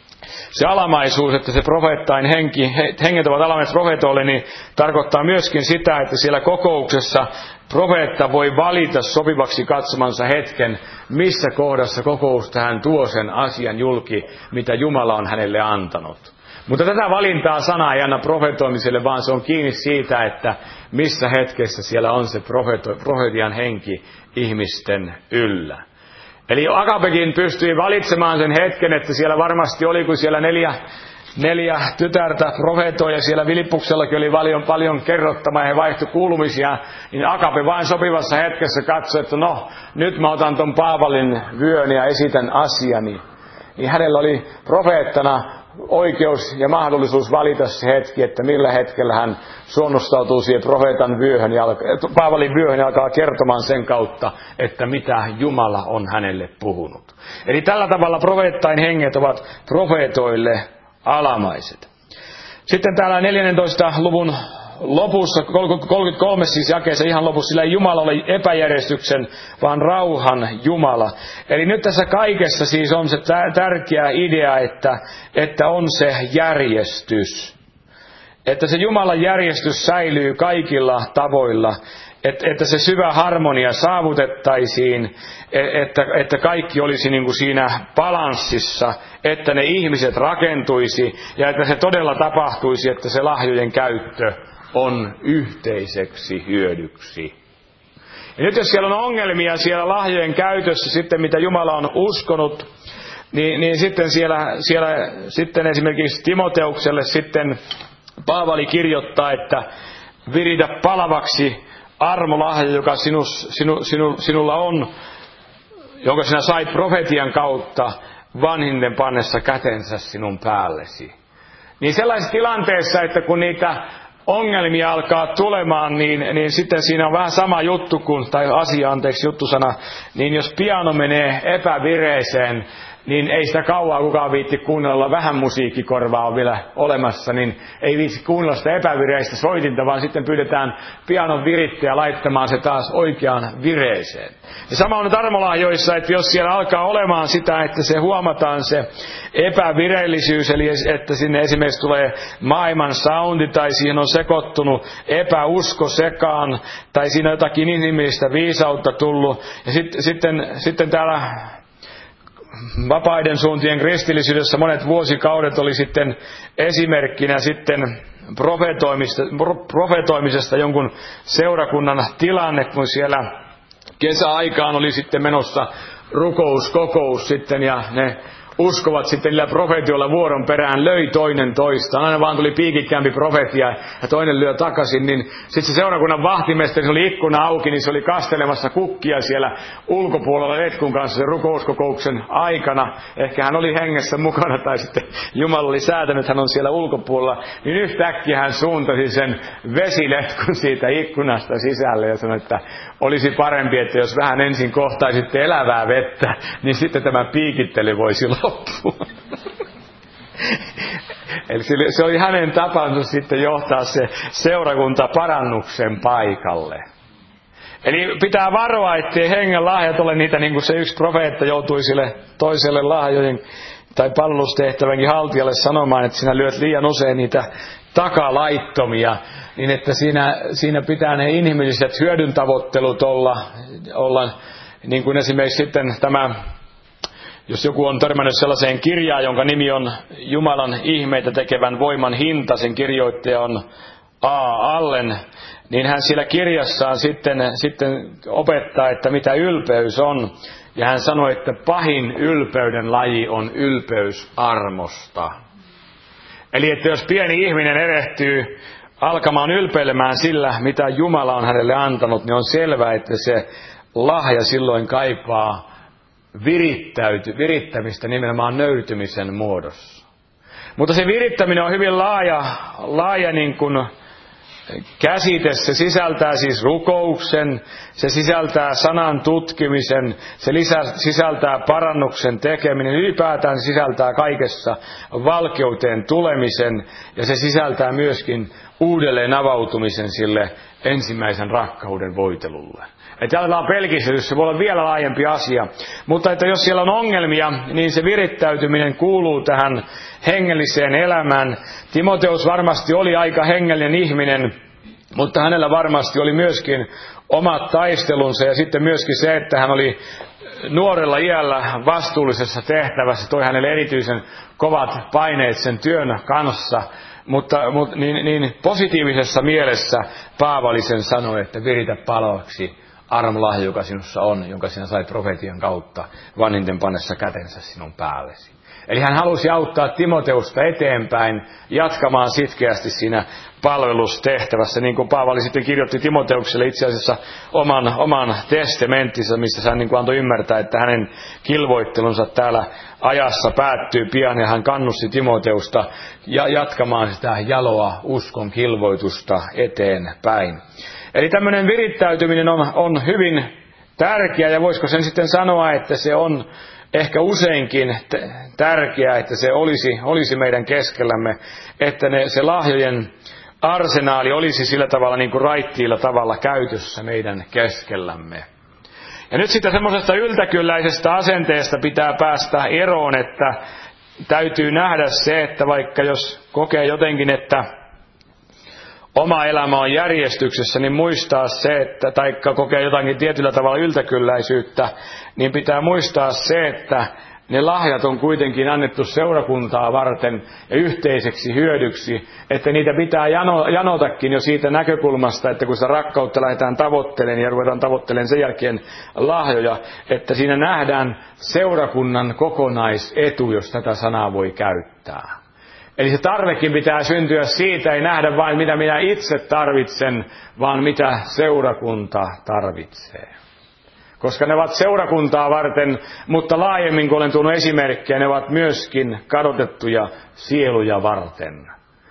se alamaisuus, että se profeettain henki, henget ovat alamaiset profeetoille, niin tarkoittaa myöskin sitä, että siellä kokouksessa profeetta voi valita sopivaksi katsomansa hetken, missä kohdassa kokousta hän tuo sen asian julki, mitä Jumala on hänelle antanut. Mutta tätä valintaa sana ei anna profetoimiselle, vaan se on kiinni siitä, että missä hetkessä siellä on se profeto, profetian henki ihmisten yllä. Eli Akabekin pystyi valitsemaan sen hetken, että siellä varmasti oli, kun siellä neljä, neljä tytärtä profeetoi ja siellä Vilippuksellakin oli paljon, paljon kerrottamaa ja he vaihtoi kuulumisia, niin Akabe vain sopivassa hetkessä katsoi, että no, nyt mä otan ton Paavalin vyön ja esitän asiani. Niin hänellä oli profeettana oikeus ja mahdollisuus valita se hetki, että millä hetkellä hän suonnustautuu siihen profeetan vyöhön ja alkaa, Paavalin vyöhön ja alkaa kertomaan sen kautta, että mitä Jumala on hänelle puhunut. Eli tällä tavalla profeettain henget ovat profeetoille alamaiset. Sitten täällä neljännentoista luvun lopussa, kolmekymmentäkolme siis jakeessa ihan lopussa, sillä ei Jumala ole epäjärjestyksen, vaan rauhan Jumala. Eli nyt tässä kaikessa siis on se tärkeä idea, että, että on se järjestys. Että se Jumalan järjestys säilyy kaikilla tavoilla. Että, että se syvä harmonia saavutettaisiin, että, että kaikki olisi niin kuin siinä balanssissa, että ne ihmiset rakentuisi ja että se todella tapahtuisi, että se lahjojen käyttö on yhteiseksi hyödyksi. Ja nyt jos siellä on ongelmia siellä lahjojen käytössä sitten, mitä Jumala on uskonut, niin, niin sitten siellä, siellä sitten esimerkiksi Timoteukselle sitten Paavali kirjoittaa, että viritä palavaksi armolahja, joka sinus, sinu, sinu, sinulla on, jonka sinä sait profetian kautta vanhinden pannessa kätensä sinun päällesi. Niin sellaisessa tilanteessa, että kun niitä ongelmia alkaa tulemaan, niin, niin sitten siinä on vähän sama juttu kuin, tai asia, anteeksi juttusana, niin jos piano menee epävireeseen, niin ei sitä kauaa kukaan viitti kuunnella, vähän musiikkikorvaa on vielä olemassa, niin ei viitsi kuunnella sitä epävireistä soitinta, vaan sitten pyydetään pianon virittäjä laittamaan se taas oikeaan vireeseen. Ja sama on armolahjoissa, että jos siellä alkaa olemaan sitä, että se huomataan se epävireellisyys, eli että sinne esimerkiksi tulee maailman soundi, tai siihen on sekoittunut epäusko sekaan, tai siinä on jotakin inhimillistä viisautta tullut, ja sit, sitten, sitten täällä vapaiden suuntien kristillisyydessä monet vuosikaudet oli sitten esimerkkinä sitten profetoimisesta jonkun seurakunnan tilanne, kun siellä kesäaikaan oli sitten menossa rukouskokous sitten ja ne uskovat sitten niillä profetioilla vuoron perään löi toinen toista. Aina vaan tuli piikikkäämpi profetia ja toinen lyö takaisin. Niin sitten se seurakunnan vahtimestari, se oli ikkuna auki, niin se oli kastelemassa kukkia siellä ulkopuolella letkun kanssa sen rukouskokouksen aikana. Ehkä hän oli hengessä mukana tai sitten Jumala oli säätänyt, että hän on siellä ulkopuolella. Niin yhtäkkiä hän suuntasi sen vesiletkun siitä ikkunasta sisälle ja sanoi, että olisi parempi, että jos vähän ensin kohtaisitte elävää vettä, niin sitten tämä piikittely voisi loppua. Eli se oli hänen tapansa sitten johtaa se seurakunta parannuksen paikalle. Eli pitää varoa, ettei hengen lahjat ole niitä, niin kuin se yksi profeetta joutui sille toiselle lahjojen tai palvelustehtävänkin haltijalle sanomaan, että sinä lyöt liian usein niitä takalaittomia, niin että siinä, siinä pitää ne inhimilliset hyödyntavoittelut olla, olla niin kuin esimerkiksi sitten tämä, jos joku on törmännyt sellaiseen kirjaan, jonka nimi on Jumalan ihmeitä tekevän voiman hinta, sen kirjoittaja on A. Allen, niin hän siellä kirjassaan sitten, sitten opettaa, että mitä ylpeys on. Ja hän sanoi, että pahin ylpeyden laji on ylpeys armosta. Eli että jos pieni ihminen erehtyy alkamaan ylpeilemään sillä, mitä Jumala on hänelle antanut, niin on selvää, että se lahja silloin kaipaa virittäyty, virittämistä nimenomaan nöyrtymisen muodossa. Mutta se virittäminen on hyvin laaja, laaja niin kuin käsite. Se sisältää siis rukouksen, se sisältää sanan tutkimisen, se lisä, sisältää parannuksen tekeminen, ylipäätään sisältää kaikessa valkeuteen tulemisen ja se sisältää myöskin uudelleen avautumisen sille ensimmäisen rakkauden voitelulle. Että täällä on pelkistys, se voi olla vielä laajempi asia. Mutta että jos siellä on ongelmia, niin se virittäytyminen kuuluu tähän hengelliseen elämään. Timoteus varmasti oli aika hengellinen ihminen, mutta hänellä varmasti oli myöskin omat taistelunsa. Ja sitten myöskin se, että hän oli nuorella iällä vastuullisessa tehtävässä, toi hänelle erityisen kovat paineet sen työn kanssa. Mutta, mutta niin, niin positiivisessa mielessä Paavali sen sanoi, että viritä paloaksi armolahja, joka sinussa on, jonka sinä sait profetian kautta vanhinten pannessa kätensä sinun päällesi. Eli hän halusi auttaa Timoteusta eteenpäin jatkamaan sitkeästi siinä palvelustehtävässä, niin kuin Paavali sitten kirjoitti Timoteukselle itse asiassa oman, oman testamenttinsa, missä hän niin kuin antoi ymmärtää, että hänen kilvoittelunsa täällä ajassa päättyy pian, ja hän kannusti Timoteusta ja jatkamaan sitä jaloa uskon kilvoitusta eteenpäin. Eli tämmöinen virittäytyminen on, on hyvin tärkeä, ja voisiko sen sitten sanoa, että se on ehkä useinkin t- tärkeää, että se olisi, olisi meidän keskellämme, että ne, se lahjojen arsenaali olisi sillä tavalla niin kuin raittiilla tavalla käytössä meidän keskellämme. Ja nyt sitten semmoisesta yltäkylläisestä asenteesta pitää päästä eroon, että täytyy nähdä se, että vaikka jos kokee jotenkin, että oma elämä on järjestyksessä, niin muistaa se, että taikka kokee jotakin tietyllä tavalla yltäkylläisyyttä, niin pitää muistaa se, että ne lahjat on kuitenkin annettu seurakuntaa varten ja yhteiseksi hyödyksi, että niitä pitää jano, janotakin jo siitä näkökulmasta, että kun sitä rakkautta lähdetään tavoittelemaan ja ruvetaan tavoittelemaan sen jälkeen lahjoja, että siinä nähdään seurakunnan kokonaisetu, jos tätä sanaa voi käyttää. Eli se tarvekin pitää syntyä siitä, ei nähdä vain mitä minä itse tarvitsen, vaan mitä seurakunta tarvitsee. Koska ne ovat seurakuntaa varten, mutta laajemmin kun olen tuonut esimerkkejä, ne ovat myöskin kadotettuja sieluja varten.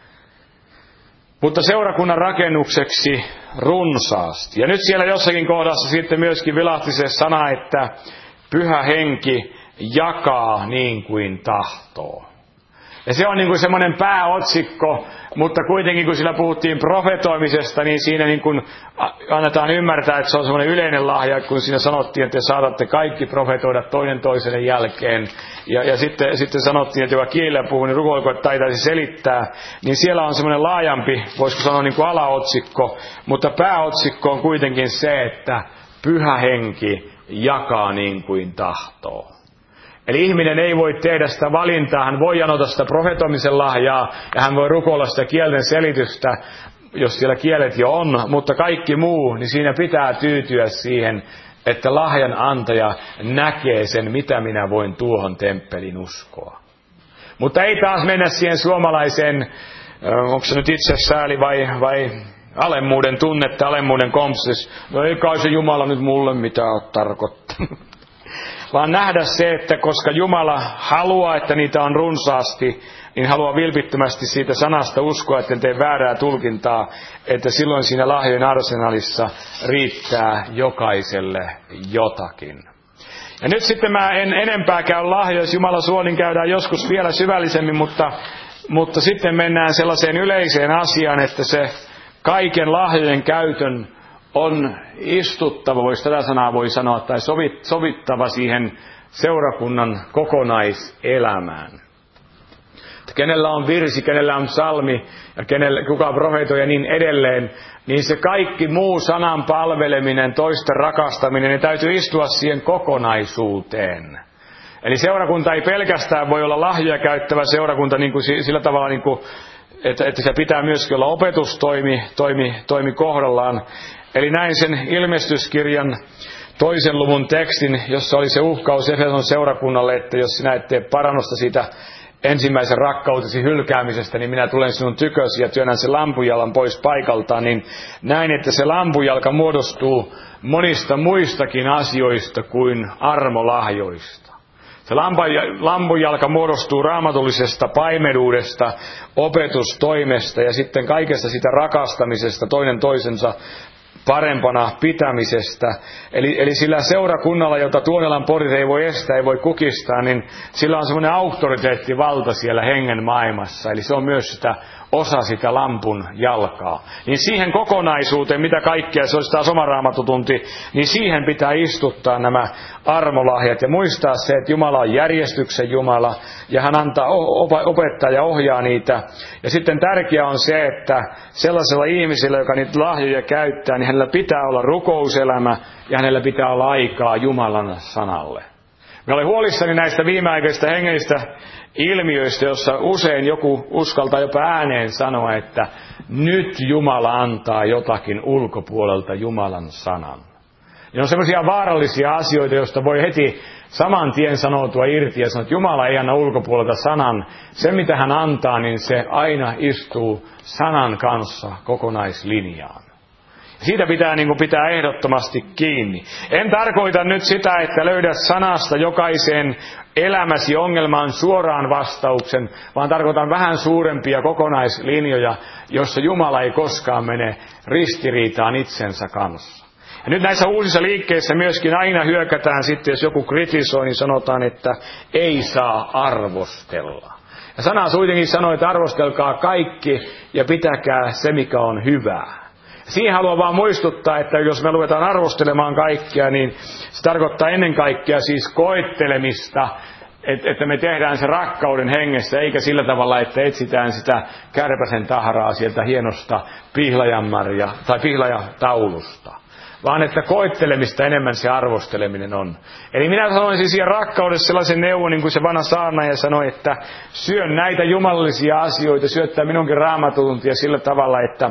Mutta seurakunnan rakennukseksi runsaasti. Ja nyt siellä jossakin kohdassa sitten myöskin vilahti se sana, että Pyhä Henki jakaa niin kuin tahtoo. Ja se on niin kuin semmoinen pääotsikko, mutta kuitenkin kun sillä puhuttiin profetoimisesta, niin siinä niin kuin annetaan ymmärtää, että se on semmoinen yleinen lahja, kun siinä sanottiin, että te saatatte kaikki profetoida toinen toiselle jälkeen. Ja, ja sitten, sitten sanottiin, että joka kielellä puhuu, niin rukoilko, että taitaisi selittää. Niin siellä on semmoinen laajampi, voisiko sanoa niin kuin alaotsikko, mutta pääotsikko on kuitenkin se, että Pyhä Henki jakaa niin kuin tahtoo. Eli ihminen ei voi tehdä sitä valintaa, hän voi janota sitä profetoimisen lahjaa ja hän voi rukoilla sitä kielten selitystä, jos siellä kielet jo on, mutta kaikki muu, niin siinä pitää tyytyä siihen että lahjan antaja näkee sen, mitä minä voin tuohon temppelin uskoa. Mutta ei taas mennä siihen suomalaiseen, onko se nyt itsesääli vai, vai alemmuuden tunnetta, alemmuuden kompleksis. No ei kai se Jumala nyt mulle mitään ole tarkoittanut. Vaan nähdä se, että koska Jumala haluaa, että niitä on runsaasti, niin haluaa vilpittömästi siitä sanasta uskoa, että tee väärää tulkintaa, että silloin siinä lahjojen arsenaalissa riittää jokaiselle jotakin. Ja nyt sitten mä en enempää käy lahjoja, jos Jumala suo, niin käydään joskus vielä syvällisemmin, mutta, mutta sitten mennään sellaiseen yleiseen asiaan, että se kaiken lahjojen käytön on istuttava, voisi tätä sanaa voi sanoa, tai sovittava siihen seurakunnan kokonaiselämään. Kenellä on virsi, kenellä on psalmi, ja kenellä, kuka profeetoi ja niin edelleen, niin se kaikki muu sanan palveleminen, toisten rakastaminen, ne täytyy istua siihen kokonaisuuteen. Eli seurakunta ei pelkästään voi olla lahjoja käyttävä seurakunta niin kuin sillä tavalla, niin kuin, että, että se pitää myöskin olla opetustoimi toimi, toimi kohdallaan. Eli näin sen ilmestyskirjan toisen luvun tekstin, jossa oli se uhkaus Efeson seurakunnalle, että jos sinä et tee parannusta siitä ensimmäisen rakkautesi hylkäämisestä, niin minä tulen sinun tykösi ja työnnän sen lampujalan pois paikaltaan, niin näin, että se lampujalka muodostuu monista muistakin asioista kuin armolahjoista. Se lampujalka muodostuu raamatullisesta paimenuudesta, opetustoimesta ja sitten kaikesta sitä rakastamisesta, toinen toisensa parempana pitämisestä. Eli, eli sillä seurakunnalla, jota Tuonelan porit ei voi estää, ei voi kukistaa, niin sillä on semmoinen auktoriteettivalta siellä hengen maailmassa. Eli se on myös sitä osa sitä lampun jalkaa. Niin siihen kokonaisuuteen, mitä kaikkea, se olisi taas oma raamatutunti, niin siihen pitää istuttaa nämä armolahjat ja muistaa se, että Jumala on järjestyksen Jumala ja hän antaa opettaa ja ohjaa niitä. Ja sitten tärkeää on se, että sellaisella ihmisellä, joka niitä lahjoja käyttää, niin hänellä pitää olla rukouselämä ja hänellä pitää olla aikaa Jumalan sanalle. Mä olen huolissani näistä viimeaikaisista hengellistä ilmiöistä, jossa usein joku uskaltaa jopa ääneen sanoa, että nyt Jumala antaa jotakin ulkopuolelta Jumalan sanan. Ja on sellaisia vaarallisia asioita, joista voi heti saman tien sanoutua irti ja sanoa, että Jumala ei anna ulkopuolelta sanan. Se, mitä hän antaa, niin se aina istuu sanan kanssa kokonaislinjaan. Siitä pitää niin kuin pitää ehdottomasti kiinni. En tarkoita nyt sitä, että löydät sanasta jokaiseen elämäsi ongelmaan suoraan vastauksen, vaan tarkoitan vähän suurempia kokonaislinjoja, jossa Jumala ei koskaan mene ristiriitaan itsensä kanssa. Ja nyt näissä uusissa liikkeissä myöskin aina hyökätään sitten, jos joku kritisoi, niin sanotaan, että ei saa arvostella. Ja sana kuitenkin sanoo, että arvostelkaa kaikki ja pitäkää se, mikä on hyvää. Siihen haluan vaan muistuttaa, että jos me ruvetaan arvostelemaan kaikkia, niin se tarkoittaa ennen kaikkea siis koettelemista, että me tehdään se rakkauden hengessä, eikä sillä tavalla, että etsitään sitä kärpäsen tahraa sieltä hienosta pihlajanmarja tai pihlajataulusta. Vaan että koettelemista enemmän se arvosteleminen on. Eli minä sanoisin siihen rakkaudessa sellaisen neuvon, niin kuin se vanha saarnaaja sanoi, että syön näitä jumalallisia asioita, syöttää minunkin raamatuntia sillä tavalla, että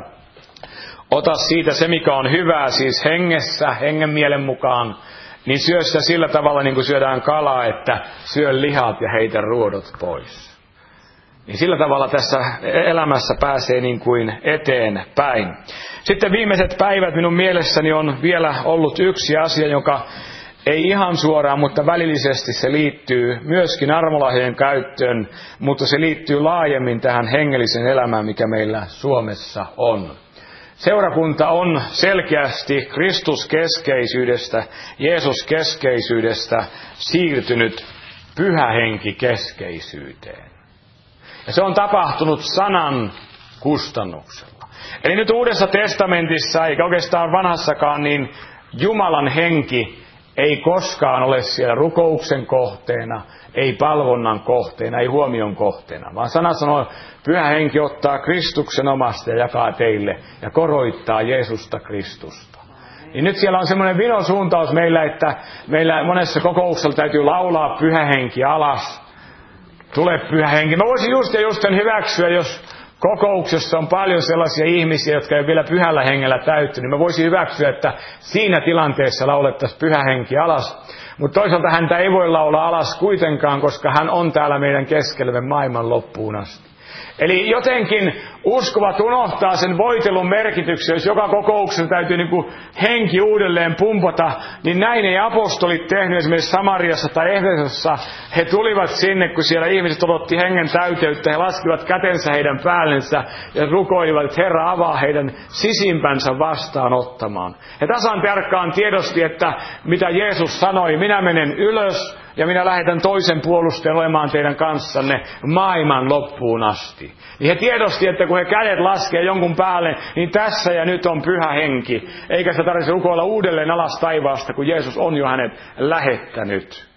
ota siitä se, mikä on hyvää, siis hengessä, hengen mielen mukaan, niin syö sitä sillä tavalla, niin kuin syödään kalaa, että syö lihat ja heitä ruodot pois. Niin sillä tavalla tässä elämässä pääsee niin kuin eteenpäin. Sitten viimeiset päivät minun mielessäni on vielä ollut yksi asia, joka ei ihan suoraan, mutta välillisesti se liittyy myöskin armolahjojen käyttöön, mutta se liittyy laajemmin tähän hengelliseen elämään, mikä meillä Suomessa on. Seurakunta on selkeästi Kristuskeskeisyydestä, Jeesuskeskeisyydestä siirtynyt pyhähenkikeskeisyyteen. Ja se on tapahtunut sanan kustannuksella. Eli nyt Uudessa testamentissa, eikä oikeastaan vanhassakaan, niin Jumalan henki ei koskaan ole siellä rukouksen kohteena, ei palvonnan kohteena, ei huomion kohteena. Vaan sana sanoo, Pyhä Henki ottaa Kristuksen omasta ja jakaa teille ja koroittaa Jeesusta Kristusta. Niin nyt siellä on semmoinen vinosuuntaus meillä, että meillä monessa kokouksella täytyy laulaa Pyhä Henki alas. Tule Pyhä Henki. Mä voisin just ja just sen hyväksyä, jos kokouksessa on paljon sellaisia ihmisiä, jotka ei vielä pyhällä hengellä täyttynyt. Mä voisin hyväksyä, että siinä tilanteessa laulettaisiin pyhä henki alas. Mutta toisaalta häntä ei voi laulaa alas kuitenkaan, koska hän on täällä meidän keskelemme maailman loppuun asti. Eli jotenkin uskovat unohtaa sen voitelun merkityksen, jos joka kokouksessa täytyy niin kuin henki uudelleen pumpata, niin näin ei apostolit tehnyt esimerkiksi Samariassa tai Efesossa. He tulivat sinne, kun siellä ihmiset odotti hengen täyteyttä, he laskivat kätensä heidän päällensä ja rukoilivat, että Herra avaa heidän sisimpänsä vastaanottamaan. He tasan tarkkaan tiedosti, että mitä Jeesus sanoi, minä menen ylös, ja minä lähetän toisen puolustajan olemaan teidän kanssanne maailman loppuun asti. Niin he tiedosti, että kun he kädet laskee jonkun päälle, niin tässä ja nyt on pyhä henki. Eikä sitä tarvitse rukoilla uudelleen alas taivaasta, kun Jeesus on jo hänet lähettänyt.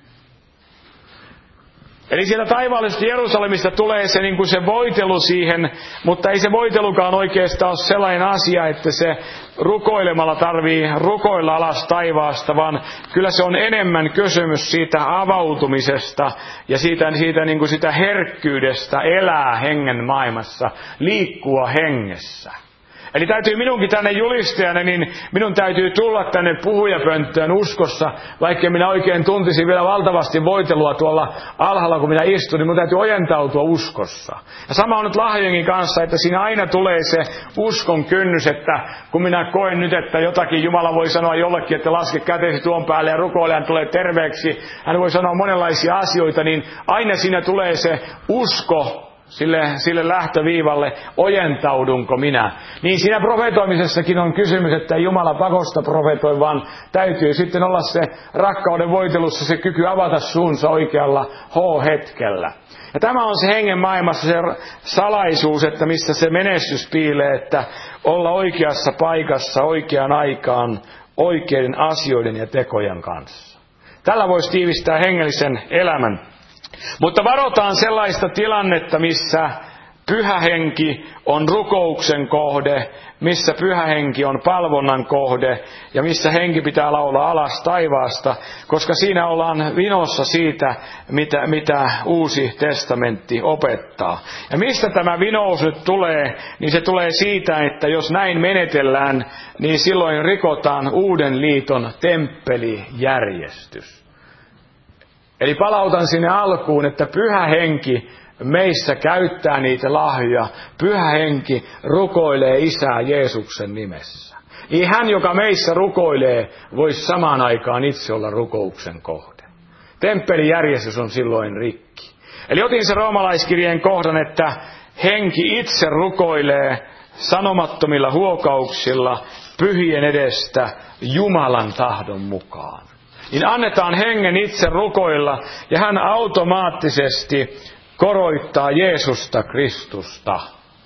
Eli sieltä taivaallisesta Jerusalemista tulee se, niin kuin se voitelu siihen, mutta ei se voitelukaan oikeastaan ole sellainen asia, että se rukoilemalla tarvii rukoilla alas taivaasta, vaan kyllä se on enemmän kysymys siitä avautumisesta ja siitä, siitä niin kuin sitä herkkyydestä elää hengen maailmassa, liikkua hengessä. Eli täytyy minunkin tänne julistajana, niin minun täytyy tulla tänne puhujapönttöön uskossa, vaikka minä oikein tuntisin vielä valtavasti voitelua tuolla alhaalla, kun minä istun, niin minun täytyy ojentautua uskossa. Ja sama on nyt lahjojenkin kanssa, että siinä aina tulee se uskon kynnys, että kun minä koen nyt, että jotakin Jumala voi sanoa jollekin, että laske kätesi tuon päälle ja rukoile, tulee terveeksi, hän voi sanoa monenlaisia asioita, niin aina siinä tulee se usko, Sille, sille lähtöviivalle, ojentaudunko minä. Niin siinä profetoimisessakin on kysymys, että ei Jumala pakosta profetoi, vaan täytyy sitten olla se rakkauden voitelussa se kyky avata suunsa oikealla H-hetkellä. Ja tämä on se hengen maailmassa se salaisuus, että missä se menestys piilee, että olla oikeassa paikassa oikeaan aikaan oikeiden asioiden ja tekojen kanssa. Tällä voisi tiivistää hengellisen elämän. Mutta varotaan sellaista tilannetta, missä pyhä henki on rukouksen kohde, missä pyhä henki on palvonnan kohde ja missä henki pitää laulaa alas taivaasta, koska siinä ollaan vinossa siitä, mitä, mitä Uusi testamentti opettaa. Ja mistä tämä vinous nyt tulee, niin se tulee siitä, että jos näin menetellään, niin silloin rikotaan uuden liiton temppelijärjestys. Eli palautan sinne alkuun, että pyhä henki meissä käyttää niitä lahjoja. Pyhä henki rukoilee Isää Jeesuksen nimessä. Niin hän, joka meissä rukoilee, voisi samaan aikaan itse olla rukouksen kohde. Temppelijärjestys on silloin rikki. Eli otin se roomalaiskirjeen kohdan, että henki itse rukoilee sanomattomilla huokauksilla pyhien edestä Jumalan tahdon mukaan. Niin annetaan hengen itse rukoilla ja hän automaattisesti koroittaa Jeesusta Kristusta.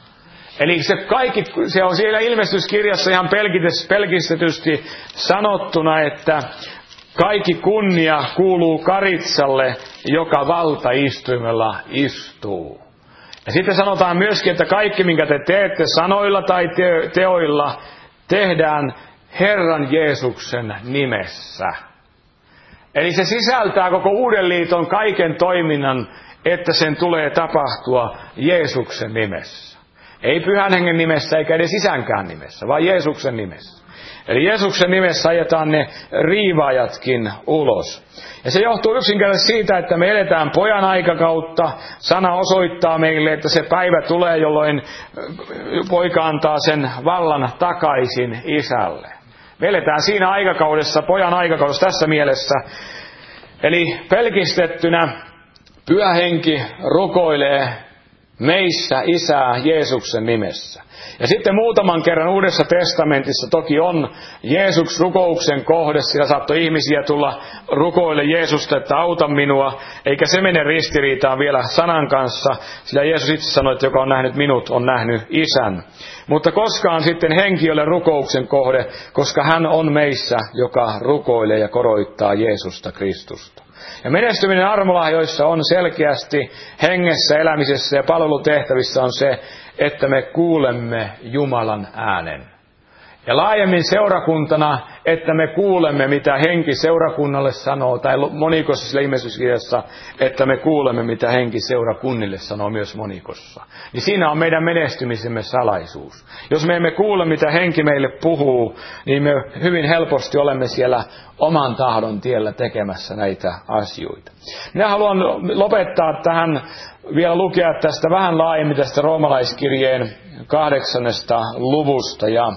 Eli se, kaikki, se on siellä ilmestyskirjassa ihan pelkistetysti sanottuna, että kaikki kunnia kuuluu Karitsalle, joka valtaistuimella istuu. Ja sitten sanotaan myöskin, että kaikki minkä te teette sanoilla tai teoilla tehdään Herran Jeesuksen nimessä. Eli se sisältää koko uuden liiton kaiken toiminnan, että sen tulee tapahtua Jeesuksen nimessä. Ei pyhän hengen nimessä eikä edes isänkään nimessä, vaan Jeesuksen nimessä. Eli Jeesuksen nimessä ajetaan ne riivaajatkin ulos. Ja se johtuu yksinkertaisesti siitä, että me eletään pojan aikakautta. Sana osoittaa meille, että se päivä tulee, jolloin poika antaa sen vallan takaisin isälle. Me eletään siinä aikakaudessa, pojan aikakaudessa tässä mielessä. Eli pelkistettynä pyhä henki rukoilee meissä Isää Jeesuksen nimessä. Ja sitten muutaman kerran Uudessa testamentissa toki on Jeesus rukouksen kohde, sillä saattoi ihmisiä tulla rukoille Jeesusta, että auta minua, eikä se mene ristiriitaan vielä sanan kanssa, sillä Jeesus itse sanoi, että joka on nähnyt minut, on nähnyt Isän. Mutta koskaan sitten henki ei ole rukouksen kohde, koska hän on meissä, joka rukoilee ja koroittaa Jeesusta Kristusta. Ja menestyminen armolahjoissa on selkeästi hengessä, elämisessä ja palvelutehtävissä on se, että me kuulemme Jumalan äänen. Ja laajemmin seurakuntana, että me kuulemme, mitä henki seurakunnalle sanoo, tai monikossa sillä ilmestyskirjassa, että me kuulemme, mitä henki seurakunnille sanoo myös monikossa. Niin siinä on meidän menestymisemme salaisuus. Jos me emme kuule, mitä henki meille puhuu, niin me hyvin helposti olemme siellä oman tahdon tiellä tekemässä näitä asioita. Minä haluan lopettaa tähän, vielä lukea tästä vähän laajemmin tästä roomalaiskirjeen kahdeksannesta luvusta ja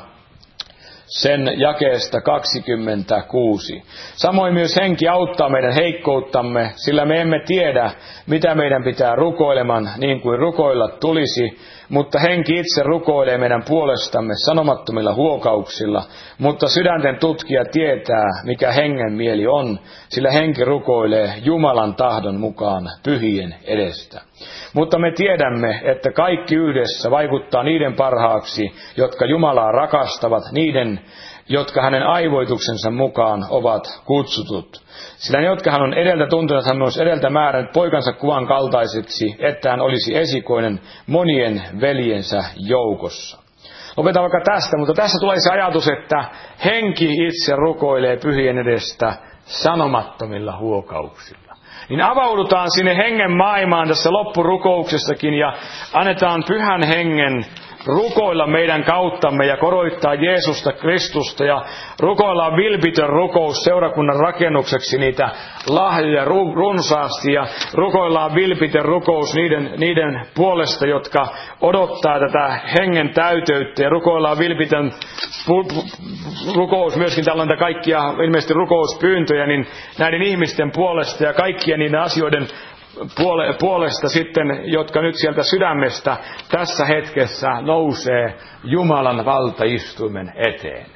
sen jakeesta kaksikymmentäkuusi. Samoin myös henki auttaa meidän heikkouttamme, sillä me emme tiedä, mitä meidän pitää rukoileman niin kuin rukoilla tulisi, mutta henki itse rukoilee meidän puolestamme sanomattomilla huokauksilla, mutta sydänten tutkija tietää, mikä hengen mieli on, sillä henki rukoilee Jumalan tahdon mukaan pyhien edestä. Mutta me tiedämme, että kaikki yhdessä vaikuttaa niiden parhaaksi, jotka Jumalaa rakastavat, niiden, jotka hänen aivoituksensa mukaan ovat kutsutut. Sillä ne, jotka hän on edeltä tuntenut, hän on myös edeltä määrännyt poikansa kuvan kaltaiseksi, että hän olisi esikoinen monien veljensä joukossa. Lopetan vaikka tästä, mutta tässä tulee se ajatus, että henki itse rukoilee pyhien edestä sanomattomilla huokauksilla. Niin avaudutaan sinne hengen maailmaan tässä loppurukouksessakin ja annetaan pyhän hengen rukoilla meidän kauttamme ja koroittaa Jeesusta Kristusta ja rukoillaan vilpitön rukous seurakunnan rakennukseksi niitä lahjoja runsaasti ja rukoillaan vilpitön rukous niiden, niiden puolesta, jotka odottaa tätä hengen täyteyttä ja rukoillaan vilpitön pu- pu- rukous myöskin tällainen kaikkia ilmeisesti rukouspyyntöjä niin näiden ihmisten puolesta ja kaikkien niiden asioiden puolesta sitten, jotka nyt sieltä sydämestä tässä hetkessä nousee Jumalan valtaistuimen eteen.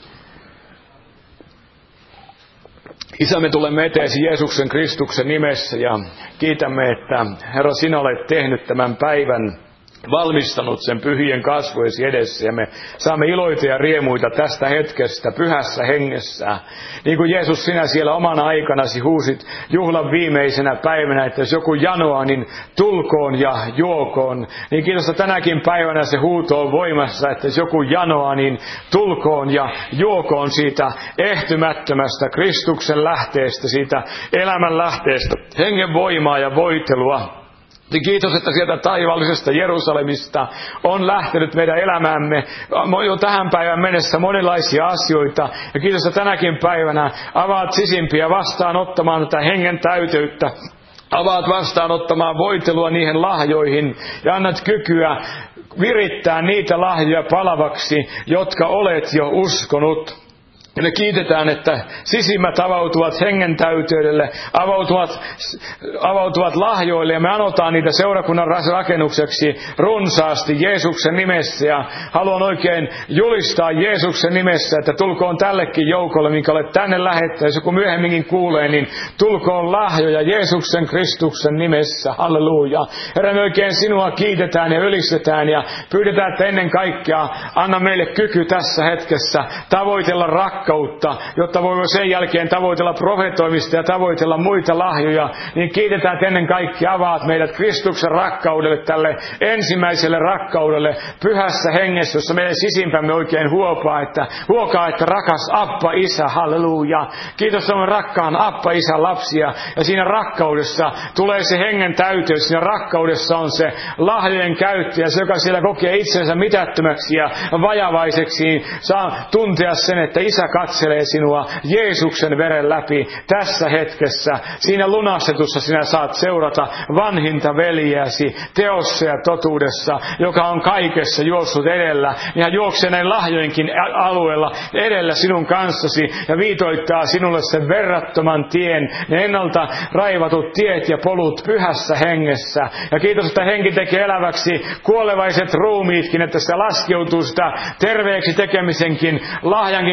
Isä, me tulemme eteesi Jeesuksen Kristuksen nimessä ja kiitämme, että Herra, sinä olet tehnyt tämän päivän, valmistanut sen pyhien kasvojesi edessä ja me saamme iloita ja riemuita tästä hetkestä pyhässä hengessä. Niin kuin Jeesus, sinä siellä omana aikanasi huusit juhlan viimeisenä päivänä, että jos joku janoaa, niin tulkoon ja juokoon. Niin kiitos, että tänäkin päivänä se huuto on voimassa, että jos joku janoaa, niin tulkoon ja juokoon siitä ehtymättömästä Kristuksen lähteestä, siitä elämän lähteestä, hengen voimaa ja voitelua. Kiitos, että sieltä taivaallisesta Jerusalemista on lähtenyt meidän elämäämme jo tähän päivään mennessä monenlaisia asioita. Ja kiitos, että tänäkin päivänä avaat sisimpiä vastaanottamaan tätä hengen täyteyttä. Avaat vastaanottamaan voitelua niihin lahjoihin ja annat kykyä virittää niitä lahjoja palavaksi, jotka olet jo uskonut. Ja me kiitetään, että sisimmät avautuvat hengen täyteydelle, avautuvat, avautuvat lahjoille ja me anotaan niitä seurakunnan rakennukseksi runsaasti Jeesuksen nimessä. Ja haluan oikein julistaa Jeesuksen nimessä, että tulkoon tällekin joukolle, minkä olet tänne lähettää. Jos joku myöhemminkin kuulee, niin tulkoon lahjoja Jeesuksen Kristuksen nimessä. Halleluja. Herra, me oikein sinua kiitetään ja ylistetään ja pyydetään, että ennen kaikkea anna meille kyky tässä hetkessä tavoitella rakkautta. Jotta voimme sen jälkeen tavoitella profetoimista ja tavoitella muita lahjoja, niin kiitetään, että ennen kaikkea avaat meidät Kristuksen rakkaudelle, tälle ensimmäiselle rakkaudelle, pyhässä hengessä, jossa meidän sisimpämme oikein huopaa, että huokaa, että rakas Appa Isä, halleluja. Kiitos on rakkaan Appa Isän lapsia, ja siinä rakkaudessa tulee se hengen täyteys, siinä rakkaudessa on se lahjojen käyttö, ja se, joka siellä kokee itsensä mitättömäksi ja vajavaiseksi, niin saa tuntea sen, että Isä katselee sinua Jeesuksen veren läpi tässä hetkessä. Siinä lunastetussa sinä saat seurata vanhinta veljeäsi teossa ja totuudessa, joka on kaikessa juossut edellä. Ja hän juoksee näin lahjojenkin alueella edellä sinun kanssasi ja viitoittaa sinulle sen verrattoman tien, ne ennalta raivatut tiet ja polut pyhässä hengessä. Ja kiitos, että henki tekee eläväksi kuolevaiset ruumiitkin, että sitä laskeutuu sitä terveeksi tekemisenkin lahjankin kautta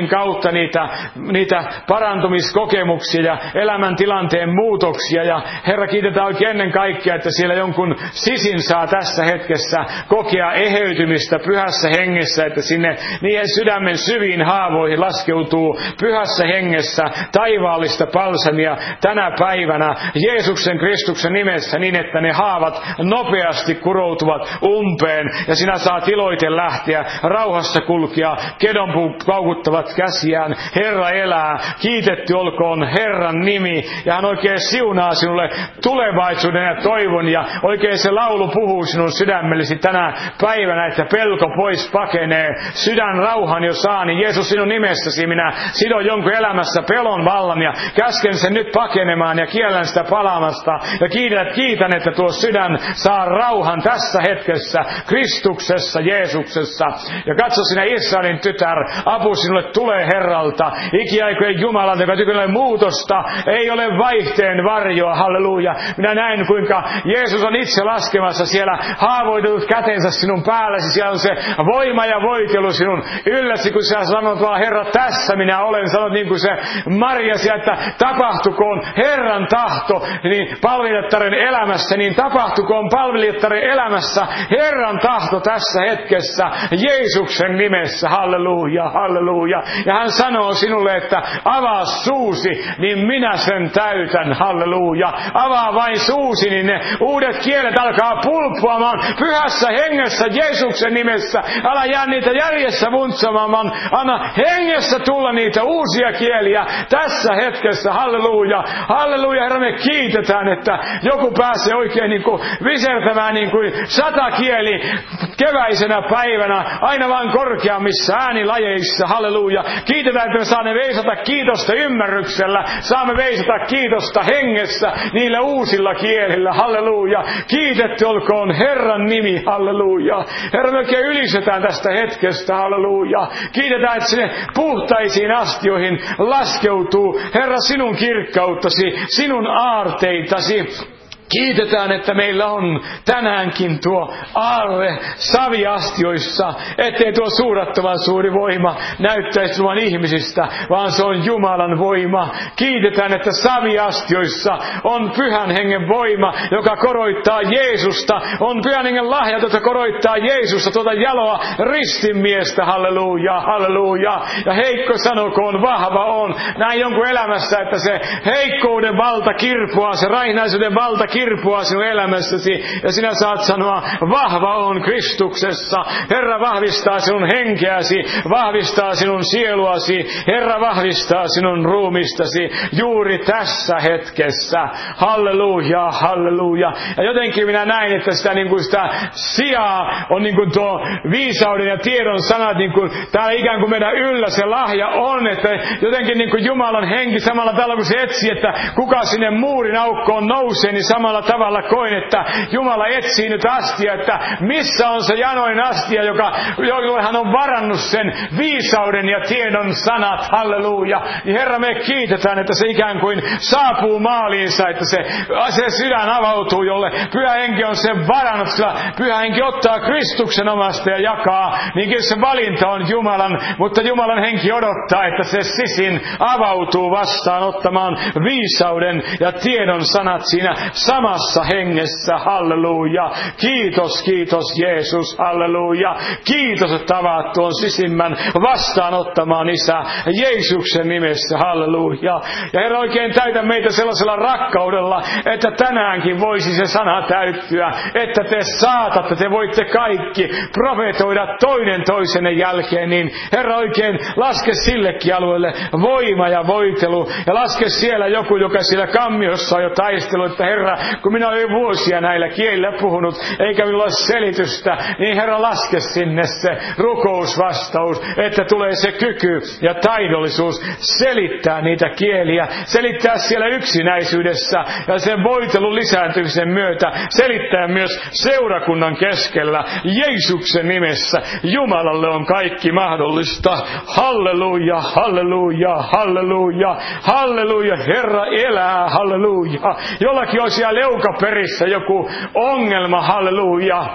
kautta niitä, niitä parantumiskokemuksia ja elämäntilanteen muutoksia. Ja Herra, kiitetään oikein ennen kaikkea, että siellä jonkun sisin saa tässä hetkessä kokea eheytymistä pyhässä hengessä, että sinne niihin sydämen syviin haavoihin laskeutuu pyhässä hengessä taivaallista palsamia tänä päivänä Jeesuksen Kristuksen nimessä niin, että ne haavat nopeasti kuroutuvat umpeen ja sinä saat iloiten lähteä, rauhassa kulkea, kedonpuut paukuttavat käsiään. Herra elää, kiitetty olkoon Herran nimi ja hän oikein siunaa sinulle tulevaisuuden ja toivon ja oikein se laulu puhuu sinun sydämellesi tänä päivänä, että pelko pois pakenee, sydän rauhan jo saa, niin Jeesus sinun nimessäsi minä sidon jonkun elämässä pelon vallan ja käsken sen nyt pakenemaan ja kiellän sitä palaamasta ja kiitän, kiitän, että tuo sydän saa rauhan tässä hetkessä Kristuksessa, Jeesuksessa. Ja katso sinä Israelin tytär, apu sinulle tulee Herralta, ikiaikojen Jumalalta, joka tykönä muutosta, ei ole vaihteen varjoa, halleluja. Minä näen kuinka Jeesus on itse laskemassa siellä haavoitetut kätensä sinun päälläsi, siellä on se voima ja voitelu sinun ylläsi, kun sä sanot vaan Herra, tässä minä olen, sanot niin kuin se Marjasi, että tapahtukoon Herran tahto, niin palvelijattaren elämässä, niin tapahtukoon palvelijattaren elämässä Herran tahto tässä hetkessä, Jeesuksen nimessä, halleluja, halleluja. Ja hän sanoo sinulle, että avaa suusi, niin minä sen täytän, halleluja. Avaa vain suusi, niin ne uudet kielet alkaa pulppuamaan pyhässä hengessä, Jeesuksen nimessä. Älä jää niitä järjessä vuntsamaan, anna hengessä tulla niitä uusia kieliä tässä hetkessä, halleluja, halleluja. Herra, me kiitetään, että joku pääsee oikein niin kuin visertämään niin kuin sata kieli keväisenä päivänä, aina vaan korkeammissa äänilajeissa, halleluja. Kiitetään, että me saamme veisata kiitosta ymmärryksellä, saamme veisata kiitosta hengessä, niillä uusilla kielillä, halleluja. Kiitetty olkoon Herran nimi, halleluja. Herra, me oikein ylisetään tästä hetkestä, halleluja. Kiitetään, että sinne puhtaisiin astioihin laskeutuu, Herra, sinun kirkkauttasi, sinun aarteitasi. Kiitetään, että meillä on tänäänkin tuo aarre saviastioissa, ettei tuo suunnattoman suuri voima näyttäisi vain ihmisistä, vaan se on Jumalan voima. Kiitetään, että saviastioissa on pyhän hengen voima, joka koroittaa Jeesusta, on pyhän hengen lahja, joka koroittaa Jeesusta, tuota jaloa ristinmiestä, halleluja, halleluja. Ja heikko sanokoon, vahva on. Näin jonkun elämässä, että se heikkouden valta kirpoaa, se raihnaisuuden valta kirpua sinun elämässäsi ja sinä saat sanoa, vahva on Kristuksessa. Herra vahvistaa sinun henkeäsi, vahvistaa sinun sieluasi, Herra vahvistaa sinun ruumistasi juuri tässä hetkessä. Halleluja, halleluja. Ja jotenkin minä näin, että sitä, niin kuin sitä sijaa on niin kuin tuo viisauden ja tiedon sanat, niin kuin täällä ikään kuin meidän yllä se lahja on, että jotenkin niin kuin Jumalan henki samalla tavalla kun se etsii, että kuka sinne muurin aukkoon nousee, niin samalla tavalla koin, että Jumala etsii nyt astia, että missä on se janoin astia, joka, jolle hän on varannut sen viisauden ja tiedon sanat, halleluja. Niin Herra, me kiitetään, että se ikään kuin saapuu maaliinsa, että se, se sydän avautuu, jolle Pyhä Henki on sen varannut, sillä Pyhä Henki ottaa Kristuksen omasta ja jakaa, niin se valinta on Jumalan, mutta Jumalan Henki odottaa, että se sisin avautuu vastaan ottamaan viisauden ja tiedon sanat siinä samassa hengessä, halleluja. Kiitos, kiitos Jeesus, halleluja. Kiitos, että avaat tuon sisimmän vastaanottamaan Isä Jeesuksen nimessä, halleluja. Ja Herra, oikein täytä meitä sellaisella rakkaudella, että tänäänkin voisi se sana täyttyä, että te saatatte, te voitte kaikki profetoida toinen toisenne jälkeen, niin Herra, oikein laske sillekin alueelle voima ja voitelu, ja laske siellä joku, joka siellä kammiossa on jo taistellut, että Herra, kun minä olen vuosia näillä kielillä puhunut, eikä minulla ole selitystä, niin Herra, laske sinne se rukousvastaus, että tulee se kyky ja taidollisuus selittää niitä kieliä, selittää siellä yksinäisyydessä ja sen voitelun lisääntymisen myötä, selittää myös seurakunnan keskellä Jeesuksen nimessä. Jumalalle on kaikki mahdollista. Halleluja, halleluja, halleluja, halleluja, Herra elää, halleluja. Jollakin on siellä leukaperissä joku ongelma, halleluja.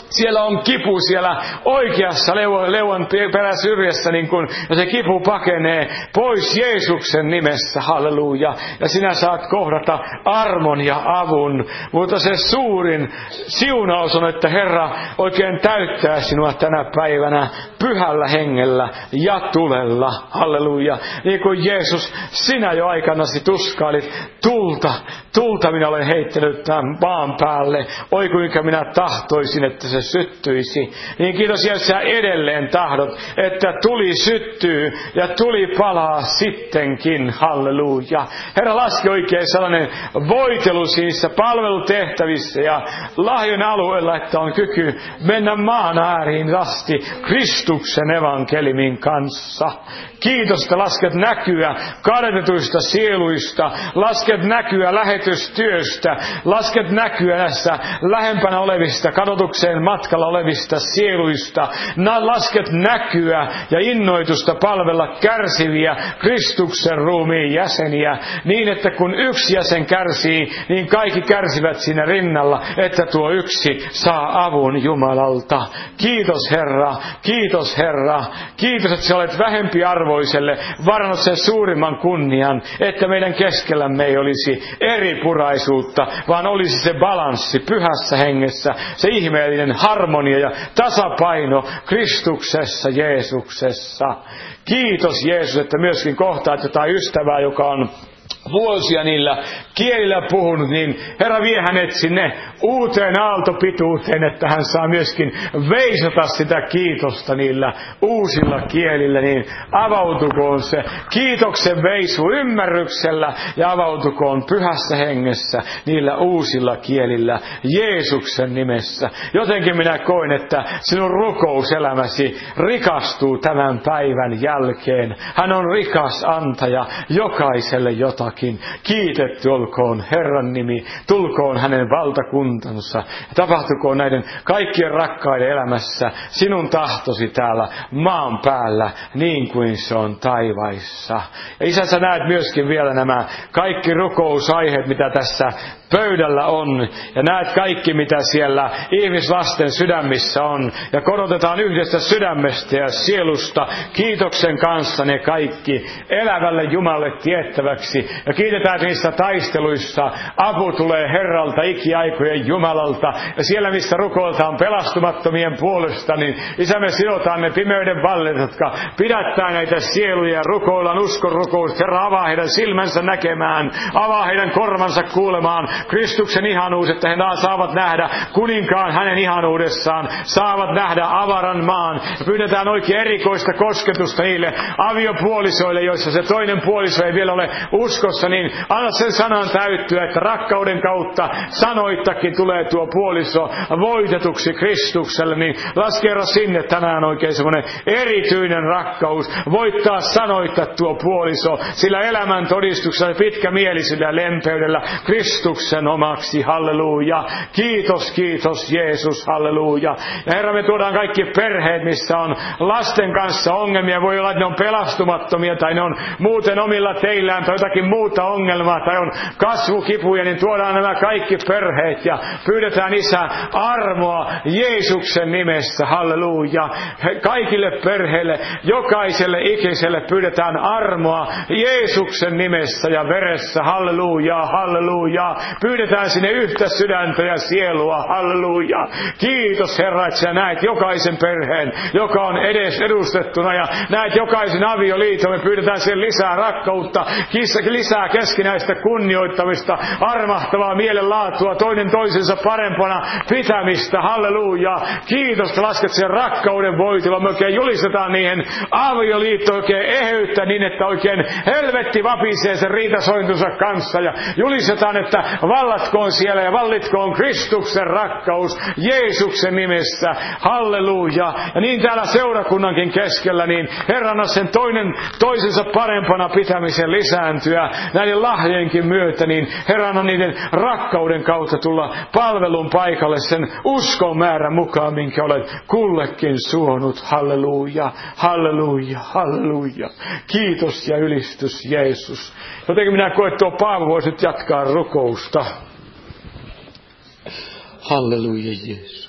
Siellä on kipu siellä oikeassa leuan, leuan peräsyrjässä, niin kun, ja se kipu pakenee pois Jeesuksen nimessä, halleluja. Ja sinä saat kohdata armon ja avun. Mutta se suurin siunaus on, että Herra oikein täyttää sinua tänä päivänä pyhällä hengellä ja tulella, halleluja. Niin kuin Jeesus, sinä jo aikanasi tuskailit tulta, tulta minä olen heittänyt tämän maan päälle. Oi kuinka minä tahtoisin, että se syttyisi. Niin kiitos Jeesus, sä edelleen tahdot, että tuli syttyy ja tuli palaa sittenkin. Halleluja. Herra, laski oikein sellainen voitelu niissä palvelutehtävissä ja lahjon alueella, että on kyky mennä maan ääriin asti Kristuksen evankelimin kanssa. Kiitos, että lasket näkyä kadotetuista sieluista, lasket näkyä lähetystyöstä, lasket näkyä näissä lähempänä olevista, kadotukseen matkalla olevista sieluista, lasket näkyä ja innoitusta palvella kärsiviä Kristuksen ruumiin jäseniä, niin että kun yksi jäsen kärsii, niin kaikki kärsivät siinä rinnalla, että tuo yksi saa avun Jumalalta. Kiitos Herra, kiitos Herra, kiitos, että sä olet vähempi arvo varannut sen suurimman kunnian, että meidän keskellämme ei olisi eripuraisuutta, vaan olisi se balanssi pyhässä hengessä, se ihmeellinen harmonia ja tasapaino Kristuksessa, Jeesuksessa. Kiitos Jeesus, että myöskin kohtaat jotain ystävää, joka on vuosia niillä kielillä puhunut, niin Herra vie hänet sinne uuteen aaltopituuteen, että hän saa myöskin veisata sitä kiitosta niillä uusilla kielillä, niin avautukoon se kiitoksen veisu ymmärryksellä ja avautukoon pyhässä hengessä niillä uusilla kielillä Jeesuksen nimessä. Jotenkin minä koen, että sinun rukouselämäsi rikastuu tämän päivän jälkeen. Hän on rikas antaja jokaiselle jotakin. Kiitetty olkoon Herran nimi, tulkoon hänen valtakuntansa. Tapahtukoon näiden kaikkien rakkaiden elämässä sinun tahtosi täällä maan päällä, niin kuin se on taivaissa. Ja Isä, sä näet myöskin vielä nämä kaikki rukousaiheet, mitä tässä pöydällä on. Ja näet kaikki, mitä siellä ihmislasten sydämissä on. Ja korotetaan yhdestä sydämestä ja sielusta kiitoksen kanssa ne kaikki elävälle Jumalalle tiettäväksi. Ja kiitetään, että niissä taisteluissa apu tulee Herralta, ikiaikojen Jumalalta. Ja siellä, missä rukoiltaan pelastumattomien puolesta, niin Isä, me sidotaan ne pimeyden vallet, jotka pidättää näitä sieluja ja rukoillaan uskon rukous. Herra, avaa heidän silmänsä näkemään, avaa heidän korvansa kuulemaan Kristuksen ihanuus, että he saavat nähdä kuninkaan hänen ihanuudessaan, saavat nähdä avaran maan. Ja pyydetään oikein erikoista kosketusta niille aviopuolisoille, joissa se toinen puoliso ei vielä ole uskossa, niin anna sen sanan täyttyä, että rakkauden kautta sanoittakin tulee tuo puoliso voitetuksi Kristukselle, niin laskea sinne tänään oikein semmoinen erityinen rakkaus, voittaa sanoittaa tuo puoliso sillä elämän todistuksella, pitkämielisellä ja lempeydellä Kristuksen omaksi, halleluja. Kiitos, kiitos Jeesus, halleluja. Ja Herra, me tuodaan kaikki perheet, missä on lasten kanssa ongelmia, voi olla, että ne on pelastumattomia tai ne on muuten omilla teillään tai jotakin muuta ongelmaa tai on kasvukipuja, niin tuodaan nämä kaikki perheet ja pyydetään Isä armoa Jeesuksen nimessä, halleluja. Kaikille perheille, jokaiselle ikiselle pyydetään armoa Jeesuksen nimessä ja veressä, halleluja, halleluja. Pyydetään sinne yhtä sydäntä ja sielua, halleluja. Kiitos Herra, että sä näet jokaisen perheen, joka on edes edustettuna ja näet jokaisen avioliiton. Me pyydetään sen lisää rakkautta, lisää keskinäistä kunnioittamista, armahtavaa mielenlaatua, toinen toisensa parempana pitämistä, halleluja. Kiitos, että lasket sen rakkauden voitilla. Me oikein julistetaan niihin avioliittoon oikein eheyttä niin, että oikein helvetti vapisee sen riitasointunsa kanssa ja julistetaan, että vallatkoon siellä ja vallitkoon Kristuksen rakkaus Jeesuksen nimessä. Halleluja. Ja niin täällä seurakunnankin keskellä, niin Herran sen toinen toisensa parempana pitämisen lisääntyä näiden lahjenkin myötä, niin Herran on niiden rakkauden kautta tulla palvelun paikalle sen uskon määrän mukaan, minkä olet kullekin suonut. Halleluja, halleluja, halleluja. Kiitos ja ylistys Jeesus. Jotenkin minä koen, että tuo Paavo voisi nyt jatkaa rukousta. Halleluja Jeesus.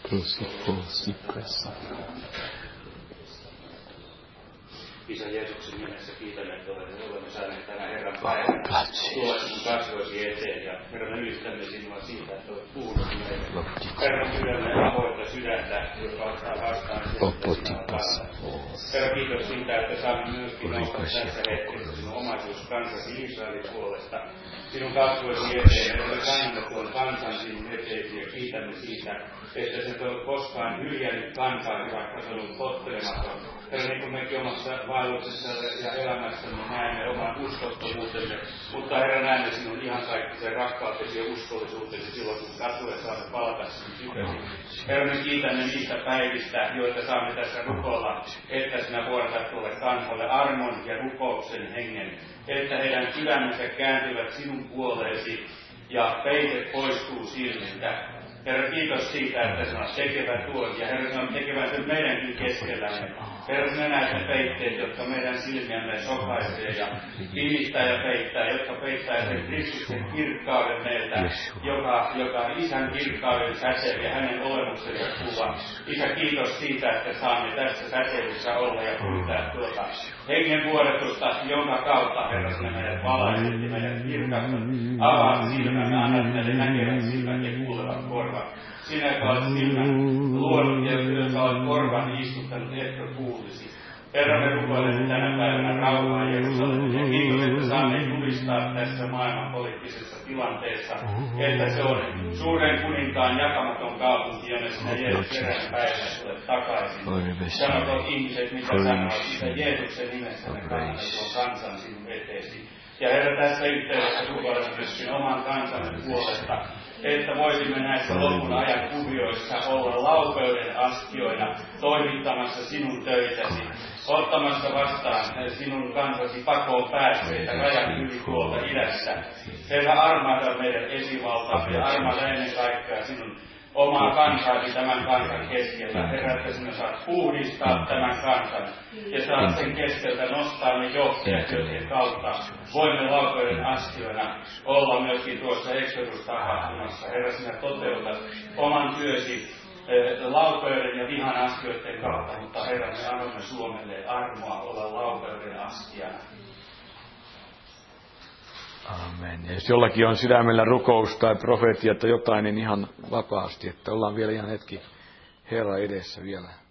Isä Jeesuksen nimessä kiitämme, että olemme saaneet tänä Herran päivän tuolla sinun kasvoisi eteen. Ja Herran ylistämme sinua siitä, että olet puhunut meille. Herran sydämme avointa sydäntä, joka ottaa vastaan sitä, mitä sinä olet antanut. Herra, kiitos siitä, että saamme myöskin olla tässä hetkessä sinun omaisuuskansasi Israelin puolesta. Sinun kasvoisi eteen, että me kannamme tuon kansan sinun eteesi ja kiitämme siitä, että se et ole koskaan hyljännyt kansaa, vaikka se on ollut tottelematon. Herra, niin kuin mekin omassa vaelluksessa ja elämässämme näemme oman uskottomuutemme, mutta Herra, näemme sinun ihan kaikkisen rakkautesi ja uskollisuutesi silloin, kun katsoen saamme palata sinun sydämiin. Herra, me kiitämme niistä päivistä, joita saamme tässä rukoilla, että sinä vuodatat tuolle kansalle armon ja rukouksen hengen, että heidän sydämensä kääntyvät sinun puoleesi ja peite poistuu silmiltä. Herra, kiitos siitä, että sinä olet tekevä tuon, ja Herra, sinä olet tekevä sen meidänkin keskellämme. Herra, sinä näet ne peitteet, jotka meidän silmiämme sokaisee ja pimittää ja peittää, jotka peittää sen Kristuksen kirkkauden meiltä, joka, joka on Isän kirkkauden säteilyä ja hänen olemuksensa kuva. Isä, kiitos siitä, että saamme tässä säteilyssä olla ja pyytää tuota hengen vuodetusta, jonka kautta, Herra, sinä meidät valaiset ja meidät kirkastat. Avaa silmämme, annat meille näkevät silmät ja kuulevat korvat. Sinä, joka olet silmän luonut ja joka olet korvan istuttanut, etkö kuulisi. Herra, me rukoilemme tänä päivänä rauhaa Jerusalemille ja kiitos, että saamme julistaa tässä maailmanpoliittisessa tilanteessa, että se on suuren kuninkaan jakamaton kaupunki, jonne sinä Jeesus erään päivänä tulet takaisin. Sanokoot ihmiset, mitä sanovat, mitä Jeesuksen nimessä me kannamme tuon kansan sinun eteesi. Ja Herra, tässä yhteydessä rukoilemme myöskin oman kansamme puolesta, että voisimme näissä lopun ajan kuvioissa olla laupeuden astioina toimittamassa sinun töitäsi, ottamassa vastaan sinun kansasi pakoon päässeitä rajan yli tuolta idästä. Herra, armahda meidän esivaltamme ja armahda ennen kaikkea sinun omaa kansaasi tämän kansan keskellä. Herra, että sinä saat puhdistaa tämän kansan ja saat sen keskeltä nostaa ne johtajat, joiden kautta voimme laupeuden astioina olla myöskin tuossa Exodus-tapahtumassa. Herra, sinä toteutat oman työsi laupeuden ja vihan astioiden kautta, mutta Herra, me annamme Suomelle armoa olla laupeuden astiana. Amen. Ja jos jollakin on sydämellä rukous tai profeetia tai jotain, niin ihan vapaasti, että ollaan vielä ihan hetki Herra edessä vielä.